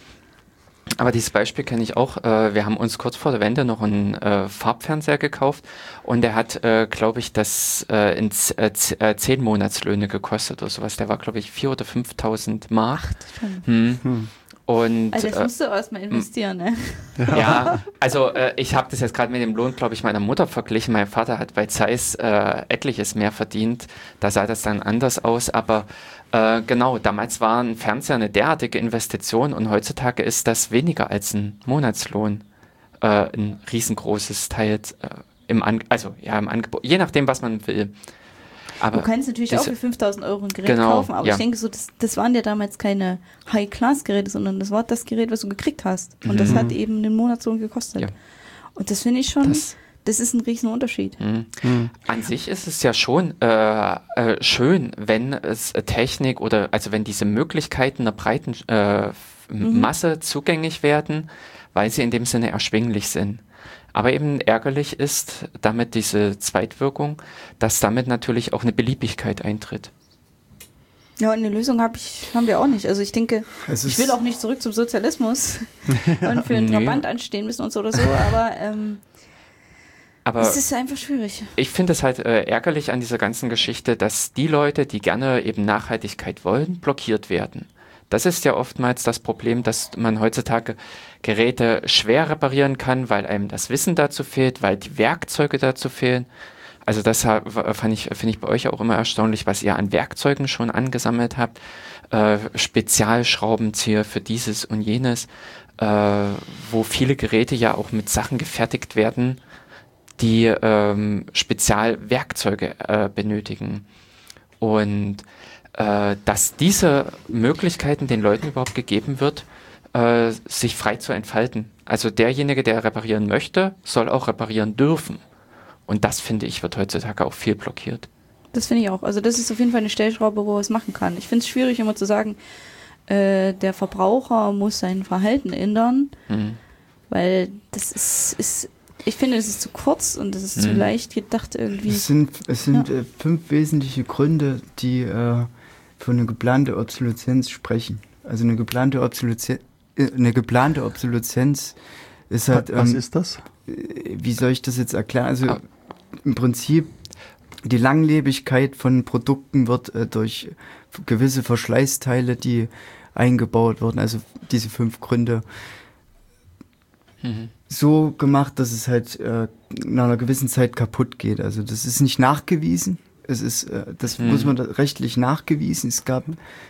S1: Aber dieses Beispiel kenne ich auch. Äh, wir haben uns kurz vor der Wende noch einen äh, Farbfernseher gekauft und der hat, äh, glaube ich, das äh, in z- äh, z- äh, zehn Monatslöhne gekostet oder sowas. Der war, glaube ich, viertausend oder fünftausend Mark.
S3: Schon.
S1: Hm.
S2: Hm.
S1: Und
S3: Also das
S1: äh,
S3: musst du erstmal investieren, ne?
S1: ja, also äh, ich habe das jetzt gerade mit dem Lohn, glaube ich, meiner Mutter verglichen. Mein Vater hat bei Zeiss äh, etliches mehr verdient. Da sah das dann anders aus. Aber äh, genau, damals war ein Fernseher eine derartige Investition und heutzutage ist das weniger als ein Monatslohn. Äh, ein riesengroßes Teil äh, im, An also, ja, im Angebot, je nachdem, was man will. Aber
S3: Du kannst natürlich
S1: diese-
S3: auch für fünftausend Euro ein Gerät
S1: Genau,
S3: kaufen, aber
S1: ja.
S3: ich denke so, das, das waren ja damals keine High-Class-Geräte, sondern das war das Gerät, was du gekriegt hast. Und das
S1: Mhm.
S3: hat eben einen Monatslohn gekostet.
S1: Ja.
S3: Und das finde ich schon,
S1: das
S3: das ist ein riesen Unterschied.
S1: Mhm.
S2: Hm.
S1: An sich ist es ja schon äh, äh, schön, wenn es äh, Technik oder also wenn diese Möglichkeiten einer breiten äh, f-
S3: Mhm.
S1: Masse zugänglich werden, weil sie in dem Sinne erschwinglich sind. Aber eben ärgerlich ist damit diese Zweitwirkung, dass damit natürlich auch eine Beliebigkeit eintritt.
S3: Ja, und eine Lösung hab ich, haben wir auch nicht. Also ich denke,
S4: Es
S3: ich
S4: ist-
S3: will auch nicht zurück zum Sozialismus und für einen
S1: Nee.
S3: Trabant anstehen müssen und so oder so, aber ähm,
S1: Aber
S3: es ist einfach schwierig.
S1: ich finde es halt äh, ärgerlich an dieser ganzen Geschichte, dass die Leute, die gerne eben Nachhaltigkeit wollen, blockiert werden. Das ist ja oftmals das Problem, dass man heutzutage Geräte schwer reparieren kann, weil einem das Wissen dazu fehlt, weil die Werkzeuge dazu fehlen. Also das ha- fand ich, finde ich bei euch auch immer erstaunlich, was ihr an Werkzeugen schon angesammelt habt. Äh, Spezialschraubenzieher für dieses und jenes, äh, wo viele Geräte ja auch mit Sachen gefertigt werden, die ähm, Spezialwerkzeuge äh, benötigen. Und äh, dass diese Möglichkeiten den Leuten überhaupt gegeben wird, äh, sich frei zu entfalten. Also derjenige, der reparieren möchte, soll auch reparieren dürfen. Und das, finde ich, wird heutzutage auch viel blockiert.
S3: Das finde ich auch. Also das ist auf jeden Fall eine Stellschraube, wo man es machen kann. Ich finde es schwierig, immer zu sagen, äh, der Verbraucher muss sein Verhalten ändern,
S1: Mhm.
S3: weil das ist, ist ich finde, das ist zu kurz und das ist zu
S1: Mhm.
S3: leicht gedacht irgendwie.
S4: Es sind, es sind äh, fünf wesentliche Gründe, die äh, für eine geplante Obsoleszenz sprechen. Also eine geplante Obsoleszenz, äh, eine geplante Obsoleszenz ist halt,
S2: Was
S4: ähm,
S2: ist das?
S4: äh, wie soll ich das jetzt erklären? Also
S1: Ah.
S4: im Prinzip die Langlebigkeit von Produkten wird äh, durch gewisse Verschleißteile, die eingebaut wurden, also diese fünf Gründe,
S1: Mhm.
S4: so gemacht, dass es halt äh, nach einer gewissen Zeit kaputt geht. Also das ist nicht nachgewiesen. Es ist, äh, das
S1: Hm.
S4: muss man da rechtlich nachgewiesen. Es gab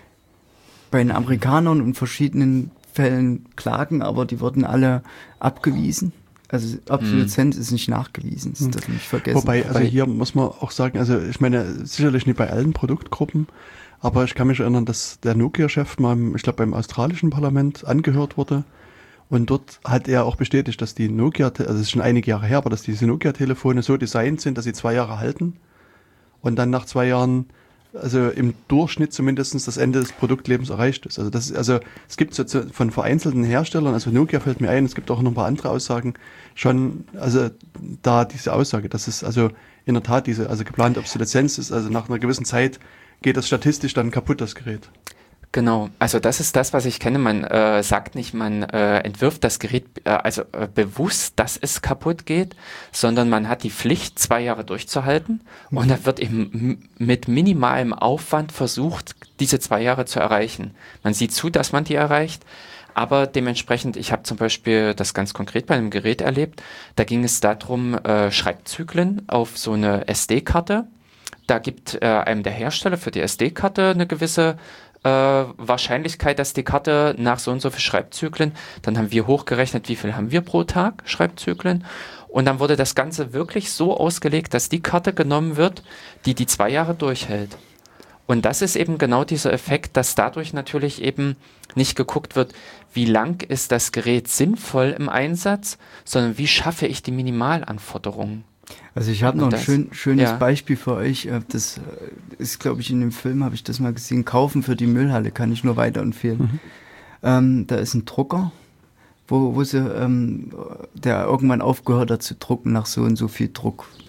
S4: bei den Amerikanern in verschiedenen Fällen Klagen, aber die wurden alle abgewiesen. Also Obsoleszenz ist nicht nachgewiesen, das
S2: Hm.
S4: darf man nicht vergessen.
S2: Wobei, also
S1: Wobei-
S2: hier muss man auch sagen, also ich meine, sicherlich nicht bei allen Produktgruppen, aber ich kann mich erinnern, dass der Nokia-Chef mal, im- ich glaube, beim australischen Parlament angehört wurde und dort hat er auch bestätigt, dass die Nokia, also es ist schon einige Jahre her, aber dass diese Nokia-Telefone so designt sind, dass sie zwei Jahre halten und dann nach zwei Jahren, also im Durchschnitt zumindest das Ende des Produktlebens erreicht ist. Also das ist, also es gibt so zu- von vereinzelten Herstellern, also Nokia fällt mir ein, es gibt auch noch ein paar andere Aussagen, schon, also da diese Aussage, dass es also in der Tat diese, also geplante Obsoleszenz ist, also nach einer gewissen Zeit geht das statistisch dann kaputt, das Gerät.
S1: Genau, also das ist das, was ich kenne. Man äh, sagt nicht, man äh, entwirft das Gerät äh, also äh, bewusst, dass es kaputt geht, sondern man hat die Pflicht, zwei Jahre durchzuhalten und da wird eben m- mit minimalem Aufwand versucht, diese zwei Jahre zu erreichen. Man sieht zu, dass man die erreicht, aber dementsprechend, ich habe zum Beispiel das ganz konkret bei einem Gerät erlebt, da ging es darum, äh, Schreibzyklen auf so eine S D-Karte. Da gibt äh, einem der Hersteller für die S D-Karte eine gewisse äh, Wahrscheinlichkeit, dass die Karte nach so und so viel Schreibzyklen, dann haben wir hochgerechnet, wie viel haben wir pro Tag Schreibzyklen und dann wurde das Ganze wirklich so ausgelegt, dass die Karte genommen wird, die die zwei Jahre durchhält. Und das ist eben genau dieser Effekt, dass dadurch natürlich eben nicht geguckt wird, wie lang ist das Gerät sinnvoll im Einsatz, sondern wie schaffe ich die Minimalanforderungen.
S4: Also ich habe noch
S1: Und
S4: ein
S1: das-
S4: schön, schönes
S1: ja.
S4: Beispiel für euch. Äh, Das äh, ist, glaube ich, in dem Film, habe ich das mal gesehen. Kaufen für die Müllhalle kann ich nur weiterempfehlen.
S2: Mhm.
S4: Ähm, da ist ein Drucker, wo, wo sie, ähm, der irgendwann aufgehört hat zu drucken nach so und so viel Druck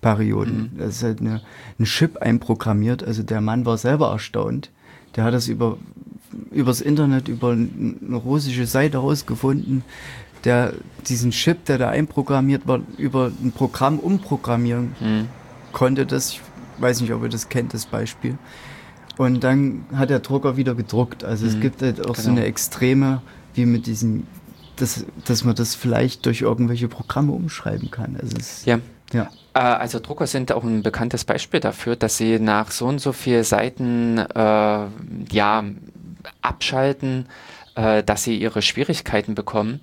S4: Perioden. Mhm. Da ist halt eine, ein Chip einprogrammiert. Also der Mann war selber erstaunt. Der hat das über übers Internet, über eine russische Seite herausgefunden, der diesen Chip, der da einprogrammiert war, über ein Programm umprogrammieren mhm. konnte. Das, ich weiß nicht, ob ihr das kennt, das Beispiel. Und dann hat der Drucker wieder gedruckt. Also mhm. es gibt halt auch genau. so eine Extreme, wie mit diesem, dass, dass man das vielleicht durch irgendwelche Programme umschreiben kann. Also es,
S1: ja.
S4: ja.
S1: Also Drucker sind auch ein bekanntes Beispiel dafür, dass sie nach so und so vielen Seiten äh, ja, abschalten, äh, dass sie ihre Schwierigkeiten bekommen.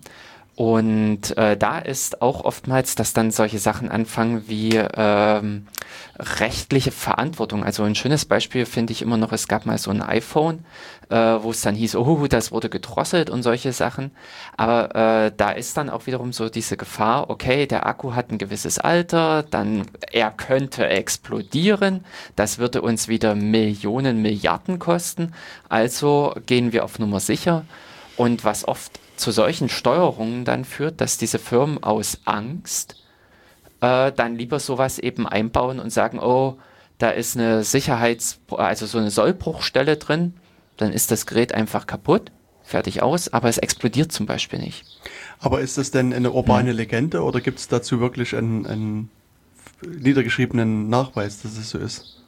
S1: Und äh, da ist auch oftmals, dass dann solche Sachen anfangen wie ähm, rechtliche Verantwortung. Also ein schönes Beispiel finde ich immer noch, es gab mal so ein iPhone, äh, wo es dann hieß, oh, das wurde gedrosselt und solche Sachen. Aber äh, da ist dann auch wiederum so diese Gefahr, okay, der Akku hat ein gewisses Alter, dann er könnte explodieren, das würde uns wieder Millionen, Milliarden kosten. Also gehen wir auf Nummer sicher. Und was oft zu solchen Steuerungen dann führt, dass diese Firmen aus Angst äh, dann lieber sowas eben einbauen und sagen, oh, da ist eine Sicherheits-, also so eine Sollbruchstelle drin, dann ist das Gerät einfach kaputt, fertig aus, aber es explodiert zum Beispiel nicht.
S2: Aber ist das denn eine urbane hm. Legende oder gibt es dazu wirklich einen, einen niedergeschriebenen Nachweis, dass es so ist?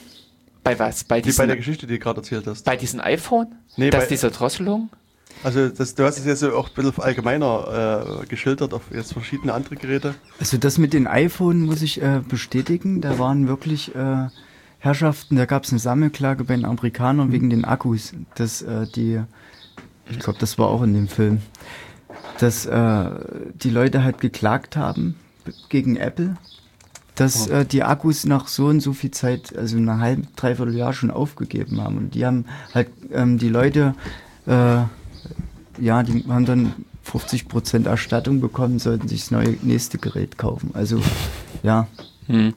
S1: Bei was? Bei, diesen,
S2: Wie bei der Geschichte, die du gerade erzählt hast.
S1: Bei diesem iPhone?
S2: Nee,
S1: dass
S2: bei,
S1: diese Drosselung?
S2: Also das, du hast es jetzt auch ein bisschen allgemeiner äh, geschildert auf jetzt verschiedene andere Geräte.
S4: Also das mit den iPhone muss ich äh, bestätigen. Da waren wirklich äh, Herrschaften, da gab es eine Sammelklage bei den Amerikanern mhm. wegen den Akkus. Dass äh, die, ich glaube, das war auch in dem Film, dass äh, die Leute halt geklagt haben gegen Apple, dass äh, die Akkus nach so und so viel Zeit, also einem halben, dreiviertel Jahr schon aufgegeben haben. Und die haben halt ähm, die Leute äh, ja, die haben dann fünfzig Prozent Erstattung bekommen, sollten sich das neue nächste Gerät kaufen. Also, ja. Hm.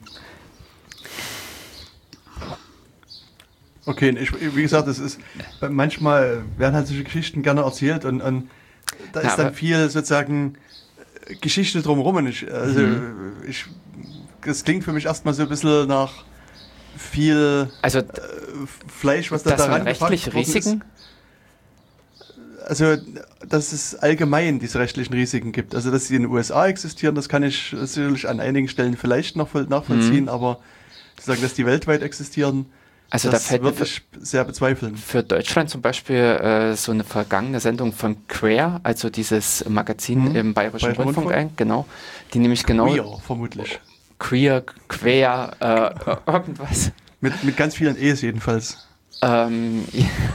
S2: Okay, ich, wie gesagt, es ist manchmal werden halt solche Geschichten gerne erzählt und, und da ist ja, dann viel sozusagen Geschichte drumherum. Und ich, also mhm. ich, das klingt für mich erstmal so ein bisschen nach viel
S1: also,
S2: äh, Fleisch, was da daran
S1: rechtliche Risiken?
S2: Ist. Also, dass es allgemein diese rechtlichen Risiken gibt. Also, dass sie in den U S A existieren, das kann ich sicherlich an einigen Stellen vielleicht noch nachvollziehen, mhm. aber zu sagen, dass die weltweit existieren,
S1: also
S2: das
S1: da fällt
S2: würde ich sehr bezweifeln.
S1: Für Deutschland zum Beispiel äh, so eine vergangene Sendung von Queer, also dieses Magazin mhm. im Bayerischen Bayerischen Rundfunk, Rundfunk ein, genau, die nämlich genau...
S2: Queer, vermutlich.
S1: Queer, Queer, äh, irgendwas.
S2: Mit, mit ganz vielen E's jedenfalls.
S1: Ähm...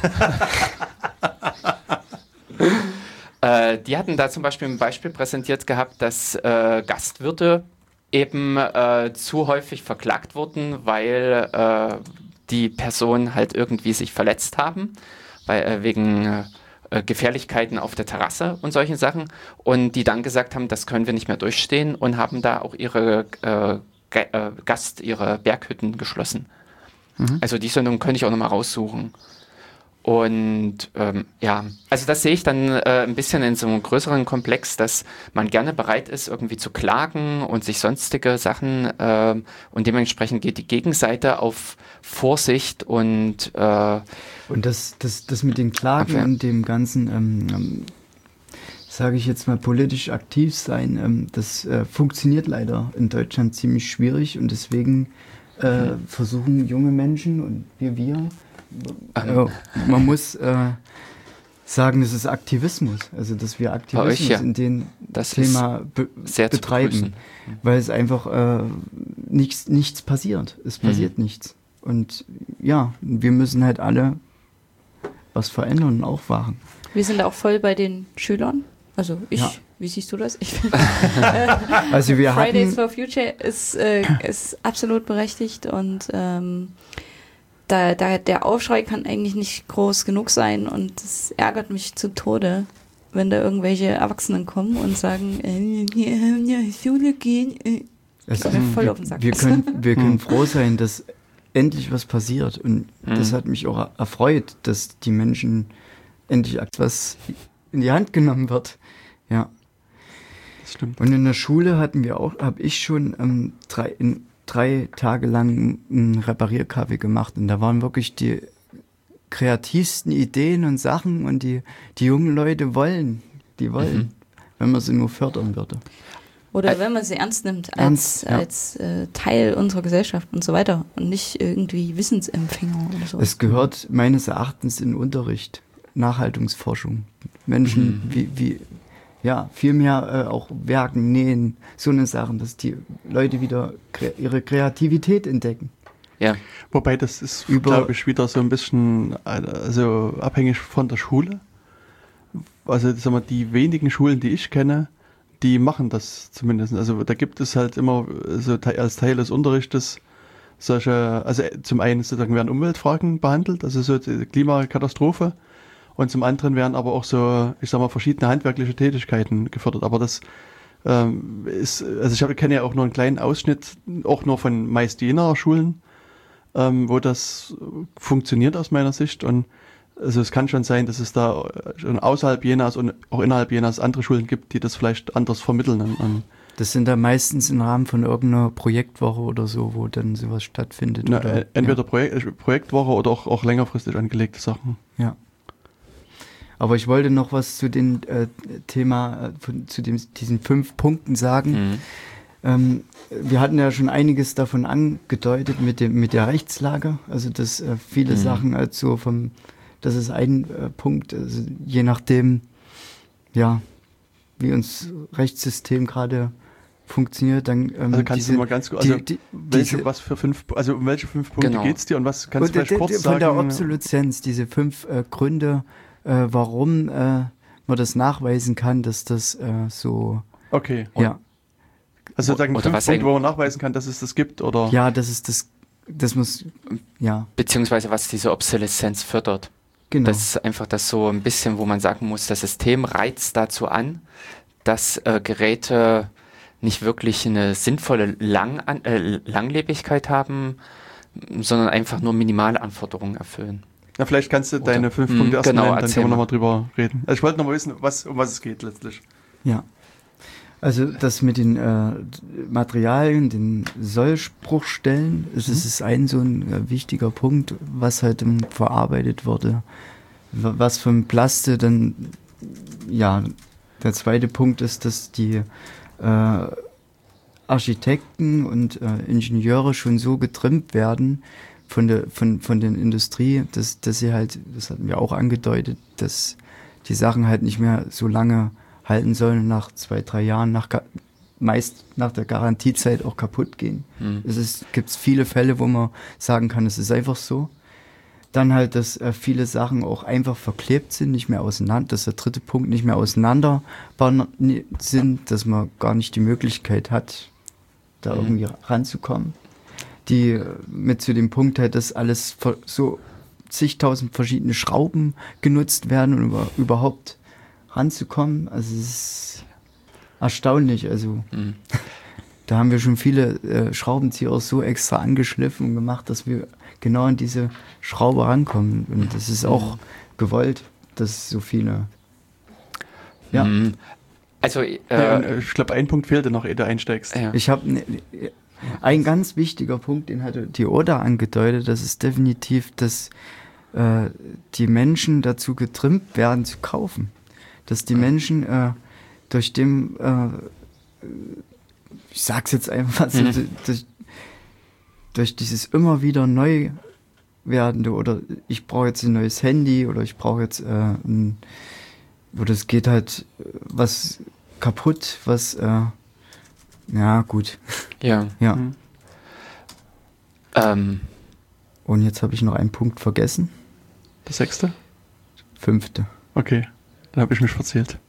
S1: Äh, die hatten da zum Beispiel ein Beispiel präsentiert gehabt, dass äh, Gastwirte eben äh, zu häufig verklagt wurden, weil äh, die Personen halt irgendwie sich verletzt haben, weil, äh, wegen äh, Gefährlichkeiten auf der Terrasse und solchen Sachen, und die dann gesagt haben, das können wir nicht mehr durchstehen und haben da auch ihre äh, Ge- äh, Gast, ihre Berghütten geschlossen. Mhm. Also die Sendung könnte ich auch nochmal raussuchen. Und ähm, ja, also das sehe ich dann äh, ein bisschen in so einem größeren Komplex, dass man gerne bereit ist, irgendwie zu klagen und sich sonstige Sachen äh, und dementsprechend geht die Gegenseite auf Vorsicht und äh,
S4: und das, das, das mit den Klagen okay. und dem ganzen, ähm, ähm, sage ich jetzt mal, politisch aktiv sein, ähm, das äh, funktioniert leider in Deutschland ziemlich schwierig und deswegen äh, mhm. versuchen junge Menschen und wir, wir Äh, man muss äh, sagen, das ist Aktivismus, also dass wir Aktivismus euch, ja. in dem das Thema be- betreiben, weil es einfach äh, nichts, nichts passiert. Es passiert mhm. nichts. Und ja, wir müssen halt alle was verändern und aufwachen.
S3: Wir sind auch voll bei den Schülern. Also ich, ja. Wie siehst du das? Ich
S4: also wir
S3: Fridays
S4: hatten,
S3: for Future ist, äh, ist absolut berechtigt und ähm, Da, da, der Aufschrei kann eigentlich nicht groß genug sein und es ärgert mich zu Tode, wenn da irgendwelche Erwachsenen kommen und sagen, äh, ja, Schule gehen. Äh.
S4: Es, voll auf den Sack. Wir können, wir können froh sein, dass endlich was passiert und mhm. das hat mich auch erfreut, dass die Menschen endlich etwas in die Hand genommen wird. Ja.
S2: Das stimmt.
S4: Und in der Schule hatten wir auch, habe ich schon ähm, drei, in drei Tage lang einen Reparierkaffee gemacht und da waren wirklich die kreativsten Ideen und Sachen und die, die jungen Leute wollen, die wollen, mhm. wenn man sie nur fördern würde.
S3: Oder wenn man sie ernst nimmt als, ernst, ja. als äh, Teil unserer Gesellschaft und so weiter und nicht irgendwie Wissensempfänger oder so.
S4: Es gehört meines Erachtens in Unterricht, Nachhaltungsforschung. Menschen mhm. wie, wie ja, viel mehr äh, auch werken, nähen, so eine Sachen, dass die Leute wieder kre- ihre Kreativität entdecken.
S2: Ja. Wobei das ist, glaube ich, wieder so ein bisschen also abhängig von der Schule. Also sagen wir, die wenigen Schulen, die ich kenne, die machen das zumindest. Also da gibt es halt immer so te- als Teil des Unterrichtes solche, also zum einen sozusagen werden Umweltfragen behandelt, also so die Klimakatastrophe, und zum anderen werden aber auch so, ich sag mal, verschiedene handwerkliche Tätigkeiten gefördert. Aber das ähm, ist, also ich habe, kenne ja auch nur einen kleinen Ausschnitt, auch nur von meist jener Schulen, ähm, wo das funktioniert aus meiner Sicht. Und also es kann schon sein, dass es da schon außerhalb Jenas und auch innerhalb Jenas andere Schulen gibt, die das vielleicht anders vermitteln. Und, und
S4: das sind da meistens im Rahmen von irgendeiner Projektwoche oder so, wo dann sowas stattfindet.
S2: Na,
S4: oder,
S2: entweder
S4: ja.
S2: Projekt, Projektwoche oder auch, auch längerfristig angelegte Sachen.
S4: Ja. Aber ich wollte noch was zu dem äh, Thema, äh, von, zu dem, diesen fünf Punkten sagen. Mhm. Ähm, wir hatten ja schon einiges davon angedeutet mit dem mit der Rechtslage, also dass äh, viele mhm. Sachen als so vom, das ist ein äh, Punkt, also je nachdem, ja, wie uns Rechtssystem gerade funktioniert, dann ähm,
S2: also kannst
S4: diese,
S2: du mal ganz kurz, also
S4: die, die,
S2: welche,
S4: diese,
S2: was für fünf, also um welche fünf Punkte
S1: genau.
S2: geht's dir und was kannst
S4: und
S2: du vielleicht
S4: de,
S2: kurz
S4: de,
S2: sagen?
S4: Von der Obsoleszenz, diese fünf äh, Gründe, äh, warum äh, man das nachweisen kann, dass das äh, so,
S2: okay.
S4: ja.
S2: Also sozusagen
S1: oder
S2: fünf Punkte, wo man nachweisen kann, dass es das gibt, oder?
S4: Ja, das ist das, das muss, ja.
S1: Beziehungsweise was diese Obsoleszenz fördert.
S4: Genau.
S1: Das ist einfach das so ein bisschen, wo man sagen muss, das System reizt dazu an, dass äh, Geräte nicht wirklich eine sinnvolle Lang an, äh, Langlebigkeit haben, sondern einfach nur Minimalanforderungen erfüllen.
S2: Na, vielleicht kannst du
S1: Oder,
S2: deine fünf
S1: mh,
S2: Punkte erst
S1: genau,
S2: nennen, dann können wir
S1: mal.
S2: nochmal drüber reden. Also ich wollte nochmal wissen, was, um was es geht letztlich.
S4: Ja. Also das mit den äh, Materialien, den Sollbruchstellen, es mhm. ist ein so ein äh, wichtiger Punkt, was halt um, verarbeitet wurde. W- was vom Plaste dann, ja, der zweite Punkt ist, dass die äh, Architekten und äh, Ingenieure schon so getrimmt werden von der von von der Industrie, dass dass sie halt, das hatten wir auch angedeutet, dass die Sachen halt nicht mehr so lange halten sollen und nach zwei, drei Jahren nach meist nach der Garantiezeit auch kaputt gehen. Mhm. Es ist, gibt's viele Fälle, wo man sagen kann, es ist einfach so. Dann halt, dass äh, viele Sachen auch einfach verklebt sind, nicht mehr auseinander, das ist der dritte Punkt, nicht mehr auseinanderbar sind, dass man gar nicht die Möglichkeit hat, da mhm. irgendwie ranzukommen. Die äh, mit zu dem Punkt halt, dass alles so zigtausend verschiedene Schrauben genutzt werden, um über, überhaupt ranzukommen. Also es ist erstaunlich. Also mhm. da haben wir schon viele äh, Schraubenzieher so extra angeschliffen und gemacht, dass wir genau an diese Schraube rankommen. Und das ist auch mhm. gewollt, dass so viele. Ja.
S1: Mhm. Also äh,
S2: ja, ich glaube, ein Punkt fehlte noch, ehe du einsteigst.
S4: Ja. Ich habe ne, ein ganz wichtiger Punkt, den hatte die Oda angedeutet, das ist definitiv, dass äh, die Menschen dazu getrimmt werden, zu kaufen. Dass die Menschen äh, durch dem, äh, ich sag's jetzt einfach, so, mhm. durch, durch dieses immer wieder neu werdende, oder ich brauche jetzt ein neues Handy, oder ich brauche jetzt äh, ein, oder es geht halt was kaputt, was, äh, ja, gut.
S1: Ja.
S4: ja.
S2: Mhm.
S1: Ähm.
S4: Und jetzt habe ich noch einen Punkt vergessen.
S2: Der sechste?
S4: Fünfte.
S2: Okay. Dann habe ich mich verzählt.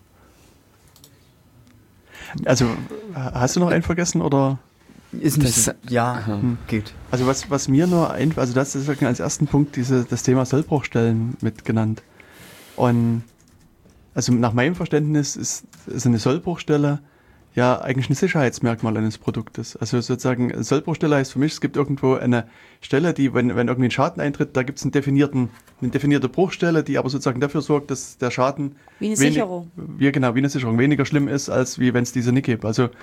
S2: Also, hast du noch einen vergessen, oder?
S4: Ist nicht
S1: das,
S4: so, ja,
S2: hm.
S4: geht.
S2: Also was, was mir nur ein, also das ist als ersten Punkt diese, das Thema Sollbruchstellen mitgenannt. Und also nach meinem Verständnis ist, ist eine Sollbruchstelle ja eigentlich ein Sicherheitsmerkmal eines Produktes. Also sozusagen, Sollbruchstelle heißt für mich, es gibt irgendwo eine Stelle, die, wenn, wenn irgendwie ein Schaden eintritt, da gibt es einen definierten, eine definierte Bruchstelle, die aber sozusagen dafür sorgt, dass der Schaden
S3: wie eine
S2: wenig,
S3: Sicherung.
S2: Ja, genau, wie eine Sicherung, weniger schlimm ist, als wie wenn es diese nicht gibt. Also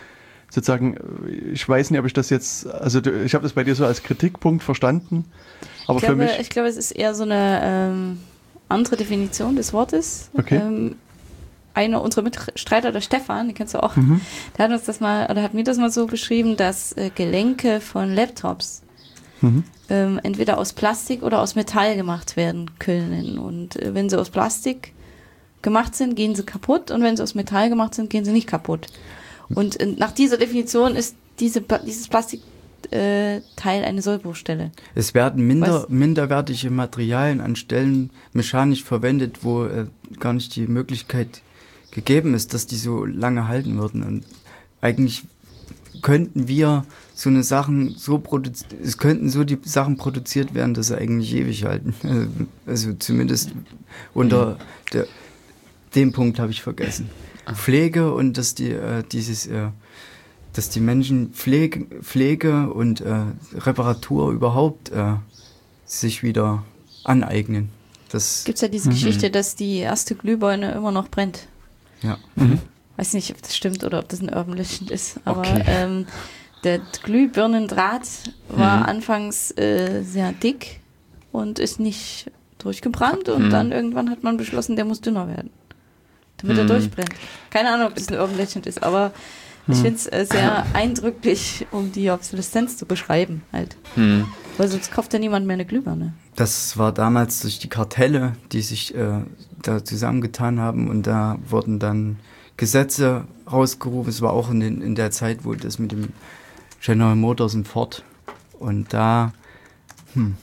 S2: sozusagen, ich weiß nicht, ob ich das jetzt, also ich habe das bei dir so als Kritikpunkt verstanden, aber
S3: ich glaube,
S2: für mich...
S3: Ich glaube, es ist eher so eine ähm, andere Definition des Wortes.
S2: Okay.
S3: Ähm, einer unserer Mitstreiter, der Stefan, den kennst du auch,
S2: Mhm.
S3: der hat uns das mal, oder hat mir das mal so beschrieben, dass äh, Gelenke von Laptops
S2: Mhm.
S3: ähm, entweder aus Plastik oder aus Metall gemacht werden können. Und äh, wenn sie aus Plastik gemacht sind, gehen sie kaputt, und wenn sie aus Metall gemacht sind, gehen sie nicht kaputt. Und äh, nach dieser Definition ist diese, dieses Plastikteil äh, eine Sollbruchstelle.
S4: Es werden minder,
S3: Was?
S4: minderwertige Materialien an Stellen mechanisch verwendet, wo äh, gar nicht die Möglichkeit gegeben ist, dass die so lange halten würden. Und eigentlich könnten wir so eine Sachen so produzieren, es könnten so die Sachen produziert werden, dass sie eigentlich ewig halten. Also, also zumindest unter der, dem Punkt habe ich vergessen. Pflege und dass die äh, dieses äh, dass die Menschen Pflege, Pflege und äh, Reparatur überhaupt äh, sich wieder aneignen. Das
S3: Gibt es ja diese
S2: Mhm.
S3: Geschichte, dass die erste Glühbirne immer noch brennt.
S4: ja.
S2: Mhm.
S3: Weiß nicht, ob das stimmt oder ob das ein Urban Legend ist, aber
S1: Okay.
S3: ähm, der Glühbirnendraht war
S1: Mhm.
S3: anfangs äh, sehr dick und ist nicht durchgebrannt, und
S1: Mhm.
S3: dann irgendwann hat man beschlossen, der muss dünner werden, damit er
S1: Mhm.
S3: durchbrennt. Keine Ahnung, ob es ein Urban Legend ist, aber ich
S2: Mhm.
S3: finde es äh, sehr eindrücklich, um die Obsoleszenz zu beschreiben halt.
S1: Hm.
S3: Weil sonst kauft ja niemand mehr eine Glühbirne.
S4: Das war damals durch die Kartelle, die sich äh, da zusammengetan haben, und da wurden dann Gesetze rausgerufen. Es war auch in, den, in der Zeit, wo das mit dem General Motors und Ford, und da hm,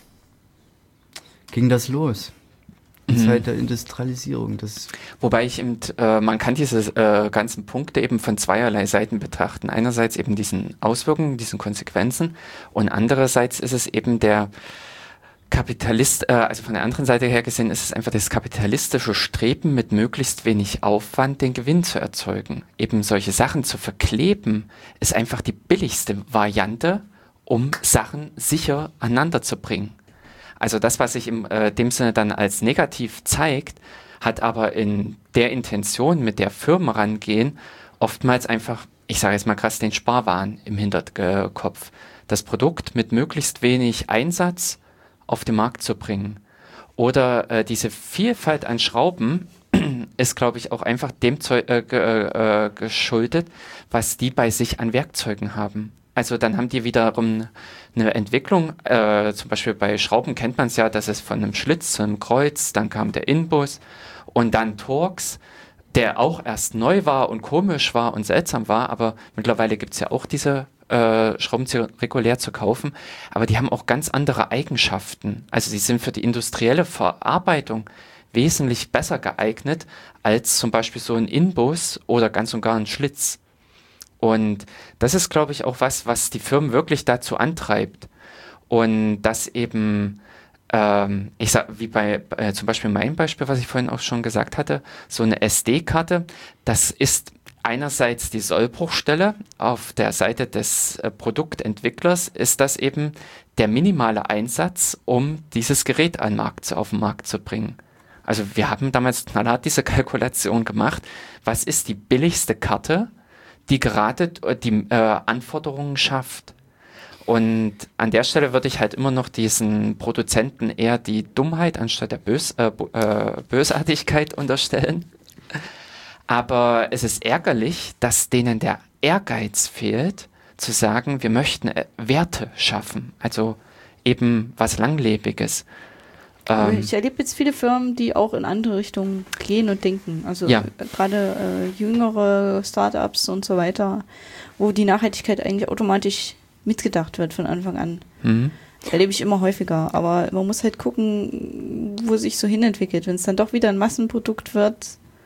S4: ging das los. Die
S1: Mhm.
S4: Zeit der Industrialisierung. Das
S1: Wobei ich eben, äh, man kann diese äh, ganzen Punkte eben von zweierlei Seiten betrachten. Einerseits eben diesen Auswirkungen, diesen Konsequenzen, und andererseits ist es eben der Kapitalist, äh, also von der anderen Seite her gesehen, ist es einfach das kapitalistische Streben, mit möglichst wenig Aufwand den Gewinn zu erzeugen. Eben solche Sachen zu verkleben, ist einfach die billigste Variante, um Sachen sicher aneinander zu bringen. Also das, was sich in äh, dem Sinne dann als negativ zeigt, hat aber in der Intention, mit der Firmen rangehen, oftmals einfach, ich sage jetzt mal krass, den Sparwahn im Hinterkopf. Das Produkt mit möglichst wenig Einsatz auf den Markt zu bringen. Oder äh, diese Vielfalt an Schrauben ist, glaube ich, auch einfach dem Zeug, äh, ge, äh, geschuldet, was die bei sich an Werkzeugen haben. Also dann haben die wiederum eine Entwicklung, äh, zum Beispiel bei Schrauben kennt man es ja, dass es von einem Schlitz zu einem Kreuz, dann kam der Inbus und dann Torx, der auch erst neu war und komisch war und seltsam war, aber mittlerweile gibt es ja auch diese äh, Schrauben zu, regulär zu kaufen, aber die haben auch ganz andere Eigenschaften. Also sie sind für die industrielle Verarbeitung wesentlich besser geeignet als zum Beispiel so ein Inbus oder ganz und gar ein Schlitz. Und das ist, glaube ich, auch was, was die Firmen wirklich dazu antreibt. Und das eben, ähm, ich sag, wie bei äh, zum Beispiel mein Beispiel, was ich vorhin auch schon gesagt hatte, so eine S D-Karte, das ist einerseits die Sollbruchstelle. Auf der Seite des äh, Produktentwicklers ist das eben der minimale Einsatz, um dieses Gerät an den Markt zu, auf den Markt zu bringen. Also wir haben damals knallhart diese Kalkulation gemacht. Was ist die billigste Karte, die gerade die äh, Anforderungen schafft? Und an der Stelle würde ich halt immer noch diesen Produzenten eher die Dummheit anstatt der Bös, äh, äh, Bösartigkeit unterstellen. Aber es ist ärgerlich, dass denen der Ehrgeiz fehlt, zu sagen, wir möchten äh, Werte schaffen, also eben was Langlebiges.
S3: Aber
S1: Ähm,
S3: ich erlebe jetzt viele Firmen, die auch in andere Richtungen gehen und denken. Also
S1: Ja.
S3: äh, gerade äh, jüngere Startups und so weiter, wo die Nachhaltigkeit eigentlich automatisch mitgedacht wird von Anfang an.
S1: mhm.
S3: Erlebe ich immer häufiger. Aber man muss halt gucken, wo sich so hinentwickelt. Wenn es dann doch wieder ein Massenprodukt wird,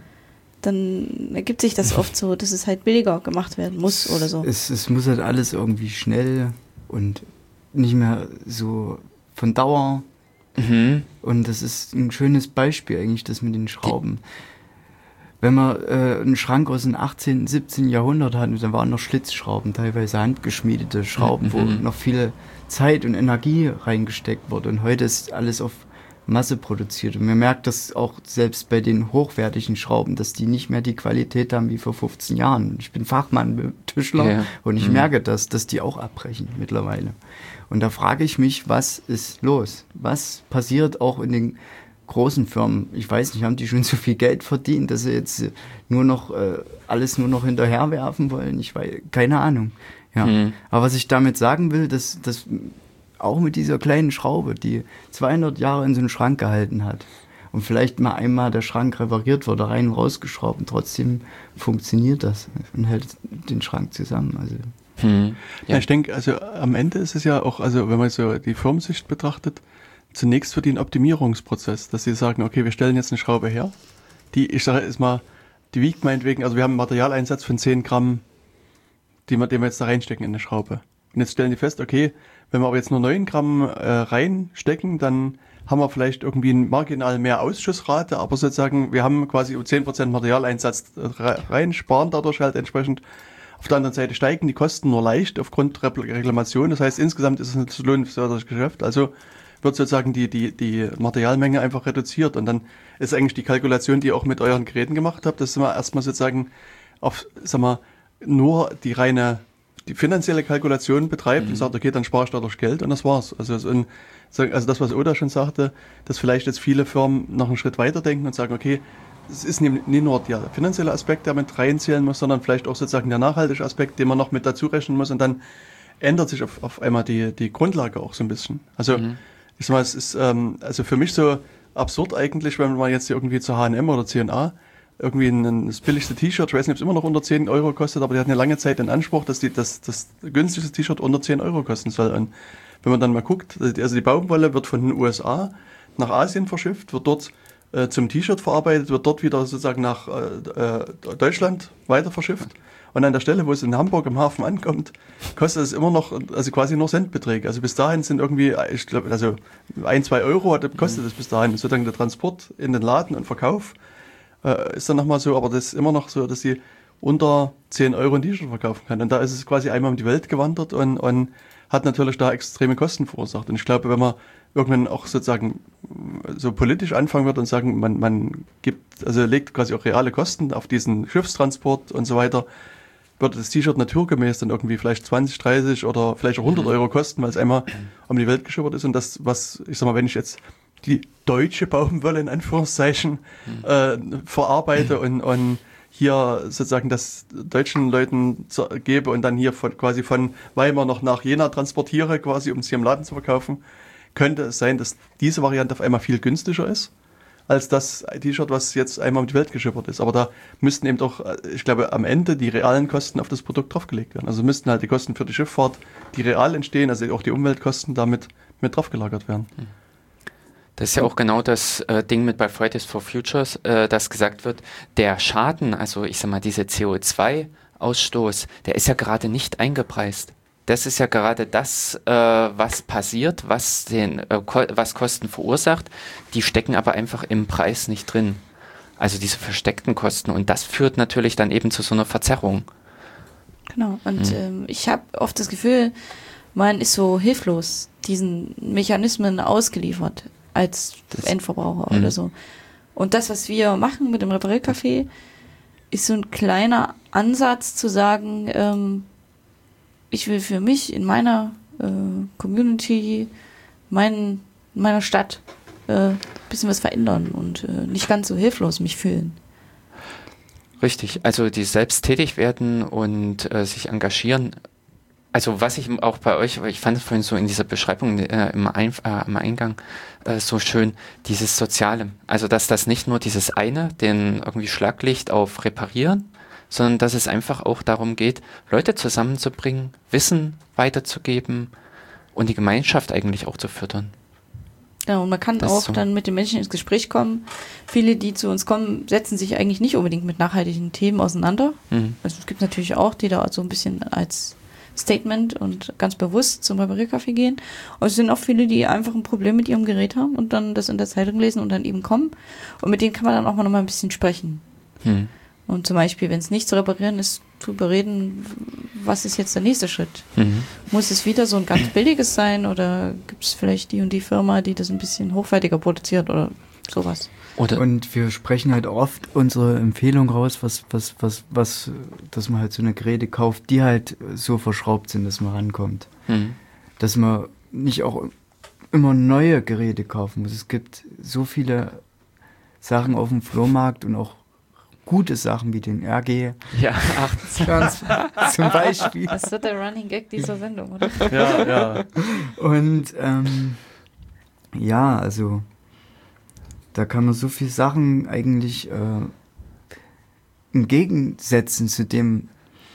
S3: dann ergibt sich das oft so, dass es halt billiger gemacht werden muss oder so.
S4: Es, es muss halt alles irgendwie schnell und nicht mehr so von Dauer.
S1: Mhm.
S4: Und das ist ein schönes Beispiel eigentlich, das mit den Schrauben. Wenn man äh, einen Schrank aus dem achtzehnten, siebzehnten Jahrhundert hat, dann waren noch Schlitzschrauben, teilweise handgeschmiedete Schrauben,
S1: Mhm.
S4: wo noch viele Zeit und Energie reingesteckt wurde. Und heute ist alles auf Masse produziert. Und man merkt das auch selbst bei den hochwertigen Schrauben, dass die nicht mehr die Qualität haben wie vor fünfzehn Jahren. Ich bin Fachmann, Tischler, ja. und ich mhm. merke das, dass die auch abbrechen mittlerweile. Und da frage ich mich, was ist los? Was passiert auch in den großen Firmen? Ich weiß nicht, haben die schon so viel Geld verdient, dass sie jetzt nur noch äh, alles nur noch hinterherwerfen wollen? Ich weiß, keine Ahnung. Ja. Mhm. Aber was ich damit sagen will, dass, dass auch mit dieser kleinen Schraube, die zweihundert Jahre in so einem Schrank gehalten hat und vielleicht mal einmal der Schrank repariert wurde, rein und rausgeschraubt und trotzdem funktioniert das und hält den Schrank zusammen. Also
S2: hm. ja. Ja, ich denke, also am Ende ist es ja auch, also wenn man so die Firmensicht betrachtet, zunächst für den Optimierungsprozess, dass sie sagen, okay, wir stellen jetzt eine Schraube her, die, ich sage jetzt mal, die wiegt meinetwegen, also wir haben einen Materialeinsatz von zehn Gramm, die wir, den wir jetzt da reinstecken in eine Schraube. Und jetzt stellen die fest, okay, wenn wir aber jetzt nur neun Gramm äh, reinstecken, dann haben wir vielleicht irgendwie marginal mehr Ausschussrate, aber sozusagen, wir haben quasi um zehn Prozent Materialeinsatz rein, sparen dadurch halt entsprechend. Auf der anderen Seite steigen die Kosten nur leicht aufgrund Reklamation. Das heißt, insgesamt ist es ein lohnenswertes Geschäft. Also wird sozusagen die, die, die Materialmenge einfach reduziert. Und dann ist eigentlich die Kalkulation, die ihr auch mit euren Geräten gemacht habt, dass man erstmal sozusagen auf, sag mal, nur die reine die finanzielle Kalkulation betreibt mhm. und sagt, okay, dann spare ich dadurch Geld und das war's. Also, also das, was Oda schon sagte, dass vielleicht jetzt viele Firmen noch einen Schritt weiter denken und sagen, okay, es ist nicht nur der finanzielle Aspekt, der mit reinzählen muss, sondern vielleicht auch sozusagen der nachhaltige Aspekt, den man noch mit dazu rechnen muss und dann ändert sich auf, auf einmal die, die Grundlage auch so ein bisschen. Also mhm. ich sag mal, es ist ähm, also für mich so absurd eigentlich, wenn man jetzt irgendwie zu H und M oder C und A irgendwie ein, das billigste T-Shirt, ich weiß nicht, ob es immer noch unter zehn Euro kostet, aber die hatten ja lange Zeit den Anspruch, dass die, das, das günstigste T-Shirt unter zehn Euro kosten soll. Und wenn man dann mal guckt, also die Baumwolle wird von den U S A nach Asien verschifft, wird dort äh, zum T-Shirt verarbeitet, wird dort wieder sozusagen nach äh, Deutschland weiter verschifft. Und an der Stelle, wo es in Hamburg im Hafen ankommt, kostet es immer noch, also quasi nur Centbeträge. Also bis dahin sind irgendwie, ich glaube, also ein, zwei Euro hat, kostet es bis dahin. Sozusagen der Transport in den Laden und Verkauf äh, ist dann nochmal so, aber das ist immer noch so, dass sie unter zehn Euro ein T-Shirt verkaufen kann. Und da ist es quasi einmal um die Welt gewandert und, und hat natürlich da extreme Kosten verursacht. Und ich glaube, wenn man irgendwann auch sozusagen so politisch anfangen wird und sagen, man, man gibt, also legt quasi auch reale Kosten auf diesen Schiffstransport und so weiter, würde das T-Shirt naturgemäß dann irgendwie vielleicht zwanzig, dreißig oder vielleicht auch hundert Euro kosten, weil es einmal um die Welt geschippert ist. Und das, was, ich sag mal, wenn ich jetzt die deutsche Baumwolle in Anführungszeichen äh, verarbeite und, und hier sozusagen das deutschen Leuten gebe und dann hier von, quasi von Weimar noch nach Jena transportiere, quasi um es hier im Laden zu verkaufen, könnte es sein, dass diese Variante auf einmal viel günstiger ist, als das T-Shirt, was jetzt einmal um die Welt geschippert ist. Aber da müssten eben doch, ich glaube, am Ende die realen Kosten auf das Produkt draufgelegt werden. Also müssten halt die Kosten für die Schifffahrt, die real entstehen, also auch die Umweltkosten damit mit draufgelagert werden.
S1: Das ist ja auch genau das äh, Ding mit bei Fridays for Futures, äh, dass gesagt wird, der Schaden, also ich sag mal, diese C O zwei Ausstoß, der ist ja gerade nicht eingepreist. Das ist ja gerade das, äh, was passiert, was den, äh, ko- was Kosten verursacht. Die stecken aber einfach im Preis nicht drin. Also diese versteckten Kosten. Und das führt natürlich dann eben zu so einer Verzerrung.
S3: Genau. Und hm. ähm, ich habe oft das Gefühl, man ist so hilflos diesen Mechanismen ausgeliefert als das, Endverbraucher hm. oder so. Und das, was wir machen mit dem Repariercafé, ist so ein kleiner Ansatz zu sagen, ähm, ich will für mich in meiner äh, Community, mein, in meiner Stadt ein äh, bisschen was verändern und äh, nicht ganz so hilflos mich fühlen.
S1: Richtig, also die selbst tätig werden und äh, sich engagieren. Also was ich auch bei euch, ich fand es vorhin so in dieser Beschreibung äh, im, Ein, äh, im Eingang äh, so schön, dieses Soziale. Also dass das nicht nur dieses eine, den irgendwie Schlaglicht auf Reparieren, sondern dass es einfach auch darum geht, Leute zusammenzubringen, Wissen weiterzugeben und die Gemeinschaft eigentlich auch zu fördern.
S3: Ja, und man kann das auch so dann mit den Menschen ins Gespräch kommen. Viele, die zu uns kommen, setzen sich eigentlich nicht unbedingt mit nachhaltigen Themen auseinander. Mhm. Also es gibt natürlich auch, die da so ein bisschen als Statement und ganz bewusst zum Repariercafé gehen. Und es sind auch viele, die einfach ein Problem mit ihrem Gerät haben und dann das in der Zeitung lesen und dann eben kommen. Und mit denen kann man dann auch mal noch mal ein bisschen sprechen. Mhm. Und zum Beispiel, wenn es nicht zu reparieren ist, zu bereden, was ist jetzt der nächste Schritt?
S1: Mhm.
S3: Muss es wieder so ein ganz billiges sein oder gibt es vielleicht die und die Firma, die das ein bisschen hochwertiger produziert oder sowas?
S1: Oder
S4: Und wir sprechen halt oft unsere Empfehlung raus, was, was, was, was, dass man halt so eine Geräte kauft, die halt so verschraubt sind, dass man rankommt.
S1: mhm.
S4: Dass man nicht auch immer neue Geräte kaufen muss. Es gibt so viele Sachen auf dem Flohmarkt und auch gute Sachen wie den R G
S1: ja, ach,
S4: zum Beispiel.
S3: Das wird der Running Gag dieser Sendung, oder?
S2: Ja, ja.
S4: Und ähm, ja, also da kann man so viele Sachen eigentlich äh, entgegensetzen zu dem,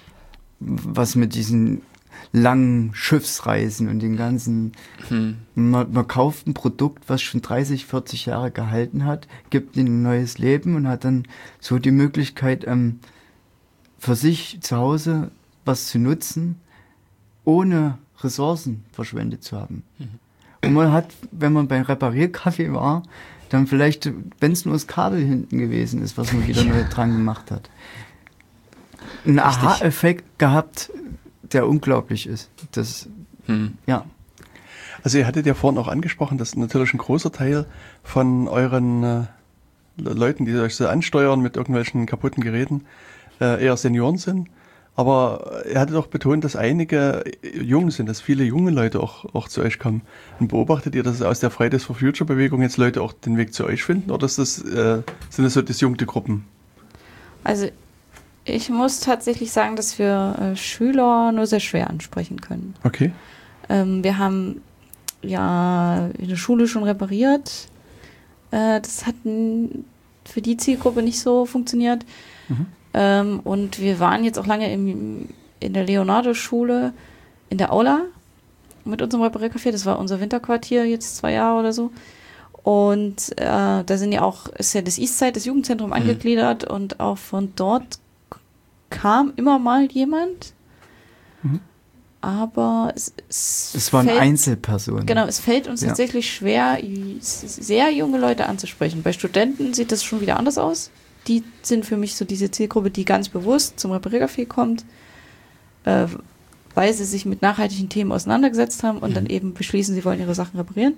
S4: was mit diesen langen Schiffsreisen und den ganzen,
S1: hm.
S4: man, man kauft ein Produkt, was schon dreißig, vierzig Jahre gehalten hat, gibt ihm ein neues Leben und hat dann so die Möglichkeit, ähm, für sich zu Hause was zu nutzen, ohne Ressourcen verschwendet zu haben. Mhm. Und man hat, wenn man beim Reparierkaffee war, dann vielleicht, wenn es nur das Kabel hinten gewesen ist, was man wieder neu dran gemacht hat, einen Aha-Effekt gehabt, der unglaublich ist. Das,
S1: Hm.
S4: ja.
S2: Also ihr hattet ja vorhin auch angesprochen, dass natürlich ein großer Teil von euren äh, Leuten, die euch so ansteuern mit irgendwelchen kaputten Geräten, äh, eher Senioren sind. Aber er hatte doch betont, dass einige jung sind, dass viele junge Leute auch, auch zu euch kommen. Und beobachtet ihr, dass aus der Fridays for Future Bewegung jetzt Leute auch den Weg zu euch finden? Oder ist das, äh, sind das so disjunkte Gruppen?
S3: Also ich muss tatsächlich sagen, dass wir äh, Schüler nur sehr schwer ansprechen können.
S2: Okay.
S3: Ähm, wir haben ja in der Schule schon repariert. Äh, das hat n- für die Zielgruppe nicht so funktioniert.
S2: Mhm.
S3: Ähm, und wir waren jetzt auch lange im, in der Leonardo-Schule in der Aula mit unserem Repariercafé. Das war unser Winterquartier, jetzt zwei Jahre oder so. Und äh, da sind ja auch, ist ja das Eastside, das Jugendzentrum, angegliedert. Und auch von dort kam immer mal jemand.
S2: Mhm.
S3: Aber es, es,
S4: Es waren
S3: fällt,
S4: Einzelpersonen.
S3: Genau, es fällt uns
S4: Ja.
S3: tatsächlich schwer, sehr junge Leute anzusprechen. Bei Studenten sieht das schon wieder anders aus. Die sind für mich so diese Zielgruppe, die ganz bewusst zum Repariercafé kommt, äh, weil sie sich mit nachhaltigen Themen auseinandergesetzt haben und
S1: Mhm.
S3: dann eben beschließen, sie wollen ihre Sachen reparieren.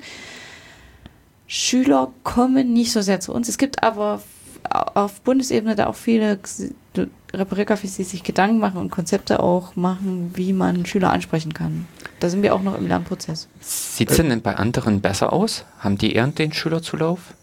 S3: Schüler kommen nicht so sehr zu uns. Es gibt aber auf Bundesebene da auch viele Repariercafés, die sich Gedanken machen und Konzepte auch machen, wie man Schüler ansprechen kann. Da sind wir auch noch im Lernprozess.
S1: Sieht es denn bei anderen besser aus? Haben die eher den Schülerzulauf?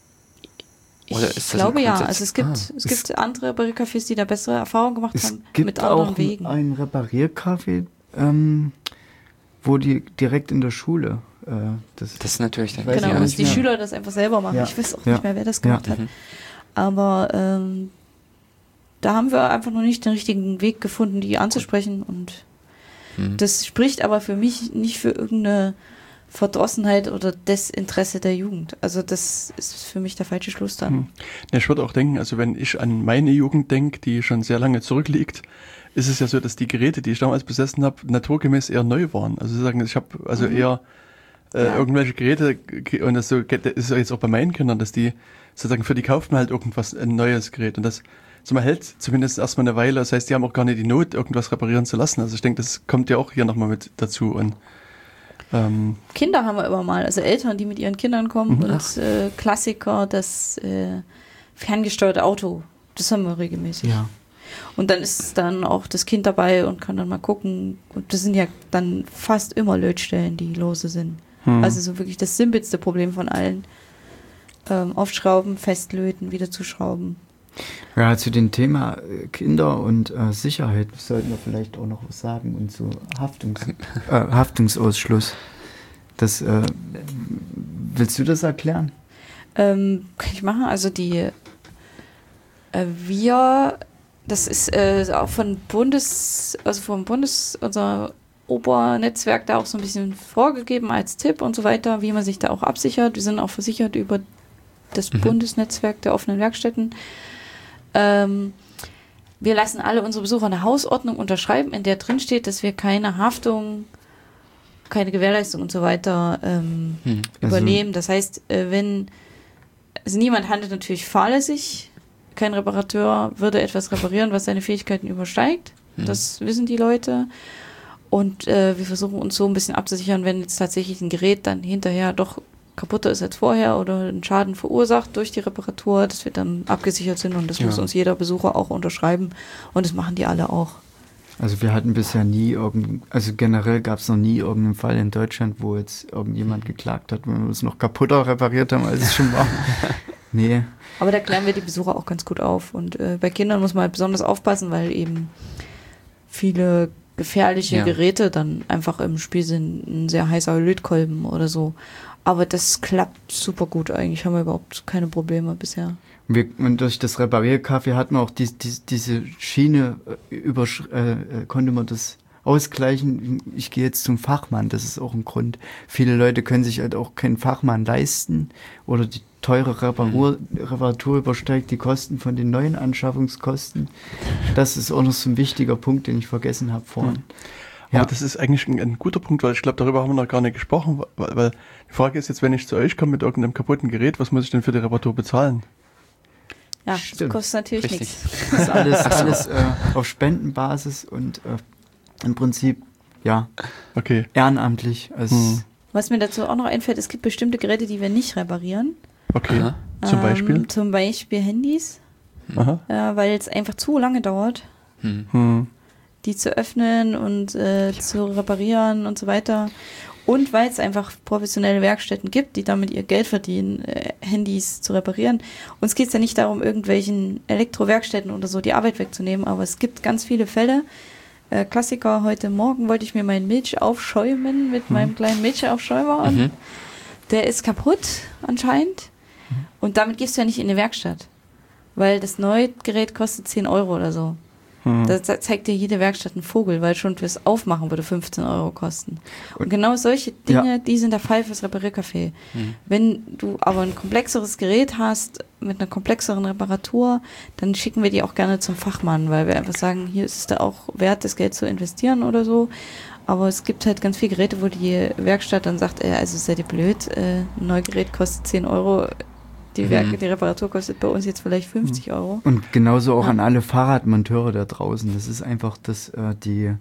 S1: Oder
S3: Ich
S1: ist das
S3: glaube
S1: ein
S3: ja.
S1: Grundsatz?
S3: Also es gibt,
S1: Ah.
S3: es gibt andere Repariercafés, die da bessere Erfahrungen gemacht
S4: Es
S3: haben
S4: gibt
S3: mit anderen
S4: auch
S3: Wegen.
S4: einen Repariercafé, ähm, wo die direkt in der Schule äh, das,
S1: Das ist natürlich dann
S4: Weiß
S3: Genau,
S4: ich
S3: wo
S4: auch
S3: es
S4: nicht
S3: die
S4: mehr.
S3: Schüler das einfach selber machen.
S4: Ja.
S3: Ich weiß auch
S4: Ja.
S3: nicht mehr, wer das
S4: Ja.
S3: gemacht hat.
S1: Mhm.
S3: Aber ähm, da haben wir einfach noch nicht den richtigen Weg gefunden, die anzusprechen. Und
S1: Mhm.
S3: das spricht aber für mich nicht für irgendeine Verdrossenheit oder Desinteresse der Jugend. Also das ist für mich der falsche Schluss dann.
S2: Hm. Ja, ich würde auch denken, also wenn ich an meine Jugend denke, die schon sehr lange zurückliegt, ist es ja so, dass die Geräte, die ich damals besessen habe, naturgemäß eher neu waren. Also Sie sagen, ich habe also
S3: Mhm.
S2: eher äh,
S3: Ja.
S2: irgendwelche Geräte, ge- und das so, das ist ja jetzt auch bei meinen Kindern, dass die sozusagen, für die kauft man halt irgendwas, ein neues Gerät, und das so man hält zumindest erstmal eine Weile. Das heißt, die haben auch gar nicht die Not, irgendwas reparieren zu lassen. Also ich denke, das kommt ja auch hier nochmal mit dazu. Und ähm,
S3: Kinder haben wir immer mal, also Eltern, die mit ihren Kindern kommen
S2: Mhm.
S3: und äh, Klassiker, das äh, ferngesteuerte Auto, das haben wir regelmäßig.
S4: ja.
S3: Und dann ist dann auch das Kind dabei und kann dann mal gucken. Und das sind ja dann fast immer Lötstellen, die lose sind.
S2: hm.
S3: Also so wirklich das simpelste Problem von allen. Ähm, aufschrauben, festlöten, wieder zuschrauben.
S4: Ja, zu dem Thema äh, Kinder und äh, Sicherheit sollten wir vielleicht auch noch was sagen und zu Haftungs äh, Haftungsausschluss. Das, äh, willst du das erklären?
S3: Ähm, kann ich machen. Also die äh, wir, das ist äh, auch von Bundes, also vom Bundes, unser Obernetzwerk da auch so ein bisschen vorgegeben als Tipp und so weiter, wie man sich da auch absichert. Wir sind auch versichert über das
S1: Mhm.
S3: Bundesnetzwerk der offenen Werkstätten. Ähm, wir lassen alle unsere Besucher eine Hausordnung unterschreiben, in der drin steht, dass wir keine Haftung, keine Gewährleistung und so weiter ähm,
S1: Hm.
S4: Also-
S3: übernehmen. Das heißt, äh, wenn, also niemand handelt natürlich fahrlässig, kein Reparateur würde etwas reparieren, was seine Fähigkeiten übersteigt. Mhm. Das wissen die Leute. Und äh, wir versuchen uns so ein bisschen abzusichern, wenn jetzt tatsächlich ein Gerät dann hinterher doch kaputter ist als vorher oder einen Schaden verursacht durch die Reparatur, dass wir dann abgesichert sind und das ja. muss uns jeder Besucher auch unterschreiben und das machen die alle auch.
S4: Also wir hatten bisher nie irgend, also generell gab es noch nie irgendeinen Fall in Deutschland, wo jetzt irgendjemand geklagt hat, wenn wir es noch kaputter repariert haben, als es schon war. Nee.
S3: Aber da klären wir die Besucher auch ganz gut auf und äh, bei Kindern muss man halt besonders aufpassen, weil eben viele gefährliche ja. Geräte dann einfach im Spiel sind, ein sehr heißer Lötkolben oder so. Aber das klappt super gut eigentlich, haben wir überhaupt keine Probleme bisher.
S4: Wir, und durch das Repariercafé hat man auch die, die, diese Schiene, über, äh, konnte man das ausgleichen. Ich gehe jetzt zum Fachmann, das ist auch ein Grund. Viele Leute können sich halt auch keinen Fachmann leisten oder die teure Reparatur, Reparatur übersteigt die Kosten von den neuen Anschaffungskosten. Das ist auch noch so ein wichtiger Punkt, den ich vergessen habe vorhin.
S2: Hm. Ja. Aber das ist eigentlich ein, ein guter Punkt, weil ich glaube, darüber haben wir noch gar nicht gesprochen, weil, weil die Frage ist jetzt, wenn ich zu euch komme mit irgendeinem kaputten Gerät, was muss ich denn für die Reparatur bezahlen?
S3: Ja, Stimmt. das kostet natürlich Richtig. nichts.
S4: Das ist alles, alles äh, auf Spendenbasis und äh, im Prinzip, ja,
S2: okay.
S4: ehrenamtlich. Also hm.
S3: Was mir dazu auch noch einfällt, es gibt bestimmte Geräte, die wir nicht reparieren.
S2: Okay, Aha. zum Beispiel?
S3: Ähm, zum Beispiel Handys,
S2: Aha.
S3: Äh, weil es einfach zu lange dauert.
S2: Hm. Hm.
S3: die zu öffnen und äh, zu reparieren und so weiter. Und weil es einfach professionelle Werkstätten gibt, die damit ihr Geld verdienen, äh, Handys zu reparieren. Uns geht es ja nicht darum, irgendwelchen Elektrowerkstätten oder so die Arbeit wegzunehmen, aber es gibt ganz viele Fälle. Äh, Klassiker, heute Morgen wollte ich mir meinen Milch aufschäumen mit mhm. meinem kleinen Milchaufschäumer und mhm. der ist kaputt anscheinend. Mhm. Und damit gehst du ja nicht in eine Werkstatt, weil das neue Gerät kostet zehn Euro oder so. Mhm. Da zeigt dir jede Werkstatt einen Vogel, weil schon fürs Aufmachen würde fünfzehn Euro kosten. Und genau solche Dinge, ja. die sind der Fall fürs Repariercafé. Mhm. Wenn du aber ein komplexeres Gerät hast, mit einer komplexeren Reparatur, dann schicken wir die auch gerne zum Fachmann, weil wir einfach sagen, hier ist es da auch wert, das Geld zu investieren oder so. Aber es gibt halt ganz viele Geräte, wo die Werkstatt dann sagt, äh, also seid ihr blöd, äh, ein neues Gerät kostet zehn Euro, Die, Werke, die Reparatur kostet bei uns jetzt vielleicht fünfzig Euro.
S4: Und genauso auch ja. an alle Fahrradmonteure da draußen. Das ist einfach, dass äh, die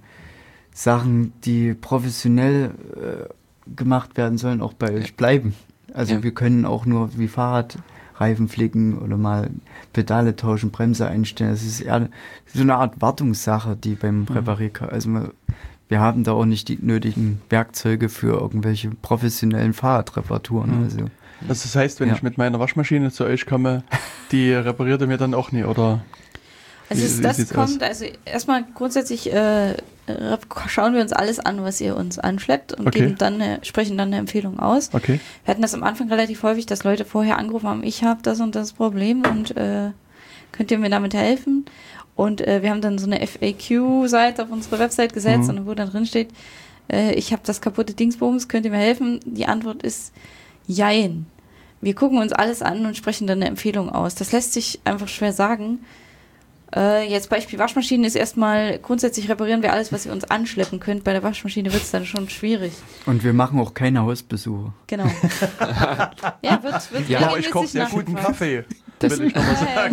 S4: Sachen, die professionell äh, gemacht werden sollen, auch bei euch bleiben. Also ja. wir können auch nur wie Fahrradreifen flicken oder mal Pedale tauschen, Bremse einstellen. Das ist eher so eine Art Wartungssache, die beim mhm. Repariercafé. Also wir, wir haben da auch nicht die nötigen Werkzeuge für irgendwelche professionellen Fahrradreparaturen. Mhm. Also
S2: Also das heißt, wenn ja. ich mit meiner Waschmaschine zu euch komme, die repariert ihr mir dann auch nie, oder?
S3: Also wie, das wie kommt, aus? also erstmal grundsätzlich äh, schauen wir uns alles an, was ihr uns anschleppt und
S2: okay.
S3: geben dann eine, sprechen dann eine Empfehlung aus.
S2: Okay.
S3: Wir hatten das am Anfang relativ häufig, dass Leute vorher angerufen haben, ich habe das und das Problem und äh, könnt ihr mir damit helfen? Und äh, wir haben dann so eine F A Q-Seite auf unsere Website gesetzt, mhm. und wo dann drin steht, äh, ich habe das kaputte Dingsbums, könnt ihr mir helfen? Die Antwort ist jein. Wir gucken uns alles an und sprechen dann eine Empfehlung aus. Das lässt sich einfach schwer sagen. Äh, jetzt Beispiel Waschmaschinen ist erstmal, grundsätzlich reparieren wir alles, was ihr uns anschleppen könnt. Bei der Waschmaschine wird es dann schon schwierig.
S4: Und wir machen auch keine Hausbesuche.
S3: Genau. ja, wird, wird
S2: ja, aber ich koche sehr guten Kaffee. Das will ich nochmal sagen.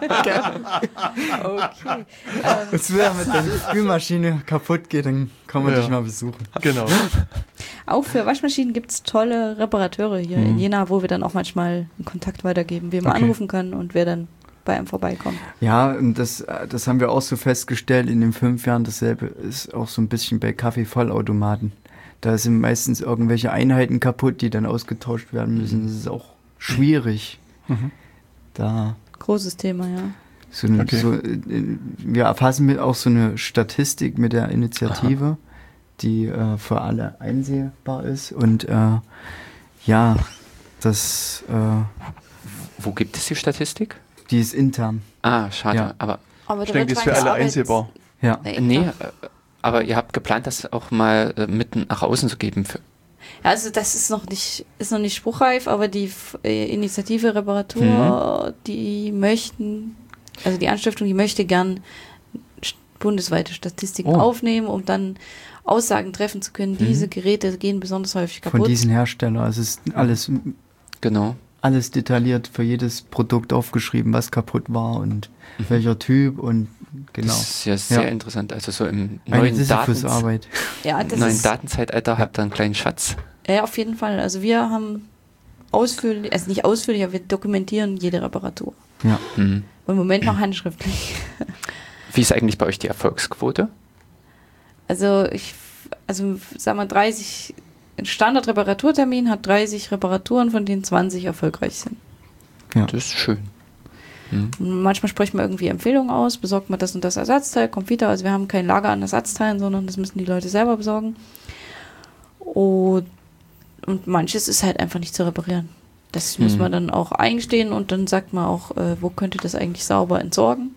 S3: okay.
S4: Wenn ähm, mit der Spülmaschine kaputt geht, dann kann man
S2: ja.
S4: dich mal besuchen.
S2: Genau.
S3: Auch für Waschmaschinen gibt es tolle Reparateure hier mhm. in Jena, wo wir dann auch manchmal einen Kontakt weitergeben, wie man
S2: okay.
S3: anrufen kann und wer dann bei einem vorbeikommt.
S4: Ja, und das, das haben wir auch so festgestellt in den fünf Jahren. Dasselbe ist auch so ein bisschen bei Kaffeevollautomaten. Da sind meistens irgendwelche Einheiten kaputt, die dann ausgetauscht werden müssen. Das ist auch schwierig.
S2: Mhm.
S4: Da
S3: Großes Thema, ja.
S4: So eine,
S2: okay.
S4: so, wir erfassen mit auch so eine Statistik mit der Initiative, Aha. die äh, für alle einsehbar ist. Und äh, ja, das... Äh,
S1: Wo gibt es die Statistik?
S4: Die ist intern.
S1: Ah, schade.
S4: Ja.
S1: Aber,
S3: aber
S2: ich denke, die ist für alle Arbeit einsehbar.
S4: Ja.
S1: Nee, äh, aber ihr habt geplant, das auch mal äh, mit nach außen zu geben. Für
S3: Ja, also das ist noch nicht, ist noch nicht spruchreif, aber die äh, Initiative Reparatur, mhm. die möchten, also die Anstiftung, die möchte gern bundesweite Statistiken oh. aufnehmen, um dann Aussagen treffen zu können, diese mhm. Geräte gehen besonders häufig kaputt.
S4: Von diesen Herstellern, also es ist alles
S1: genau.
S4: alles detailliert für jedes Produkt aufgeschrieben, was kaputt war und mhm. welcher Typ und genau.
S1: Das ist ja sehr
S4: ja.
S1: interessant. Also so im
S4: Eine
S1: neuen,
S4: Sisyphus-Arbeit.
S3: Ja, das
S1: neuen
S3: ist,
S1: Datenzeitalter habt ihr einen kleinen Schatz.
S3: ja, auf jeden Fall. Also wir haben ausführlich, also nicht ausführlich, aber wir dokumentieren jede Reparatur.
S4: Ja.
S1: Mhm.
S3: Und im Moment noch handschriftlich.
S1: Wie ist eigentlich bei euch die Erfolgsquote?
S3: Also ich, also sagen wir dreißig, ein Standard-Reparaturtermin hat dreißig Reparaturen, von denen zwanzig erfolgreich sind.
S4: Ja.
S1: Das ist schön. Mhm.
S3: Manchmal spricht man irgendwie Empfehlungen aus, besorgt man das und das Ersatzteil, kommt wieder. Also wir haben kein Lager an Ersatzteilen, sondern das müssen die Leute selber besorgen. Und, und manches ist halt einfach nicht zu reparieren. Das mhm. muss man dann auch eingestehen und dann sagt man auch, äh, wo könnte das eigentlich sauber entsorgen.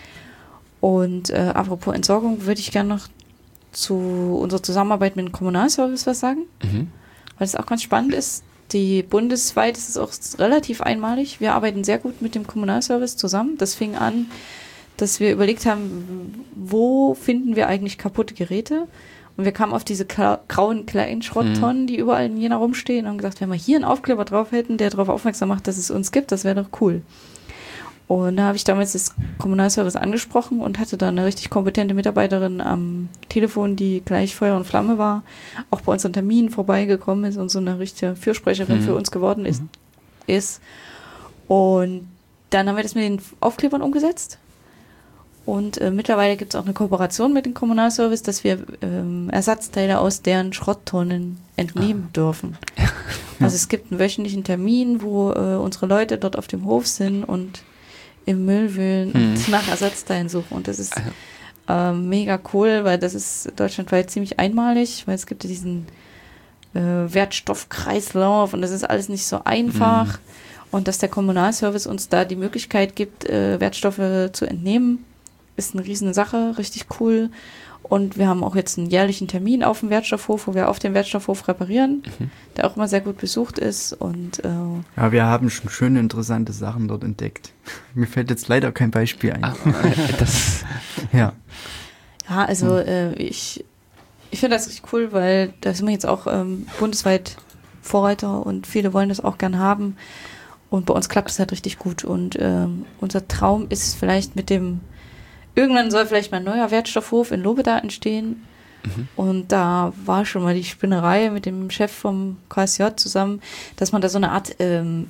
S3: Und äh, apropos Entsorgung, würde ich gerne noch zu unserer Zusammenarbeit mit dem Kommunalservice was sagen,
S1: Mhm.
S3: weil es auch ganz spannend ist. Die bundesweit ist es auch relativ einmalig. Wir arbeiten sehr gut mit dem Kommunalservice zusammen. Das fing an, dass wir überlegt haben, wo finden wir eigentlich kaputte Geräte? Und wir kamen auf diese kla- grauen kleinen Schrotttonnen, mhm. die überall in Jena rumstehen und haben gesagt, wenn wir hier einen Aufkleber drauf hätten, der darauf aufmerksam macht, dass es uns gibt, das wäre doch cool. Und da habe ich damals das Kommunalservice angesprochen und hatte da eine richtig kompetente Mitarbeiterin am Telefon, die gleich Feuer und Flamme war, auch bei unseren Terminen vorbeigekommen ist und so eine richtige Fürsprecherin mhm. für uns geworden ist, mhm. ist. Und dann haben wir das mit den Aufklebern umgesetzt. Und äh, mittlerweile gibt es auch eine Kooperation mit dem Kommunalservice, dass wir ähm, Ersatzteile aus deren Schrotttonnen entnehmen ah. dürfen. Also es gibt einen wöchentlichen Termin, wo äh, unsere Leute dort auf dem Hof sind und im Müll wühlen hm. und nach Ersatzteilen suchen. Und das ist äh, mega cool, weil das ist deutschlandweit ziemlich einmalig, weil es gibt ja diesen äh, Wertstoffkreislauf und das ist alles nicht so einfach. Hm. Und dass der Kommunalservice uns da die Möglichkeit gibt, äh, Wertstoffe zu entnehmen, ist eine riesen Sache, richtig cool. Und wir haben auch jetzt einen jährlichen Termin auf dem Wertstoffhof, wo wir auf dem Wertstoffhof reparieren, mhm. der auch immer sehr gut besucht ist. Und, äh,
S4: ja, wir haben schon schöne, interessante Sachen dort entdeckt. Mir fällt jetzt leider kein Beispiel ein.
S1: Ah, das
S4: ja.
S3: Ja, also äh, ich, ich finde das richtig cool, weil da sind wir jetzt auch ähm, bundesweit Vorreiter und viele wollen das auch gern haben. Und bei uns klappt es halt richtig gut. Und ähm, unser Traum ist vielleicht mit dem Irgendwann soll vielleicht mal ein neuer Wertstoffhof in Lobeda entstehen. Mhm. Und da war schon mal die Spinnerei mit dem Chef vom K S J zusammen, dass man da so eine Art ähm,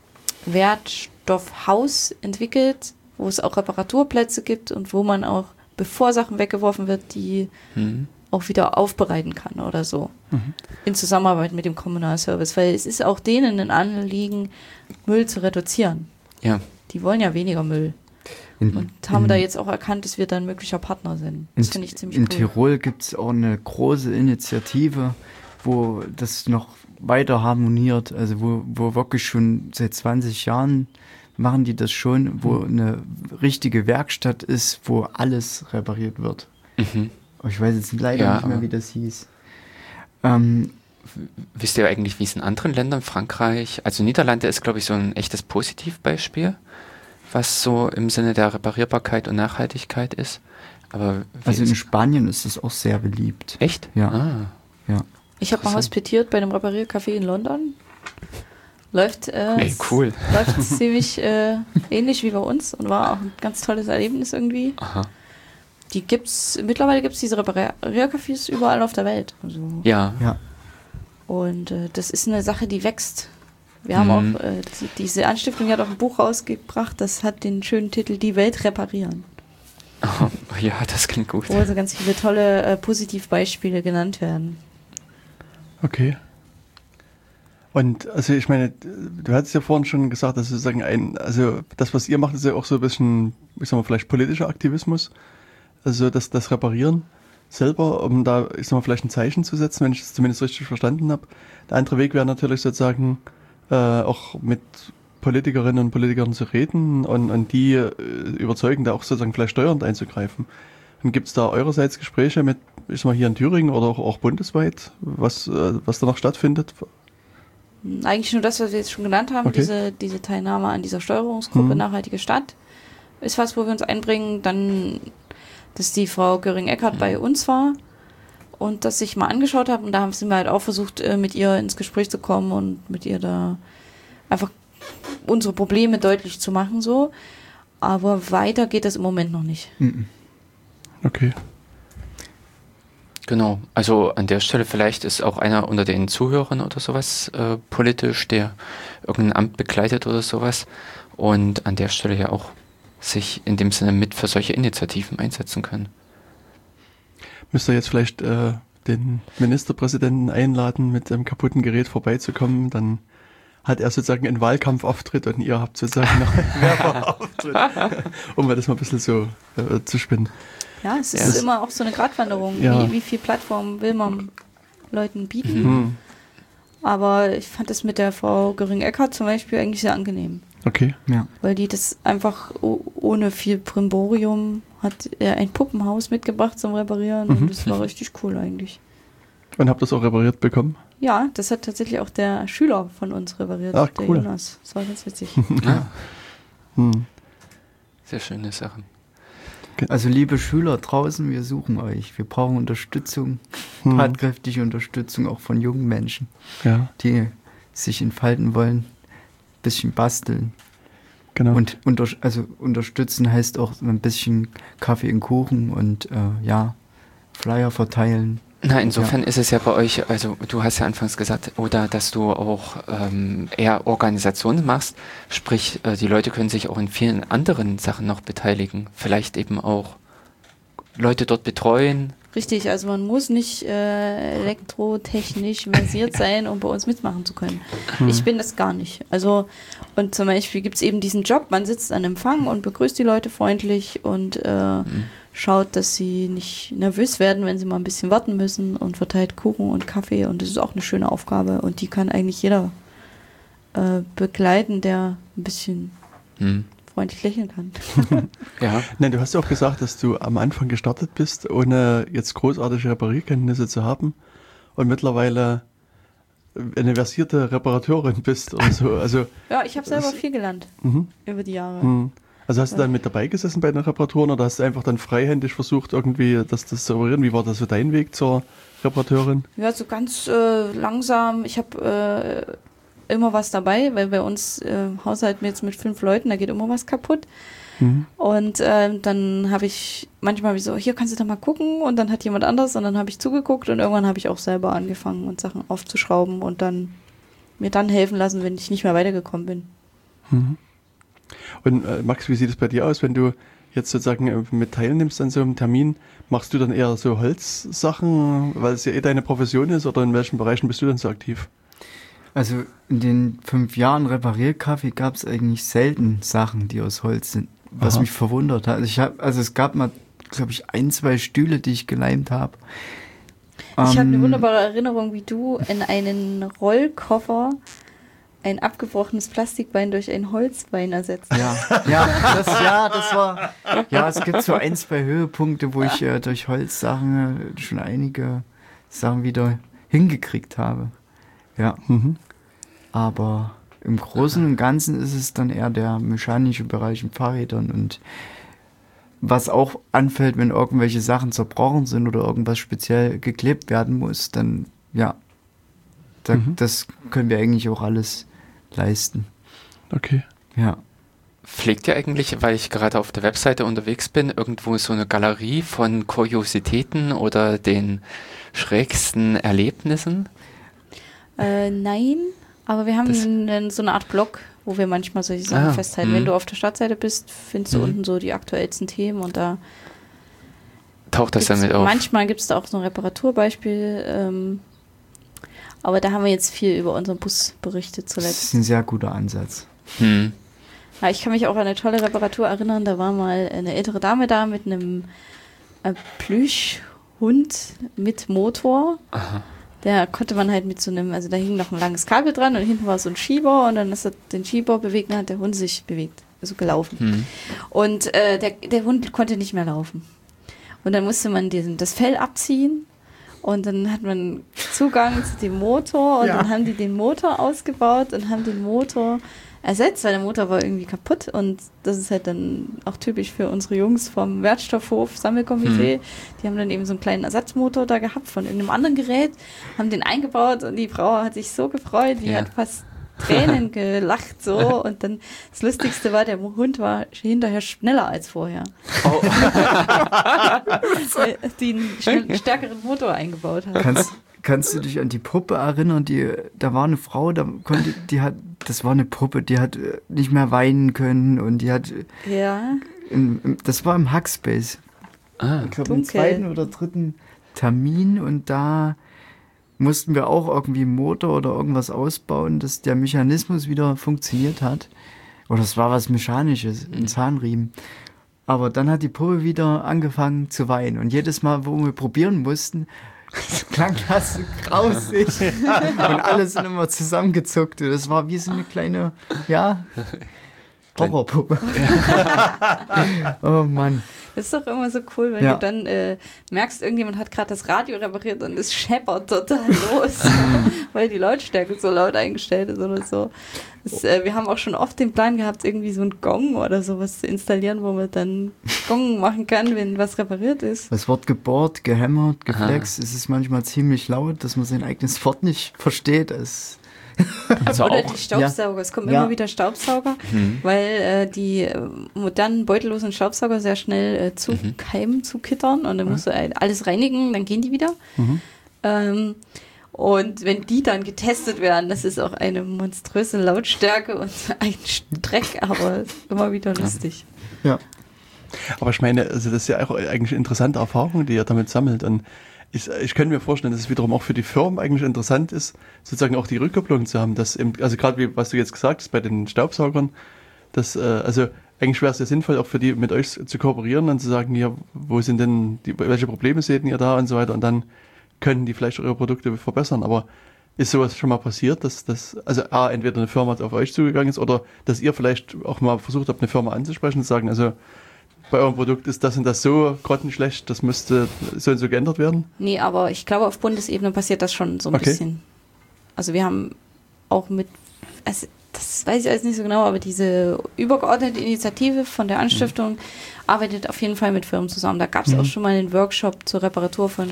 S3: Wertstoffhaus entwickelt, wo es auch Reparaturplätze gibt und wo man auch, bevor Sachen weggeworfen wird, die mhm. auch wieder aufbereiten kann oder so. Mhm. In Zusammenarbeit mit dem Kommunalservice. Weil es ist auch denen ein Anliegen, Müll zu reduzieren.
S1: Ja.
S3: Die wollen ja weniger Müll. In, und haben in, da jetzt auch erkannt, dass wir dann möglicher Partner sind. Das finde ich ziemlich
S4: in
S3: cool.
S4: In Tirol gibt es auch eine große Initiative, wo das noch weiter harmoniert, also wo, wo wirklich schon seit zwanzig Jahren machen die das schon, wo eine richtige Werkstatt ist, wo alles repariert wird. Mhm. Ich weiß jetzt leider ja, nicht mehr, wie das hieß. Ähm,
S1: Wisst ihr eigentlich, wie es in anderen Ländern, Frankreich, also Niederlande ist, glaube ich, so ein echtes Positivbeispiel, was so im Sinne der Reparierbarkeit und Nachhaltigkeit ist. Aber
S4: also in Spanien ist es auch sehr beliebt.
S1: Echt?
S4: Ja.
S1: Ah.
S4: ja.
S3: Ich habe mal hospitiert bei einem Repariercafé in London. Läuft, äh,
S1: hey, cool.
S3: läuft ziemlich äh, ähnlich wie bei uns und war auch ein ganz tolles Erlebnis irgendwie. Aha. Die gibt's, mittlerweile gibt es diese Repariercafés überall auf der Welt. Also,
S1: ja. ja.
S3: Und äh, das ist eine Sache, die wächst. Wir haben mhm. auch, äh, die, diese Anstiftung hat auch ein Buch rausgebracht, das hat den schönen Titel Die Welt reparieren.
S1: Oh, ja, das klingt gut.
S3: Wo also ganz viele tolle äh, Positivbeispiele genannt werden.
S2: Okay. Und also ich meine, du hattest ja vorhin schon gesagt, dass sozusagen ein, also das, was ihr macht, ist ja auch so ein bisschen, ich sag mal, vielleicht politischer Aktivismus. Also das, das Reparieren selber, um da, ich sag mal, vielleicht ein Zeichen zu setzen, wenn ich das zumindest richtig verstanden habe. Der andere Weg wäre natürlich sozusagen äh, auch mit Politikerinnen und Politikern zu reden und, und die äh, überzeugen, da auch sozusagen vielleicht steuernd einzugreifen. Und gibt es da eurerseits Gespräche mit, ich sag mal, hier in Thüringen oder auch, auch bundesweit, was, äh, was da noch stattfindet?
S3: Eigentlich nur das, was wir jetzt schon genannt haben, okay. diese, diese Teilnahme an dieser Steuerungsgruppe hm. Nachhaltige Stadt ist was, wo wir uns einbringen. Dann, dass die Frau Göring-Eckardt hm. bei uns war und das sich mal angeschaut hat und da haben wir halt auch versucht, mit ihr ins Gespräch zu kommen und mit ihr da einfach unsere Probleme deutlich zu machen, so. Aber weiter geht das im Moment noch nicht.
S2: Okay.
S1: Genau, also an der Stelle vielleicht ist auch einer unter den Zuhörern oder sowas äh, politisch, der irgendein Amt begleitet oder sowas und an der Stelle ja auch sich in dem Sinne mit für solche Initiativen einsetzen können.
S2: Müsst ihr jetzt vielleicht äh, den Ministerpräsidenten einladen, mit einem kaputten Gerät vorbeizukommen, dann hat er sozusagen einen Wahlkampfauftritt und ihr habt sozusagen noch einen Werbeauftritt, um das mal ein bisschen so äh, zu spinnen.
S3: Ja, es ist
S1: Ja.
S3: immer auch so eine Gratwanderung.
S2: Ja.
S3: Wie, wie viel Plattform will man Leuten bieten?
S2: Mhm.
S3: Aber ich fand das mit der Frau Göring-Eckardt zum Beispiel eigentlich sehr angenehm.
S2: Okay.
S4: Ja.
S3: Weil die das einfach o- ohne viel Brimborium hat er ein Puppenhaus mitgebracht zum Reparieren
S2: Mhm.
S3: und das war richtig cool eigentlich.
S2: Und habt ihr das auch repariert bekommen?
S3: Ja, das hat tatsächlich auch der Schüler von uns repariert,
S2: Ach,
S3: der
S2: cool.
S3: Jonas. Das war ganz witzig.
S1: Ja,
S2: Hm.
S1: sehr schöne Sachen.
S4: Also liebe Schüler draußen, wir suchen euch. Wir brauchen Unterstützung,
S2: Hm.
S4: tatkräftige Unterstützung auch von jungen Menschen,
S2: Ja,
S4: die sich entfalten wollen, bisschen basteln.
S2: genau.
S4: Und unter, also unterstützen heißt auch ein bisschen Kaffee und Kuchen und äh, ja, Flyer verteilen.
S1: Na, insofern ist es ja bei euch, also du hast ja anfangs gesagt, oder dass du auch ähm, eher Organisationen machst, sprich, äh, die Leute können sich auch in vielen anderen Sachen noch beteiligen, vielleicht eben auch Leute dort betreuen.
S3: Richtig, also man muss nicht äh, elektrotechnisch versiert sein, um bei uns mitmachen zu können. Ich bin das gar nicht. Also, und zum Beispiel gibt es eben diesen Job, man sitzt an Empfang und begrüßt die Leute freundlich und äh, schaut, dass sie nicht nervös werden, wenn sie mal ein bisschen warten müssen und verteilt Kuchen und Kaffee und das ist auch eine schöne Aufgabe und die kann eigentlich jeder äh, begleiten, der ein bisschen
S1: Hm.
S3: freundlich lächeln kann.
S1: Ja,
S2: Nein, du hast ja auch gesagt, dass du am Anfang gestartet bist, ohne jetzt großartige Reparierkenntnisse zu haben und mittlerweile eine versierte Reparateurin bist oder so. Also,
S3: Ja, ich habe selber
S2: Das-
S3: viel gelernt
S2: mhm.
S3: über die Jahre.
S2: Hm. Also hast du dann mit dabei gesessen bei den Reparaturen oder hast du einfach dann freihändig versucht, irgendwie das, das zu reparieren? Wie war das so dein Weg zur Reparateurin?
S3: Ja, so ganz äh, langsam. Ich habe äh, immer was dabei, weil bei uns äh, Haushalt jetzt mit fünf Leuten, da geht immer was kaputt.
S2: Mhm.
S3: Und äh, dann habe ich manchmal wie so, hier kannst du doch mal gucken und dann hat jemand anders und dann habe ich zugeguckt und irgendwann habe ich auch selber angefangen und Sachen aufzuschrauben und dann mir dann helfen lassen, wenn ich nicht mehr weitergekommen bin.
S2: Mhm. Und äh, Max, wie sieht es bei dir aus, wenn du jetzt sozusagen äh, mit teilnimmst an so einem Termin? Machst du dann eher so Holzsachen, weil es ja eh deine Profession ist, oder in welchen Bereichen bist du dann so aktiv?
S4: Also in den fünf Jahren Reparierkaffee gab es eigentlich selten Sachen, die aus Holz sind, was
S2: Aha.
S4: mich verwundert hat. Also, ich hab, also es gab mal, glaube ich, ein, zwei Stühle, die ich geleimt habe.
S3: Ich habe eine
S4: Ähm,
S3: wunderbare Erinnerung, wie du in einen Rollkoffer ein abgebrochenes Plastikbein durch ein Holzbein ersetzt.
S4: Ja, ja, das, ja, das war. Ja, es gibt so ein, zwei Höhepunkte, wo ich äh, durch Holzsachen äh, schon einige Sachen wieder hingekriegt habe. Ja,
S2: Mhm.
S4: aber im Großen und Ganzen ist es dann eher der mechanische Bereich in Fahrrädern und was auch anfällt, wenn irgendwelche Sachen zerbrochen sind oder irgendwas speziell geklebt werden muss, dann ja, da,
S2: Mhm.
S4: das können wir eigentlich auch alles leisten.
S2: Okay.
S4: Ja.
S1: pflegt ihr eigentlich, weil ich gerade auf der Webseite unterwegs bin, irgendwo so eine Galerie von Kuriositäten oder den schrägsten Erlebnissen?
S3: Äh, nein, aber wir haben
S1: Das-
S3: einen, so eine Art Blog, wo wir manchmal solche Sachen
S1: Ah,
S3: festhalten.
S1: mhm.
S3: Wenn du auf der Startseite bist, findest du
S1: Mhm.
S3: unten so die aktuellsten Themen und da
S1: Taucht das
S3: gibt's-
S1: damit auf?
S3: manchmal gibt es da auch so ein Reparaturbeispiel, ähm, aber da haben wir jetzt viel über unseren Bus berichtet
S4: Das
S3: zuletzt.
S4: ist ein sehr guter Ansatz.
S1: Hm.
S3: Ja, ich kann mich auch an eine tolle Reparatur erinnern, da war mal eine ältere Dame da mit einem äh, Plüschhund mit Motor.
S1: Aha.
S3: Der konnte man halt mit so einem, also da hing noch ein langes Kabel dran und hinten war so ein Schieber und dann ist er den Schieber bewegt und dann hat der Hund sich bewegt, also gelaufen.
S1: Hm.
S3: Und äh, der, der Hund konnte nicht mehr laufen. Und dann musste man diesen, das Fell abziehen und dann hat man Zugang zu dem Motor und
S2: Ja.
S3: dann haben die den Motor ausgebaut und haben den Motor ersetzt, weil der Motor war irgendwie kaputt und das ist halt dann auch typisch für unsere Jungs vom Wertstoffhof Sammelkomitee. Die haben dann eben so einen kleinen Ersatzmotor da gehabt von einem anderen Gerät, haben den eingebaut und die Frau hat sich so gefreut, die
S1: Ja.
S3: hat fast Tränen gelacht so und dann das Lustigste war, der Hund war hinterher schneller als vorher. Oh. Weil die einen schnell, stärkeren Motor eingebaut hat.
S4: Kannst, kannst du dich an die Puppe erinnern? Die, da war eine Frau, da konnte, die hat, das war eine Puppe, die hat nicht mehr weinen können und die hat,
S3: ja.
S4: in, in, das war im Hackspace.
S1: Ah,
S4: ich glaube im zweiten oder dritten Termin und da mussten wir auch irgendwie einen Motor oder irgendwas ausbauen, dass der Mechanismus wieder funktioniert hat. Oder es war was Mechanisches, ein Zahnriemen. Aber dann hat die Puppe wieder angefangen zu weinen. Und jedes Mal, wo wir probieren mussten, klang das grausig. Und alle sind immer zusammengezuckt. Das war wie so eine kleine, ja, Horrorpuppe. Oh Mann.
S3: Das ist doch immer so cool, wenn
S4: ja.
S3: du dann äh, merkst, irgendjemand hat gerade das Radio repariert und es scheppert total los, weil die Lautstärke so laut eingestellt ist oder so. Das, äh, wir haben auch schon oft den Plan gehabt, irgendwie so einen Gong oder sowas zu installieren, wo man dann Gong machen kann, wenn was repariert ist.
S4: Es wird gebohrt, gehämmert, geflext. Es ist manchmal ziemlich laut, dass man sein eigenes Wort nicht versteht. Es
S1: Also
S3: oder
S1: auch,
S3: die Staubsauger. Ja. Es kommen
S4: ja.
S3: immer wieder Staubsauger, mhm. weil äh, die äh, modernen beutellosen Staubsauger sehr schnell äh, zu mhm. Keimen zu kittern und dann mhm. musst du alles reinigen, dann gehen die wieder. Mhm. Ähm, und wenn die dann getestet werden, das ist auch eine monströse Lautstärke und ein Dreck, aber immer wieder lustig.
S2: Ja. Aber ich meine, also das ist ja auch eigentlich interessante Erfahrung, die ihr damit sammelt. Und Ich, ich könnte mir vorstellen, dass es wiederum auch für die Firmen eigentlich interessant ist, sozusagen auch die Rückkopplung zu haben, dass eben, also gerade wie was du jetzt gesagt hast bei den Staubsaugern, dass, äh, also eigentlich wäre es ja sinnvoll, auch für die mit euch zu kooperieren und zu sagen, ja, wo sind denn, die, welche Probleme seht ihr da und so weiter und dann können die vielleicht eure Produkte verbessern, aber ist sowas schon mal passiert, dass das, also A, entweder eine Firma auf euch zugegangen ist oder dass ihr vielleicht auch mal versucht habt, eine Firma anzusprechen und zu sagen, also bei eurem Produkt ist das und das so grottenschlecht, das müsste so und so geändert werden?
S3: Nee, aber ich glaube, auf Bundesebene passiert das schon so ein okay. bisschen. Also wir haben auch mit, also das weiß ich alles nicht so genau, aber diese übergeordnete Initiative von der Anstiftung mhm. arbeitet auf jeden Fall mit Firmen zusammen. Da gab es mhm. auch schon mal einen Workshop zur Reparatur von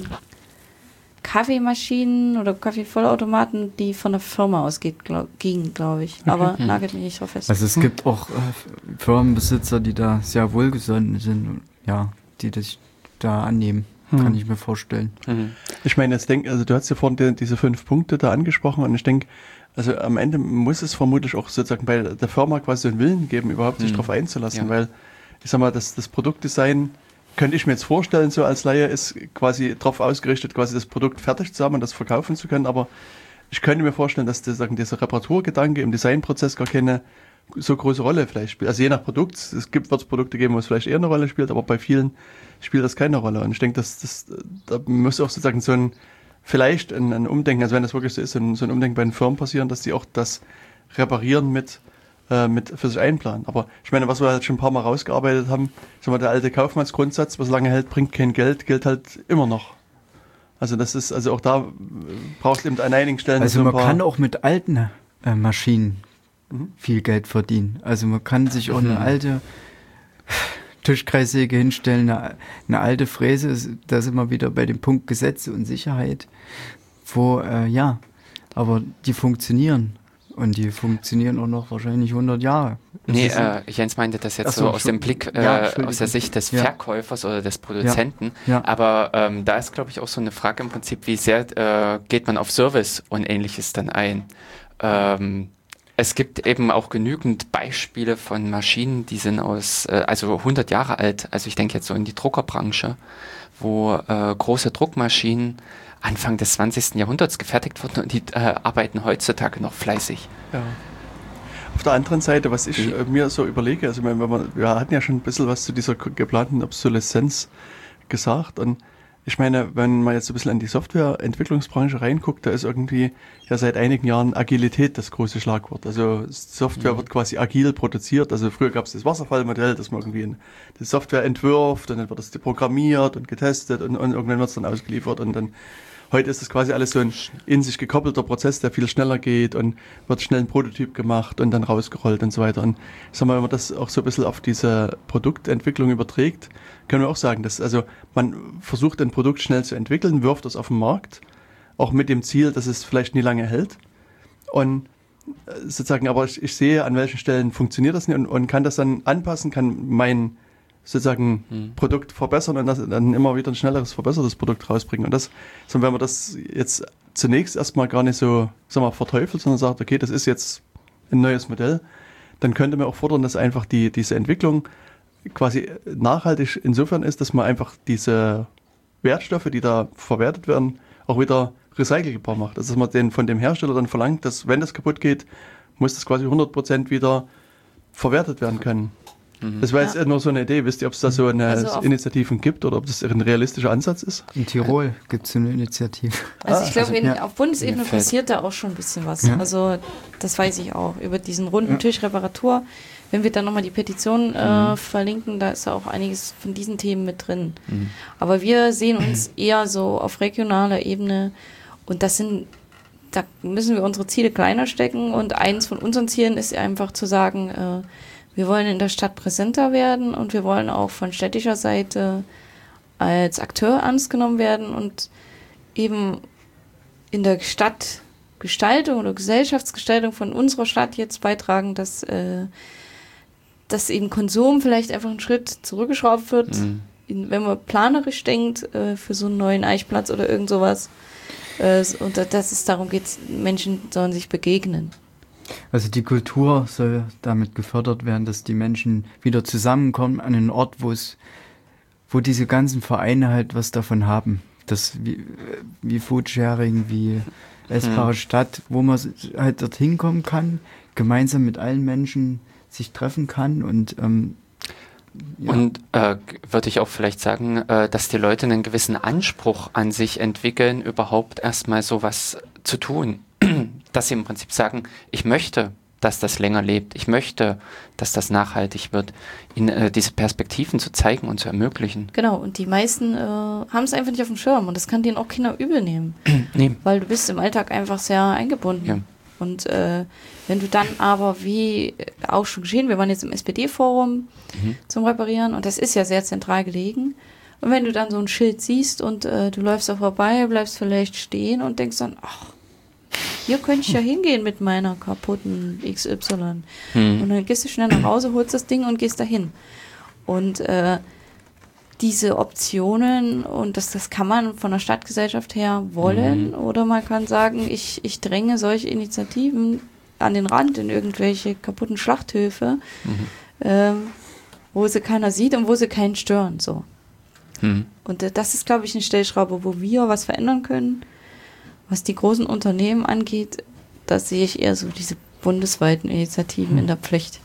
S3: Kaffeemaschinen oder Kaffeevollautomaten, die von der Firma ausgeht, glaub, ging, glaube ich. Aber mhm. nagelt mich nicht drauf fest.
S4: Also es gibt auch äh, Firmenbesitzer, die da sehr wohlgesonnen sind und ja, die das da annehmen, mhm. kann ich mir vorstellen.
S2: Mhm. Ich meine, jetzt denk, also du hast ja vorhin die, diese fünf Punkte da angesprochen und ich denke, also am Ende muss es vermutlich auch sozusagen bei der Firma quasi einen Willen geben, überhaupt sich mhm. darauf einzulassen, ja. weil ich sag mal, das, das Produktdesign könnte ich mir jetzt vorstellen, so als Laie ist quasi darauf ausgerichtet, quasi das Produkt fertig zu haben und das verkaufen zu können, aber ich könnte mir vorstellen, dass das, sagen, dieser Reparaturgedanke im Designprozess gar keine so große Rolle vielleicht spielt. Also je nach Produkt, es gibt, wird es Produkte geben, wo es vielleicht eher eine Rolle spielt, aber bei vielen spielt das keine Rolle und ich denke, dass das, da muss auch sozusagen so ein, vielleicht ein, ein Umdenken, also wenn das wirklich so ist, so ein, so ein Umdenken bei den Firmen passieren, dass die auch das Reparieren mit mit für sich einplanen. Aber ich meine, was wir halt schon ein paar Mal rausgearbeitet haben, ist immer der alte Kaufmannsgrundsatz, was lange hält, bringt kein Geld, gilt halt immer noch. Also das ist, also auch da brauchst du eben an einigen Stellen
S4: also
S2: so ein
S4: man
S2: paar...
S4: kann auch mit alten äh, Maschinen mhm. viel Geld verdienen. Also man kann sich auch mhm. eine alte Tischkreissäge hinstellen, eine, eine alte Fräse, da sind wir wieder bei dem Punkt Gesetze und Sicherheit, wo, äh, ja, aber die funktionieren. Und die funktionieren auch noch wahrscheinlich hundert Jahre. Das
S1: nee, äh, Jens meinte das jetzt so, so aus dem Blick, äh, ja, aus der Sicht des ja. Verkäufers oder des Produzenten. Ja. Ja. Aber ähm, da ist, glaube ich, auch so eine Frage im Prinzip, wie sehr äh, geht man auf Service und Ähnliches dann ein? Ähm, es gibt eben auch genügend Beispiele von Maschinen, die sind aus, äh, also hundert Jahre alt. Also ich denke jetzt so in die Druckerbranche, wo äh, große Druckmaschinen Anfang des zwanzigsten Jahrhunderts gefertigt wurden und die äh, arbeiten heutzutage noch fleißig.
S2: Ja. Auf der anderen Seite, was ich äh, mir so überlege, also wenn man, wir hatten ja schon ein bisschen was zu dieser geplanten Obsoleszenz gesagt und ich meine, wenn man jetzt ein bisschen an die Softwareentwicklungsbranche reinguckt, da ist irgendwie ja seit einigen Jahren Agilität das große Schlagwort. Also Software mhm. wird quasi agil produziert. Also früher gab es das Wasserfallmodell, dass man irgendwie die Software entwirft und dann wird das programmiert und getestet und, und irgendwann wird es dann ausgeliefert und dann heute ist das quasi alles so ein in sich gekoppelter Prozess, der viel schneller geht und wird schnell ein Prototyp gemacht und dann rausgerollt und so weiter. Und ich sag mal, wenn man das auch so ein bisschen auf diese Produktentwicklung überträgt, können wir auch sagen, dass also man versucht, ein Produkt schnell zu entwickeln, wirft das auf den Markt, auch mit dem Ziel, dass es vielleicht nie lange hält. Und sozusagen, aber ich, ich sehe, an welchen Stellen funktioniert das nicht und, und kann das dann anpassen, kann mein sozusagen hm. Produkt verbessern und das, dann immer wieder ein schnelleres, verbessertes Produkt rausbringen. Und das, so wenn man das jetzt zunächst erstmal gar nicht so, sag mal, verteufelt, sondern sagt, okay, das ist jetzt ein neues Modell, dann könnte man auch fordern, dass einfach die, diese Entwicklung quasi nachhaltig insofern ist, dass man einfach diese Wertstoffe, die da verwertet werden, auch wieder recycelbar macht. Also dass man den von dem Hersteller dann verlangt, dass wenn das kaputt geht, muss das quasi hundert Prozent wieder verwertet werden können. Mhm. Das war jetzt ja. nur so eine Idee. Wisst ihr, ob es da so eine also Initiativen gibt oder ob das ein realistischer Ansatz ist?
S4: In Tirol gibt es eine Initiative.
S3: Also ich glaube,
S4: also, ja.
S3: auf Bundesebene passiert da auch schon ein bisschen was. Ja. Also das weiß ich auch. Über diesen runden ja. Tisch Reparatur, wenn wir dann nochmal die Petition äh, mhm. verlinken, da ist ja auch einiges von diesen Themen mit drin. Mhm. Aber wir sehen uns eher so auf regionaler Ebene und das sind, da müssen wir unsere Ziele kleiner stecken und eins von unseren Zielen ist einfach zu sagen, äh, wir wollen in der Stadt präsenter werden und wir wollen auch von städtischer Seite als Akteur ernst genommen werden und eben in der Stadtgestaltung oder Gesellschaftsgestaltung von unserer Stadt jetzt beitragen, dass, äh, dass eben Konsum vielleicht einfach einen Schritt zurückgeschraubt wird, mhm. in, wenn man planerisch denkt, äh, für so einen neuen Eichplatz oder irgend sowas. Äh, und dass es darum geht, Menschen sollen sich begegnen.
S4: Also die Kultur soll damit gefördert werden, dass die Menschen wieder zusammenkommen an einen Ort, wo es, wo diese ganzen Vereine halt was davon haben. Das wie, wie Foodsharing, wie essbare hm. Stadt, wo man halt dorthin kommen kann, gemeinsam mit allen Menschen sich treffen kann und ähm, ja.
S1: Und äh, würde ich auch vielleicht sagen, äh, dass die Leute einen gewissen Anspruch an sich entwickeln, überhaupt erstmal sowas zu tun. Dass sie im Prinzip sagen, ich möchte, dass das länger lebt, ich möchte, dass das nachhaltig wird, ihnen äh, diese Perspektiven zu zeigen und zu ermöglichen.
S3: Genau, und die meisten äh, haben es einfach nicht auf dem Schirm und das kann denen auch Kinder übel nehmen, nee. weil du bist im Alltag einfach sehr eingebunden. Ja. Und äh, wenn du dann aber, wie auch schon geschehen, wir waren jetzt im S P D-Forum mhm. zum Reparieren und das ist ja sehr zentral gelegen. Und wenn du dann so ein Schild siehst und äh, du läufst da vorbei, bleibst vielleicht stehen und denkst dann, ach, hier könnte ich ja hingehen mit meiner kaputten X Y. Hm. Und dann gehst du schnell nach Hause, holst das Ding und gehst dahin. Und äh, diese Optionen, und das, das kann man von der Stadtgesellschaft her wollen, mhm. oder man kann sagen, ich, ich dränge solche Initiativen an den Rand in irgendwelche kaputten Schlachthöfe, mhm. ähm, wo sie keiner sieht und wo sie keinen stören. So. Mhm. Und äh, das ist, glaube ich, eine Stellschraube, wo wir was verändern können. Was die großen Unternehmen angeht, da sehe ich eher so diese bundesweiten Initiativen mhm. in der Pflicht.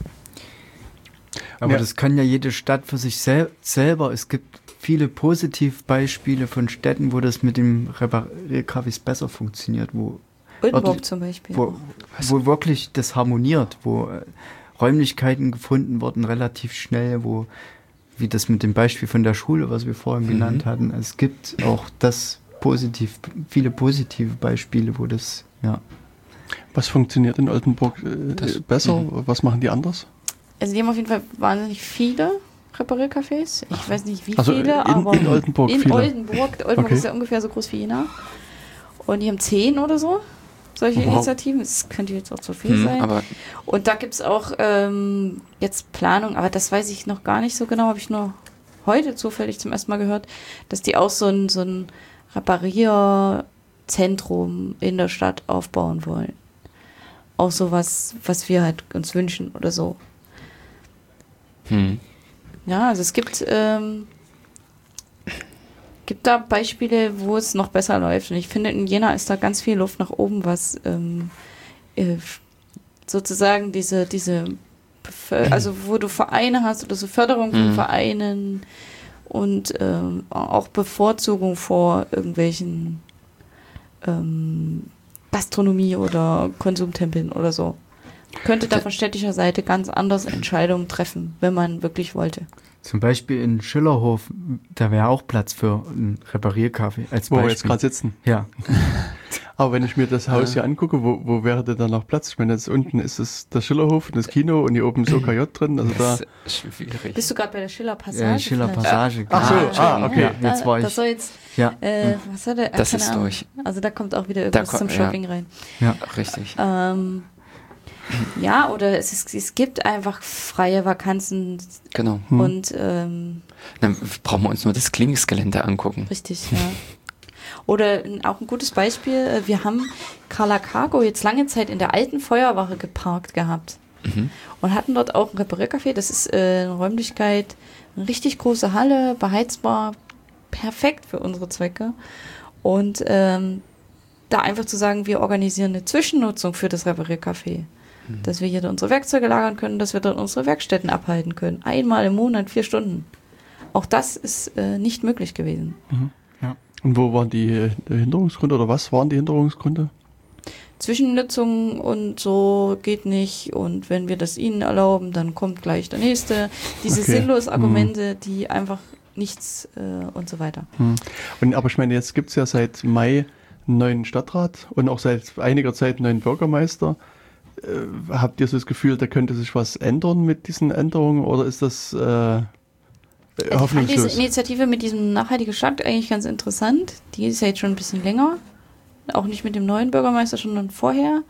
S4: Aber
S2: ja.
S4: das kann ja jede Stadt für sich sel- selber. Es gibt viele Positivbeispiele von Städten, wo das mit dem Reparierkaffees besser funktioniert. Wo
S3: Oldenburg zum Beispiel.
S4: Wo, wo wirklich das harmoniert, wo äh, Räumlichkeiten gefunden wurden, relativ schnell, wo, wie das mit dem Beispiel von der Schule, was wir vorhin mhm. genannt hatten, es gibt auch das positiv, viele positive Beispiele, wo das, ja.
S2: Was funktioniert in Oldenburg äh, das, besser? Mhm. Was machen die anders?
S3: Also die haben auf jeden Fall wahnsinnig viele Repariercafés. Ich weiß nicht wie
S2: also
S3: viele,
S2: in,
S3: aber
S2: in Oldenburg
S3: in
S2: viele.
S3: Oldenburg. Oldenburg okay. ist ja ungefähr so groß wie Jena. Und die haben zehn oder so solche wow. Initiativen. Das könnte jetzt auch zu viel hm, sein. Aber und da gibt es auch ähm, jetzt Planung, aber das weiß ich noch gar nicht so genau, habe ich nur heute zufällig zum ersten Mal gehört, dass die auch so ein, so ein Reparierzentrum in der Stadt aufbauen wollen. Auch so was, was wir halt uns wünschen oder so. Hm. Ja, also es gibt, ähm, gibt da Beispiele, wo es noch besser läuft. Und ich finde, in Jena ist da ganz viel Luft nach oben, was ähm, äh, sozusagen diese, diese, Beför- also wo du Vereine hast oder so Förderung von hm. Vereinen und ähm, auch Bevorzugung vor irgendwelchen ähm, Gastronomie oder Konsumtempeln oder so. Könnte da von städtischer Seite ganz anders Entscheidungen treffen, wenn man wirklich wollte.
S4: Zum Beispiel in Schillerhof, da wäre auch Platz für einen Reparierkaffee als
S2: Wo
S4: Beispiel.
S2: wir jetzt gerade sitzen.
S4: Ja.
S2: Aber wenn ich mir das Haus hier angucke, wo, wo wäre denn da noch Platz? Ich meine, jetzt unten ist es der Schillerhof und das Kino und hier oben ist O K J drin. Also da
S3: schwierig. Bist du gerade bei der Schiller Passage?
S4: Ja, Schiller Passage.
S2: Ach so, ah, okay.
S3: Ja,
S4: jetzt war ich.
S3: Das soll jetzt,
S4: ja.
S3: äh, was hat er?
S1: Das ist durch.
S3: Also da kommt auch wieder irgendwas
S1: kommt,
S3: zum Shopping
S1: ja.
S3: rein.
S4: Ja,
S1: richtig.
S3: Ähm, Ja, oder es, ist, es gibt einfach freie Vakanzen.
S1: Genau.
S2: Hm.
S3: Und ähm,
S1: Dann brauchen wir uns nur das Klinikgelände angucken.
S3: richtig, ja. Oder ein- auch ein gutes Beispiel, äh, wir haben Carla Cargo jetzt lange Zeit in der alten Feuerwache geparkt gehabt
S1: Mhm.
S3: und hatten dort auch ein Repariercafé. Das ist äh, eine Räumlichkeit, eine richtig große Halle, beheizbar, perfekt für unsere Zwecke. Und ähm, da einfach zu sagen, wir organisieren eine Zwischennutzung für das Repariercafé.
S1: Mhm.
S3: Dass wir hier unsere Werkzeuge lagern können, dass wir dort unsere Werkstätten abhalten können. Einmal im Monat, vier Stunden. Auch das ist äh, nicht möglich gewesen.
S2: Und wo waren die äh, Hinderungsgründe oder was waren die Hinderungsgründe?
S3: Zwischennutzung und so geht nicht. Und wenn wir das ihnen erlauben, dann kommt gleich der nächste. Diese
S2: Okay.
S3: sinnlos Argumente, die einfach nichts äh, und so weiter.
S2: Hm. Und, aber ich meine, jetzt gibt es ja seit Mai einen neuen Stadtrat und auch seit einiger Zeit einen neuen Bürgermeister. Äh, habt ihr so das Gefühl, da könnte sich was ändern mit diesen Änderungen oder ist das äh,
S3: Ich fand
S2: hoffnungslos?
S3: diese Initiative mit diesem nachhaltigen Stadt eigentlich ganz interessant. Die ist ja jetzt schon ein bisschen länger. Auch nicht mit dem neuen Bürgermeister, sondern vorher.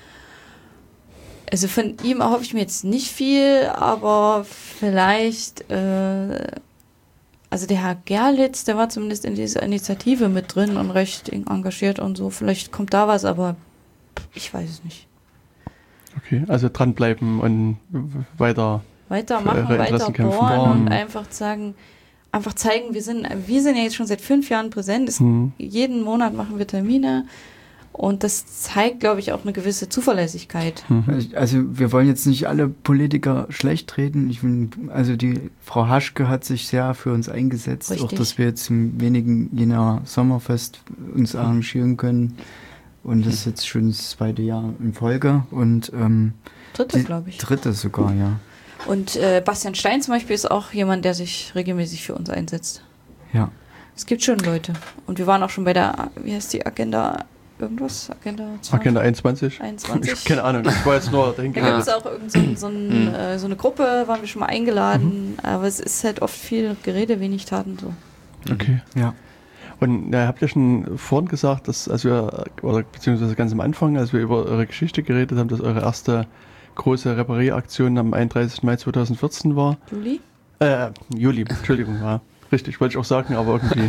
S3: Also von ihm erhoffe ich mir jetzt nicht viel, aber vielleicht, äh, also der Herr Gerlitz, der war zumindest in dieser Initiative mit drin und recht engagiert und so. Vielleicht kommt da was, aber ich weiß es nicht.
S2: Okay, also dranbleiben und weiter.
S3: Weitermachen,
S2: Für eure
S3: weiter
S2: Interessen kämpfen.
S3: bohren und
S2: Mhm.
S3: einfach sagen, einfach zeigen, wir sind, wir sind ja jetzt schon seit fünf Jahren präsent. Es,
S2: Hm.
S3: jeden Monat machen wir Termine und das zeigt, glaube ich, auch eine gewisse Zuverlässigkeit.
S2: Hm.
S4: Also wir wollen jetzt nicht alle Politiker schlecht reden. Ich bin, also die Frau Haschke hat sich sehr für uns eingesetzt,
S3: Richtig.
S4: auch dass wir jetzt im wenigen Jänner Sommerfest uns arrangieren können. Und das ist jetzt schon das zweite Jahr in Folge und ähm,
S3: Dritte,
S4: die
S3: glaube ich.
S4: dritte sogar, ja.
S3: Und äh, Bastian Stein zum Beispiel ist auch jemand, der sich regelmäßig für uns einsetzt.
S4: Ja.
S3: Es gibt schon Leute. Und wir waren auch schon bei der, wie heißt die Agenda, irgendwas? Agenda zwanzig?
S2: Agenda einundzwanzig?
S3: einundzwanzig.
S2: Ich keine Ahnung, ich war jetzt nur dahin
S3: Da
S2: gegangen.
S3: gibt es auch irgend so, ein- so, ein,
S1: Mhm.
S3: äh, so eine Gruppe, waren wir schon mal eingeladen. Aber es ist halt oft viel Gerede, wenig Taten so.
S2: Okay.
S4: Ja.
S2: Und ihr habt ja schon vorhin gesagt, dass, als wir, oder beziehungsweise ganz am Anfang, als wir über eure Geschichte geredet haben, dass eure erste große Reparieraktion am einunddreißigsten Mai zweitausendvierzehn war.
S3: Juli?
S2: Äh, Juli, Entschuldigung, war richtig, wollte ich auch sagen, aber irgendwie,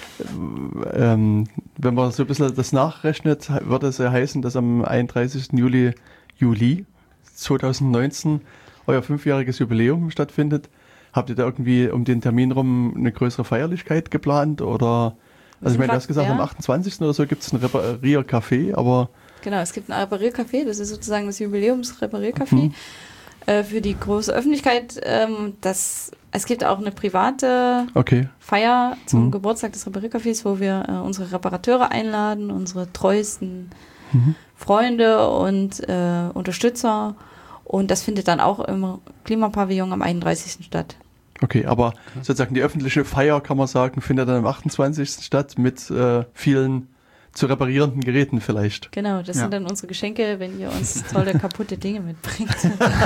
S2: ähm, wenn man so ein bisschen das nachrechnet, würde es ja heißen, dass am einunddreißigsten Juli, Juli zweitausendneunzehn euer fünfjähriges Jubiläum stattfindet. Habt ihr da irgendwie um den Termin rum eine größere Feierlichkeit geplant oder, also ich meine, du hast gesagt,
S3: Ja.
S2: am achtundzwanzigsten oder so gibt es ein Repariercafé, aber
S3: Genau, es gibt ein Repariercafé, das ist sozusagen das Jubiläumsrepariercafé
S2: Mhm.
S3: äh, für die große Öffentlichkeit. Ähm, das, es gibt auch eine private
S2: okay.
S3: Feier zum
S2: Mhm.
S3: Geburtstag des Repariercafés, wo wir äh, unsere Reparateure einladen, unsere treuesten
S2: Mhm.
S3: Freunde und äh, Unterstützer. Und das findet dann auch im Klimapavillon am einunddreißigsten statt.
S2: Okay, aber sozusagen die öffentliche Feier, kann man sagen, findet dann am achtundzwanzigsten statt mit äh, vielen zu reparierenden Geräten vielleicht.
S3: Genau, das
S4: Ja.
S3: sind dann unsere Geschenke, wenn ihr uns tolle, kaputte Dinge mitbringt.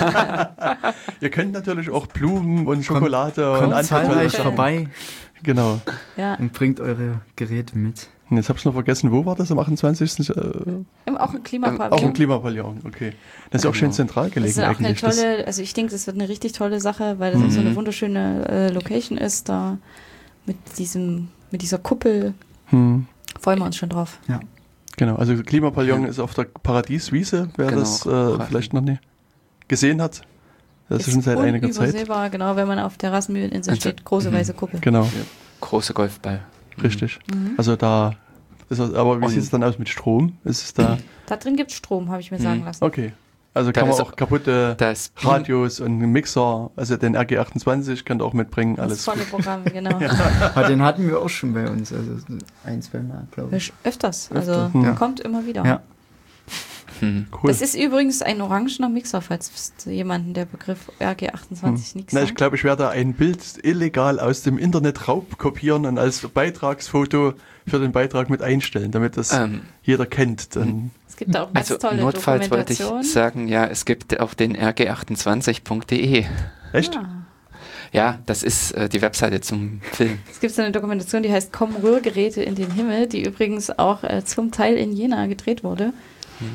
S2: Ihr könnt natürlich auch Blumen und Schokolade und
S4: Kommt
S2: andere tolle
S4: zahlreich
S2: Sachen.
S4: vorbei
S2: Genau.
S3: Ja,
S4: und bringt eure Geräte mit.
S2: Und jetzt habe ich noch vergessen, wo war das am achtundzwanzigsten Äh,
S3: im- auch im
S2: auch
S3: Klimapavillon.
S2: im Klimapavillon, okay. Das ist auch schön zentral
S3: Das
S2: gelegen
S3: ist auch eine
S2: eigentlich.
S3: tolle, also ich denke, das wird eine richtig tolle Sache, weil das auch so eine wunderschöne äh, Location ist, da mit diesem, mit dieser Kuppel.
S2: das, hm,
S3: Freuen wir uns schon drauf.
S4: Ja.
S2: genau, also Klimapavillon ist auf der Paradieswiese, wer
S1: Genau,
S2: das äh,
S1: Paradies.
S2: vielleicht noch nie gesehen hat. Das ist schon seit einiger Zeit.
S3: unübersehbar, genau, wenn man auf der Rassenmühleninsel
S1: Also,
S3: steht, große
S1: mhm.
S3: weiße Kuppel.
S2: Genau,
S1: Große Golfball.
S2: richtig.
S3: Mhm.
S2: Also da ist es, aber wie
S1: Und-
S2: sieht es dann aus mit Strom? Ist es da?
S3: Da drin gibt es Strom, habe ich mir
S1: Mhm.
S3: sagen lassen.
S2: Okay. Also
S1: Da
S2: kann man
S1: ist
S2: auch
S1: auch-
S2: kaputte
S1: Das
S2: Radios und einen Mixer, also den R G achtundzwanzig könnt ihr auch mitbringen,
S3: Das
S2: alles.
S3: volle Programm, genau.
S4: Aber den hatten wir auch schon bei uns, also ein, zwei Mal, glaube ich.
S3: Öfters, also
S4: Öfter,
S2: ja.
S3: kommt immer wieder.
S4: Ja.
S1: Hm.
S2: Cool.
S3: Das ist übrigens ein orangener Mixer, falls jemanden der Begriff R G achtundzwanzig nichts
S2: Na, ich
S3: sagt.
S2: glaube, ich werde ein Bild illegal aus dem Internet raubkopieren und als Beitragsfoto für den Beitrag mit einstellen, damit das
S1: Ähm,
S2: jeder kennt. Dann,
S3: Es gibt da auch ganz
S1: also
S3: tolle
S1: notfalls wollte ich
S3: Dokumentation.
S1: sagen, ja, es gibt auch den r g achtundzwanzig punkt de.
S2: echt?
S3: Ah.
S1: Ja, das ist äh, die Webseite zum Film.
S3: Es gibt so eine Dokumentation, die heißt Kommen Rührgeräte in den Himmel, die übrigens auch äh, zum Teil in Jena gedreht wurde.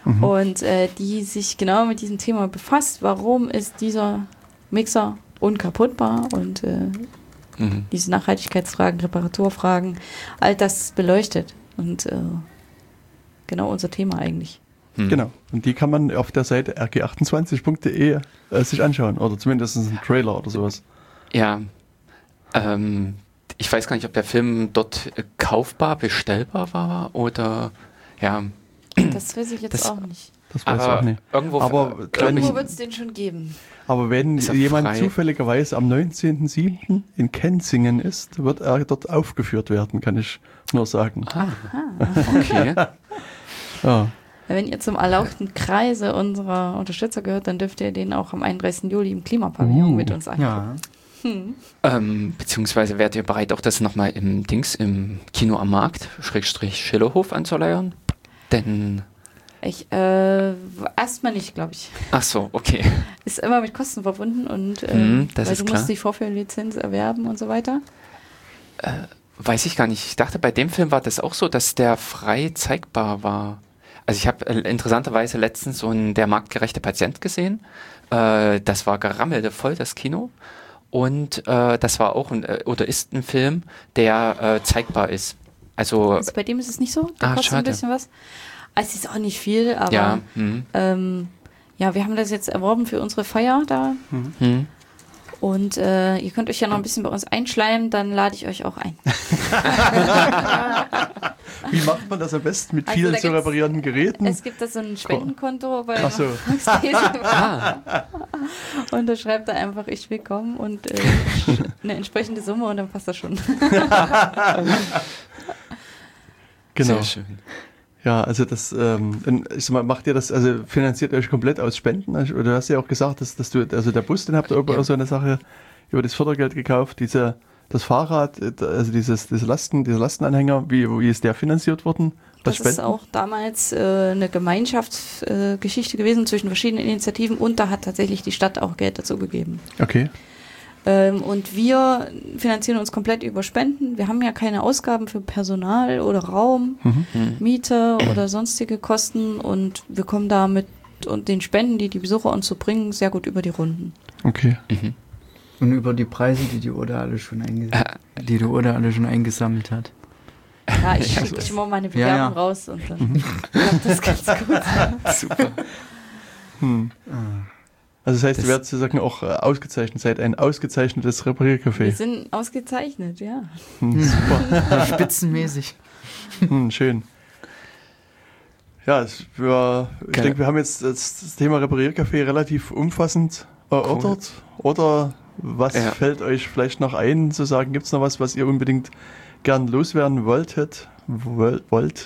S3: mhm. und äh, die sich genau mit diesem Thema befasst. Warum ist dieser Mixer unkaputtbar und äh, mhm. diese Nachhaltigkeitsfragen, Reparaturfragen, all das beleuchtet und äh, genau unser Thema eigentlich.
S2: Hm. Genau, und die kann man auf der Seite r g achtundzwanzig punkt d e äh, sich anschauen oder zumindest einen Trailer oder sowas.
S1: Ja, ähm, ich weiß gar nicht, ob der Film dort äh, kaufbar, bestellbar war oder ja.
S3: Das weiß ich jetzt das, auch nicht.
S2: Das weiß ich auch nicht.
S3: Irgendwo, aber irgendwo wird es den schon geben.
S2: Aber wenn jemand frei? zufälligerweise am neunzehnten siebten in Kenzingen ist, wird er dort aufgeführt werden, kann ich nur sagen.
S1: Aha, okay.
S2: Ja.
S3: Wenn ihr zum erlauchten Kreise unserer Unterstützer gehört, dann dürft ihr den auch am einunddreißigsten Juli im Klimapavillon uh, mit uns angucken.
S1: Ja. Hm. Ähm, beziehungsweise wärt ihr bereit, auch das nochmal im Dings, im Kino am Markt, Schrägstrich Schillerhof anzuleiern? Denn...
S3: Ich, äh, erstmal nicht, glaube ich.
S1: Ach so, okay.
S3: Ist immer mit Kosten verbunden und äh,
S1: hm, das
S3: weil
S1: ist
S3: du
S1: klar.
S3: musst die Vorführlizenz erwerben und so weiter.
S1: Äh, weiß ich gar nicht. Ich dachte, bei dem Film war das auch so, dass der frei zeigbar war. Also ich habe äh, interessanterweise letztens so ein Der marktgerechte Patient gesehen. Äh, das war gerammelvoll, das Kino. Und äh, das war auch ein, äh, oder ist ein Film, der äh, zeigbar ist. Also,
S3: also bei dem ist es nicht so. Da
S1: ah,
S3: kostet
S1: schade.
S3: ein bisschen was. Es ist auch nicht viel, aber
S1: ja, hm.
S3: ähm, ja, wir haben das jetzt erworben für unsere Feier da.
S1: Hm.
S3: Und äh, ihr könnt euch ja noch ein bisschen bei uns einschleimen, dann lade ich euch auch ein.
S2: Wie macht man das am besten mit vielen also zu reparierenden Geräten?
S3: Es gibt da so ein Spendenkonto bei
S2: Ach so.
S1: ah.
S3: Und da schreibt er einfach, ich will kommen und äh, eine entsprechende Summe und dann passt das schon.
S2: Genau.
S1: Sehr schön.
S2: Ja, also das, ähm, ich sag mal, macht ihr das, also finanziert euch komplett aus Spenden? Oder du hast ja auch gesagt, dass, dass du, also der Bus, den habt ihr über ja. so eine Sache über das Fördergeld gekauft, diese, das Fahrrad, also dieses, diese Lasten, dieser Lastenanhänger, wie, wie ist der finanziert worden?
S3: Was das Spenden? Ist auch damals äh, eine Gemeinschaftsgeschichte äh, gewesen zwischen verschiedenen Initiativen und da hat tatsächlich die Stadt auch Geld dazu gegeben.
S2: Okay.
S3: Ähm, und wir finanzieren uns komplett über Spenden. Wir haben ja keine Ausgaben für Personal oder Raum,
S2: mhm.
S3: Miete oder sonstige Kosten und wir kommen da mit und den Spenden, die die Besucher uns so bringen, sehr gut über die Runden.
S2: Okay.
S1: Mhm.
S4: Und über die Preise, die die Oda alle schon, einges- die die Oda alle schon eingesammelt hat.
S3: Ja, ich schicke schon mal meine Bewerbung ja, ja. raus und dann mhm. klappt das ganz gut.
S1: Super.
S2: Hm. Also das heißt, das ihr werdet sozusagen auch äh, ausgezeichnet, seid ein ausgezeichnetes Repariercafé.
S3: Wir sind ausgezeichnet, ja.
S2: Hm, super.
S4: Spitzenmäßig.
S2: Hm, schön. Ja, es, wir, ich denke, wir haben jetzt das, das Thema Repariercafé relativ umfassend erörtert. Cool. Oder was ja. fällt euch vielleicht noch ein, zu sagen? Gibt es noch was, was ihr unbedingt gern loswerden wolltet, wollt,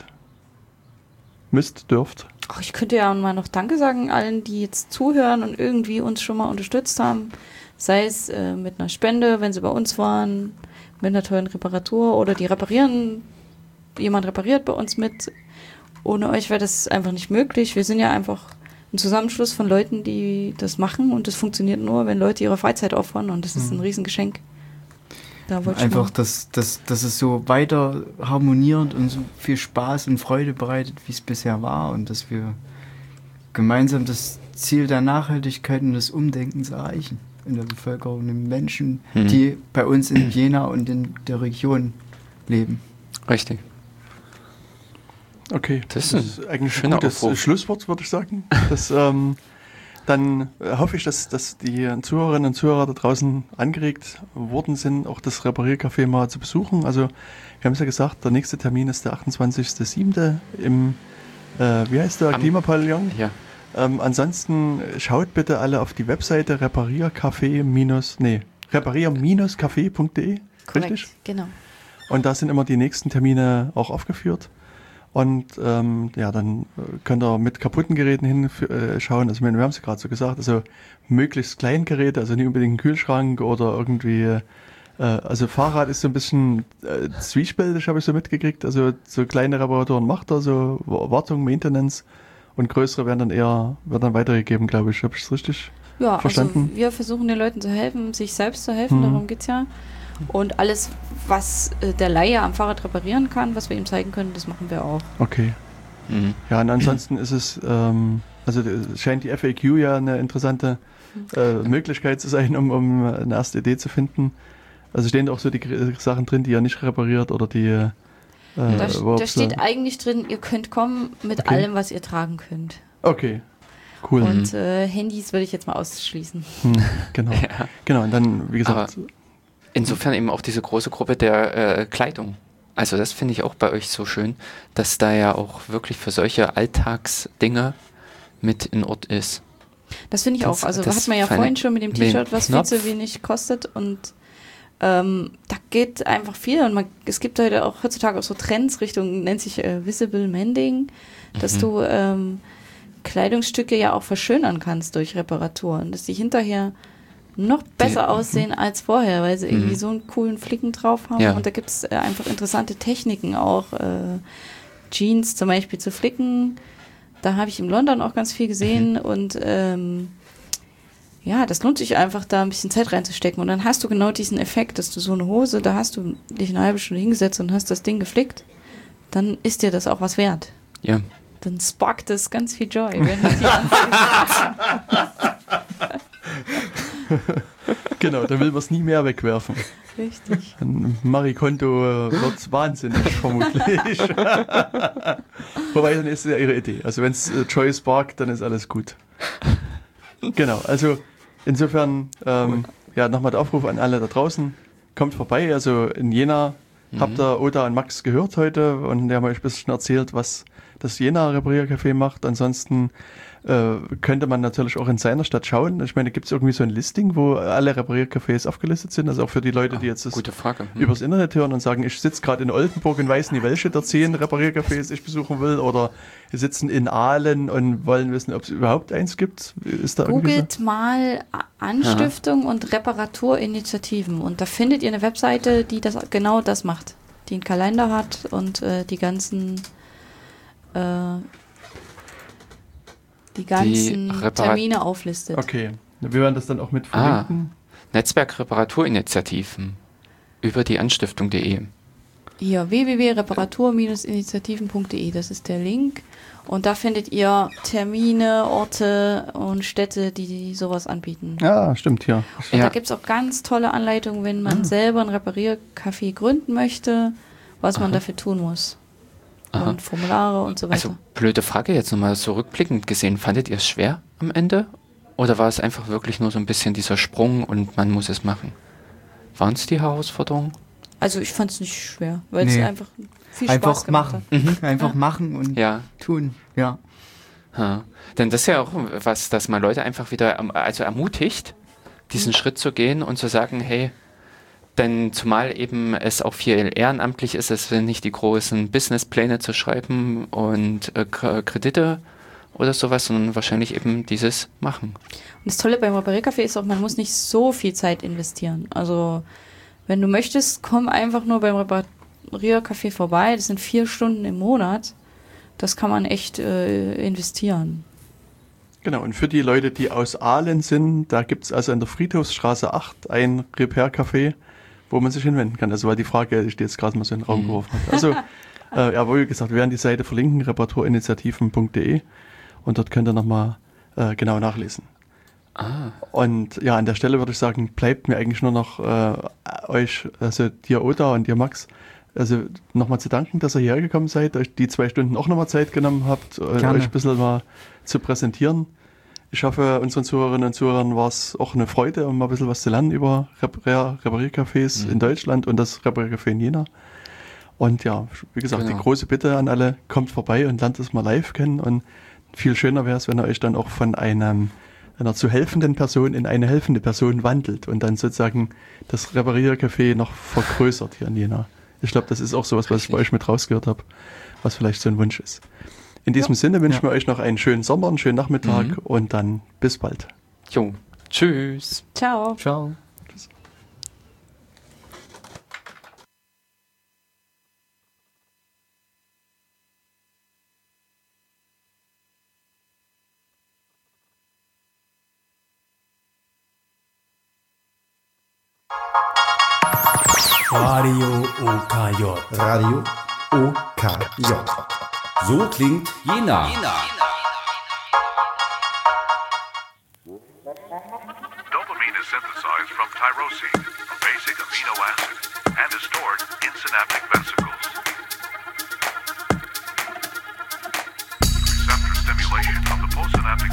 S2: müsst, dürft?
S3: Ach, ich könnte ja mal noch Danke sagen allen, die jetzt zuhören und irgendwie uns schon mal unterstützt haben. Sei es äh, mit einer Spende, wenn sie bei uns waren, mit einer tollen Reparatur oder die reparieren, jemand repariert bei uns mit. Ohne euch wäre das einfach nicht möglich. Wir sind ja einfach ein Zusammenschluss von Leuten, die das machen und das funktioniert nur, wenn Leute ihre Freizeit opfern und das ist ein Riesengeschenk. Da
S4: einfach, dass, dass, dass es so weiter harmoniert und so viel Spaß und Freude bereitet, wie es bisher war und dass wir gemeinsam das Ziel der Nachhaltigkeit und des Umdenkens erreichen in der Bevölkerung, den Menschen, mhm. die bei uns in Jena und in der Region leben.
S1: Richtig.
S2: Okay, das, das ist eigentlich ein gutes
S1: Aufruf.
S2: Schlusswort, würde ich sagen. Das, ähm, dann hoffe ich, dass, dass die Zuhörerinnen und Zuhörer da draußen angeregt worden sind, auch das Repariercafé mal zu besuchen. Also wir haben es ja gesagt, der nächste Termin ist der achtundzwanzigster siebte im, äh, wie heißt der, Klimapavillon.
S1: Ja.
S2: Ähm, ansonsten schaut bitte alle auf die Webseite repariercafé minus, nee, reparier-café punkt de. Richtig?
S3: Genau.
S2: Und da sind immer die nächsten Termine auch aufgeführt. Und ähm, ja, dann könnt ihr mit kaputten Geräten hinschauen. Also wir haben es ja gerade so gesagt, also möglichst kleine Geräte, also nicht unbedingt ein Kühlschrank oder irgendwie, äh, also Fahrrad ist so ein bisschen äh, zwiespältig, habe ich so mitgekriegt. Also so kleine Reparaturen macht er, so Wartung, Maintenance und größere werden dann eher, werden dann weitergegeben, glaube ich. Habe ich es richtig
S3: ja,
S2: verstanden?
S3: Also wir versuchen den Leuten zu helfen, sich selbst zu helfen, mhm. darum geht's ja. Und alles, was äh, der Laie am Fahrrad reparieren kann, was wir ihm zeigen können, das machen wir auch.
S2: Okay.
S1: Mhm.
S2: Ja, und ansonsten ist es, ähm, also es scheint die F A Q ja eine interessante äh, Möglichkeit zu sein, um, um eine erste Idee zu finden. Also stehen da auch so die Sachen drin, die ihr nicht repariert oder die... Äh,
S3: Da,
S2: wo-
S3: da steht eigentlich drin, ihr könnt kommen mit
S2: Okay.
S3: allem, was ihr tragen könnt.
S2: Okay, cool.
S3: Und äh, Handys würde ich jetzt mal ausschließen.
S2: Hm, genau.
S1: Ja.
S2: Genau, und dann, wie gesagt,
S1: Insofern eben auch diese große Gruppe der äh, Kleidung. Also das finde ich auch bei euch so schön, dass da ja auch wirklich für solche Alltagsdinge mit in Ort ist.
S3: Das finde ich
S1: Das-
S3: auch. Also
S1: das
S3: hat man ja
S1: fand
S3: vorhin
S1: ich
S3: schon mit dem
S1: mit dem
S3: T-Shirt, was viel
S1: Knopf.
S3: zu wenig kostet und ähm, da geht einfach viel und man, es gibt heute auch heutzutage auch so Trends Richtung, nennt sich äh, Visible Mending, dass
S1: Mhm.
S3: du ähm, Kleidungsstücke ja auch verschönern kannst durch Reparaturen, dass die hinterher noch besser aussehen als vorher, weil sie irgendwie
S1: Mhm.
S3: so einen coolen Flicken drauf haben
S1: Ja.
S3: und da gibt es äh, einfach interessante Techniken auch, äh, Jeans zum Beispiel zu flicken. Da habe ich in London auch ganz viel gesehen
S1: Mhm.
S3: und ähm, ja, das lohnt sich einfach, da ein bisschen Zeit reinzustecken. Und dann hast du genau diesen Effekt, dass du so eine Hose, da hast du dich eine halbe Stunde hingesetzt und hast das Ding geflickt. Dann ist dir das auch was wert.
S1: Ja.
S3: Dann sparkt es ganz viel Joy, wenn du die anfängst.
S2: genau, da will man es nie mehr wegwerfen.
S3: Richtig.
S2: Ein Marikonto wird wahnsinnig, vermutlich. Wobei, dann ist es ja ihre Idee. Also wenn es äh, Joy sparkt, dann ist alles gut. Genau, also insofern, ähm, ja, nochmal der Aufruf an alle da draußen. Kommt vorbei, also in Jena
S1: Mhm.
S2: habt ihr Oda und Max gehört heute und die haben euch ein bisschen erzählt, was das Jena Repariercafé macht. Ansonsten äh, könnte man natürlich auch in seiner Stadt schauen. Ich meine, gibt es irgendwie so ein Listing, wo alle Repariercafés aufgelistet sind? Also auch für die Leute, die jetzt das
S1: Gute Frage. Hm.
S2: übers Internet hören und sagen, ich sitze gerade in Oldenburg und weiß nie, welche der zehn Repariercafés ich besuchen will, oder wir sitzen in Aalen und wollen wissen, ob es überhaupt eins gibt. Ist da irgendwie so?
S3: Googelt mal A- Anstiftung und Reparaturinitiativen und da findet ihr eine Webseite, die das genau das macht, die einen Kalender hat und äh, die ganzen äh, die ganzen
S1: Reparat-
S3: Termine auflistet.
S2: Okay, wir werden das dann auch mit
S1: Ah.
S2: verlinken.
S1: Netzwerk Reparaturinitiativen über die Anstiftung punkt de.
S3: Hier w w w punkt reparatur initiativen punkt de, das ist der Link. Und da findet ihr Termine, Orte und Städte, die sowas anbieten.
S2: Ja, stimmt, ja.
S3: Und
S1: Ja.
S3: da gibt es auch ganz tolle Anleitungen, wenn man selber ein Repariercafé gründen möchte, was man
S1: Aha.
S3: dafür tun muss.
S1: Aha.
S3: Und Formulare und so weiter.
S1: Also blöde Frage jetzt nochmal so rückblickend gesehen. Fandet ihr es schwer am Ende? Oder war es einfach wirklich nur so ein bisschen dieser Sprung und man muss es machen? Waren es die Herausforderungen?
S3: Also ich fand es nicht schwer, weil
S4: Nee.
S3: es einfach viel Spaß
S4: Einfach
S3: gemacht
S4: machen.
S3: hat.
S1: Mhm.
S4: Einfach machen und
S1: Ja.
S4: tun. Ja.
S1: Ha. Denn das ist ja auch was, dass man Leute einfach wieder ähm, also ermutigt, diesen Schritt zu gehen und zu sagen, hey, denn zumal eben es auch viel ehrenamtlich ist, es sind nicht die großen Businesspläne zu schreiben und äh, K- Kredite oder sowas, sondern wahrscheinlich eben dieses Machen.
S3: Und das Tolle beim Repariercafé ist auch, man muss nicht so viel Zeit investieren. Also wenn du möchtest, komm einfach nur beim Repariercafé vorbei. Das sind vier Stunden im Monat. Das kann man echt äh, investieren.
S2: Genau, und für die Leute, die aus Aalen sind, da gibt es also in der Friedhofsstraße acht ein Repair-Café, wo man sich hinwenden kann. Also war die Frage, die ich dir jetzt gerade mal so in den Raum
S1: Mhm.
S2: geworfen habe. Also, äh, ja, wie gesagt, wir werden die Seite verlinken, reparaturinitiativen punkt de, und dort könnt ihr nochmal äh, genau nachlesen.
S1: Ah,
S2: Und ja, an der Stelle würde ich sagen, bleibt mir eigentlich nur noch äh, euch, also dir Oda und dir Max, also nochmal zu danken, dass ihr hierher gekommen seid, euch die zwei Stunden auch nochmal Zeit genommen habt, äh,
S4: Gerne.
S2: euch ein bisschen mal zu präsentieren. Ich hoffe, unseren Zuhörerinnen und Zuhörern war es auch eine Freude, um mal ein bisschen was zu lernen über Repar- Repariercafés
S1: Mhm.
S2: in Deutschland und das Repariercafé in Jena. Und ja, wie gesagt,
S1: Genau.
S2: die große Bitte an alle, kommt vorbei und lernt es mal live kennen. Und viel schöner wäre es, wenn ihr euch dann auch von einem, einer zu helfenden Person in eine helfende Person wandelt und dann sozusagen das Repariercafé noch vergrößert hier in Jena. Ich glaube, das ist auch sowas, was ich bei euch mit rausgehört habe, was vielleicht so ein Wunsch ist. In diesem Sinne wünschen wir euch noch einen schönen Sommer, einen schönen Nachmittag
S1: Mhm.
S2: und dann bis bald.
S1: jo, tschüss.
S3: Ciao.
S4: Ciao.
S5: Radio O K J.
S6: Radio O K J.
S5: So klingt Jena.
S6: Dopamine is synthesized from tyrosine, a basic amino acid, and is stored in synaptic vesicles. Receptor stimulation of the postsynaptic